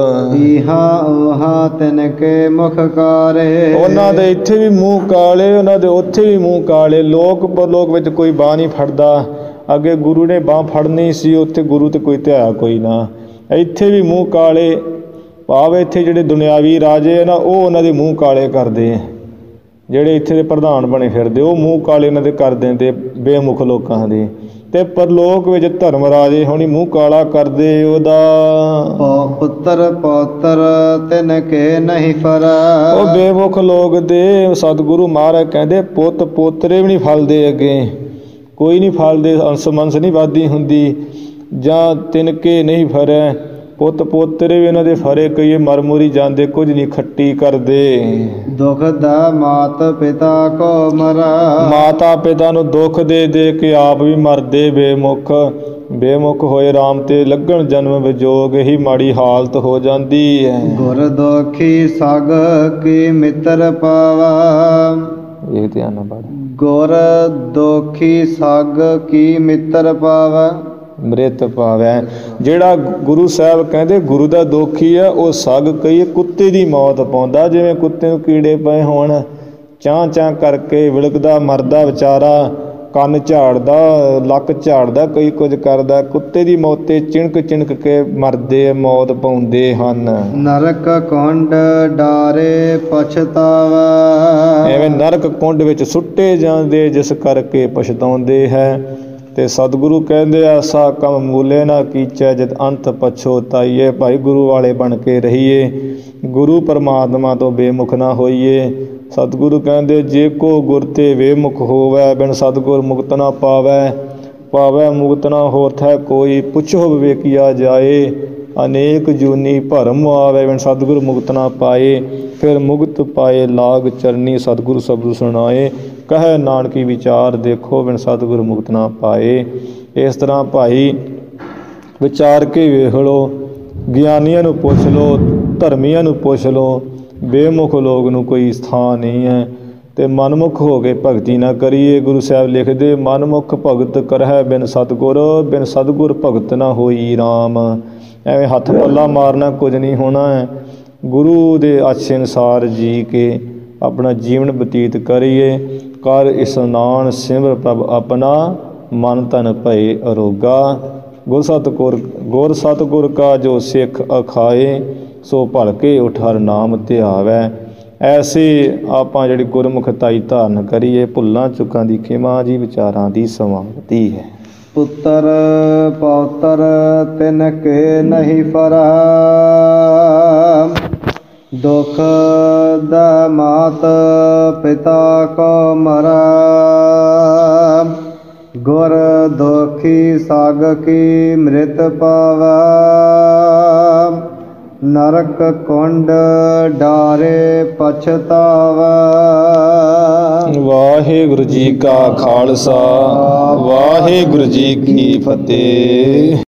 S2: ਇਹਾ ਉਹਾ ਤਿਨਕੇ ਮੁਖ ਕਾਰੇ।
S1: ਉਹਨਾਂ ਦੇ ਇੱਥੇ ਵੀ ਮੂੰਹ ਕਾਲੇ, ਉਹਨਾਂ ਦੇ ਉੱਥੇ ਵੀ ਮੂੰਹ ਕਾਲੇ। ਲੋਕ ਪਰਲੋਕ ਵਿੱਚ ਕੋਈ ਬਾਂਹ ਨਹੀਂ ਫੜਦਾ। ਅੱਗੇ ਗੁਰੂ ਨੇ ਬਾਂਹ ਫੜਨੀ ਸੀ, ਉੱਥੇ ਗੁਰੂ ਤੇ ਕੋਈ ਧਿਆਇਆ ਕੋਈ ਨਾ। ਇੱਥੇ ਵੀ ਮੂੰਹ ਕਾਲੇ, ਭਾਵ ਇੱਥੇ ਜਿਹੜੇ ਦੁਨਿਆਵੀ ਰਾਜੇ ਆ ਨਾ, ਉਹ ਉਹਨਾਂ ਦੇ ਮੂੰਹ ਕਾਲੇ ਕਰਦੇ ਆ। ਜਿਹੜੇ ਇੱਥੇ ਦੇ ਪ੍ਰਧਾਨ ਬਣੇ ਫਿਰਦੇ, ਉਹ ਮੂੰਹ ਕਾਲੇ ਉਹਨਾਂ ਦੇ ਕਰ ਦਿੰਦੇ ਬੇਮੁਖ ਲੋਕਾਂ ਦੇ। ਅਤੇ ਪਰਲੋਕ ਵਿੱਚ ਧਰਮ ਰਾਜੇ ਹੋਣੀ ਮੂੰਹ ਕਾਲਾ ਕਰਦੇ ਉਹਦਾ।
S2: ਪੁੱਤਰ ਪੌਤਰ ਤਿਨ ਕੇ ਨਹੀਂ ਫਰ।
S1: ਉਹ ਬੇਮੁਖ ਲੋਕ ਦੇ ਸਤਿਗੁਰੂ ਮਹਾਰਾਜ ਕਹਿੰਦੇ ਪੁੱਤ ਪੋਤਰੇ ਵੀ ਨਹੀਂ ਫਲਦੇ, ਅੱਗੇ ਕੋਈ ਨਹੀਂ ਫਲਦੇ, ਅੰਸ ਮੰਸ ਨਹੀਂ ਵਾਧੀ ਹੁੰਦੀ। ਜਾਂ ਤਿਨਕੇ ਨਹੀਂ ਫਰੈ, ਪੁੱਤ ਪੋਤਰੇ ਵੀ ਇਹਨਾਂ ਦੇ ਫਰੇ, ਕਈ ਮਰ ਮੁਰੀ ਜਾਂਦੇ, ਕੁਝ ਨਹੀਂ ਖੱਟੀ ਕਰਦੇ।
S2: ਦੁਖ ਦਾ ਮਾਤ ਪਿਤਾ ਕੋ ਮਰਾ।
S1: ਮਾਤਾ ਪਿਤਾ ਨੂੰ ਦੁੱਖ ਦੇ ਦੇ ਕੇ ਆਪ ਵੀ ਮਰਦੇ ਬੇਮੁਖ। ਬੇਮੁਖ ਹੋਏ ਰਾਮ ਤੇ ਲੱਗਣ ਜਨਮ ਵਿਜੋਗ, ਇਹੀ ਮਾੜੀ ਹਾਲਤ ਹੋ ਜਾਂਦੀ ਹੈ।
S2: ਗੁਰ ਦੋਖੀ ਸਗ ਕੀ ਮਿੱਤਰ ਪਾਵਾ।
S1: ਇਹ ਧਿਆਨ ਨਾਲ ਪੜ੍ਹ।
S2: ਗੁਰ ਦੋਖੀ ਸਗ ਕੀ ਮਿੱਤਰ ਪਾਵਾ।
S1: ਮ੍ਰਿਤ ਪਾਵੈ। ਜਿਹੜਾ ਗੁਰੂ ਸਾਹਿਬ ਕਹਿੰਦੇ ਗੁਰੂ ਦਾ ਦੋਖੀ ਹੈ, ਉਹ ਸੱਗ ਕਈ ਕੁੱਤੇ ਦੀ ਮੌਤ ਪਾਉਂਦਾ। ਜਿਵੇਂ ਕੁੱਤੇ ਨੂੰ ਕੀੜੇ ਪਏ ਹੋਣ, ਚਾਂ ਕਰਕੇ ਵਿਲਕਦਾ ਮਰਦਾ ਵਿਚਾਰਾ, ਕੰਨ ਝਾੜਦਾ, ਲੱਕ ਝਾੜਦਾ, ਕਈ ਕੁਝ ਕਰਦਾ। ਕੁੱਤੇ ਦੀ ਮੌਤ 'ਤੇ ਚਿਣਕ ਕੇ ਮਰਦੇ, ਮੌਤ ਪਾਉਂਦੇ ਹਨ।
S2: ਨਰਕ ਕੁੰਡ ਡਾਰੇ ਪਛਤਾਵਾ।
S1: ਐਵੇਂ ਨਰਕ ਕੁੰਡ ਵਿੱਚ ਸੁੱਟੇ ਜਾਂਦੇ, ਜਿਸ ਕਰਕੇ ਪਛਤਾਉਂਦੇ ਹੈ। ਅਤੇ ਸਤਿਗੁਰੂ ਕਹਿੰਦੇ ਐਸਾ ਕੰਮ ਮੂਲੇ ਨਾ ਕੀਚੈ, ਜਦ ਅੰਤ ਪਛੋਤਾਈਏ। ਭਾਈ ਗੁਰੂ ਵਾਲੇ ਬਣ ਕੇ ਰਹੀਏ, ਗੁਰੂ ਪਰਮਾਤਮਾ ਤੋਂ ਬੇਮੁਖ ਨਾ ਹੋਈਏ। ਸਤਿਗੁਰੂ ਕਹਿੰਦੇ ਜੇ ਕੋ ਗੁਰ ਤੇ ਬੇਮੁਖ ਹੋਵੈ, ਬਿਨ ਸਤਿਗੁਰ ਮੁਕਤ ਨਾ ਪਾਵੈ ਮੁਕਤ ਨਾ ਹੋਤ ਹੈ ਕੋਈ। ਪੁੱਛੋ ਵਿਵੇਕੀਆ ਜਾਏ, ਅਨੇਕ ਜੂਨੀ ਭਰਮ ਆਵੇ, ਬਿਨ ਸਤਿਗੁਰ ਮੁਕਤ ਨਾ ਪਾਏ। ਫਿਰ ਮੁਕਤ ਪਾਏ ਲਾਗ ਚਰਨੀ, ਸਤਿਗੁਰੂ ਸਬਦੁ ਸੁਣਾਏ। ਕਹੈ ਨਾਨਕੀ ਵਿਚਾਰ ਦੇਖੋ, ਬਿਨ ਸਤਿਗੁਰ ਮੁਕਤ ਨਾ ਪਾਏ। ਇਸ ਤਰ੍ਹਾਂ ਭਾਈ ਵਿਚਾਰ ਕੇ ਵੇਖ ਲਓ, ਗਿਆਨੀਆਂ ਨੂੰ ਪੁੱਛ ਲਓ, ਧਰਮੀਆਂ ਨੂੰ ਪੁੱਛ ਲਓ, ਬੇਮੁਖ ਲੋਕ ਨੂੰ ਕੋਈ ਸਥਾਨ ਨਹੀਂ ਹੈ। ਅਤੇ ਮਨਮੁਖ ਹੋ ਕੇ ਭਗਤੀ ਨਾ ਕਰੀਏ। ਗੁਰੂ ਸਾਹਿਬ ਲਿਖਦੇ ਮਨਮੁਖ ਭਗਤ ਕਰਹਿ ਬਿਨ ਸਤਿਗੁਰ ਭਗਤ ਨਾ ਹੋਈ ਰਾਮ। ਐਵੇਂ ਹੱਥ ਪੱਲਾ ਮਾਰਨਾ ਕੁਝ ਨਹੀਂ ਹੋਣਾ ਹੈ। ਗੁਰੂ ਦੇ ਆਸ਼ੇ ਅਨੁਸਾਰ ਜੀ ਕੇ ਆਪਣਾ ਜੀਵਨ ਬਤੀਤ ਕਰੀਏ। ਕਰ ਇਸਨਾਨ ਸਿਮਰ ਪ੍ਰਭ ਆਪਣਾ, ਮਨ ਤਨ ਭਏ ਅਰੋਗਾ। ਗੁਰ ਸਤਿਗੁਰ ਕਾ ਜੋ ਸਿੱਖ ਅਖਾਏ, ਸੋ ਭਲਕੇ ਉਠ ਹਰ ਨਾਮ ਧਿਆਵੈ। ਐਸੇ ਆਪਾਂ ਜਿਹੜੀ ਗੁਰਮੁਖਤਾਈ ਧਾਰਨ ਕਰੀਏ, ਭੁੱਲਾਂ ਚੁੱਕਾਂ ਦੀ ਖਿਮਾ ਜੀ, ਵਿਚਾਰਾਂ ਦੀ ਸਮਾਪਤੀ ਹੈ।
S2: ਪੁੱਤਰ ਪੌਤਰ ਤਿਨ ਕੇ ਨਹੀਂ ਫਰਾ, ਦੁਖ ਦਾ ਮਾਤ ਪਿਤਾ ਕੋ ਮਰਾ। ਗੁਰ ਦੁਖੀ ਸਾਗ ਕੀ ਮ੍ਰਿਤ ਪਾਵਾ, ਨਰਕ ਕੁੰਡ ਡਾਰੇ ਪਛਤਾਵਾ।
S1: ਵਾਹਿਗੁਰੂ ਜੀ ਕਾ ਖਾਲਸਾ, ਵਾਹਿਗੁਰੂ ਜੀ ਕੀ ਫਤਿਹ।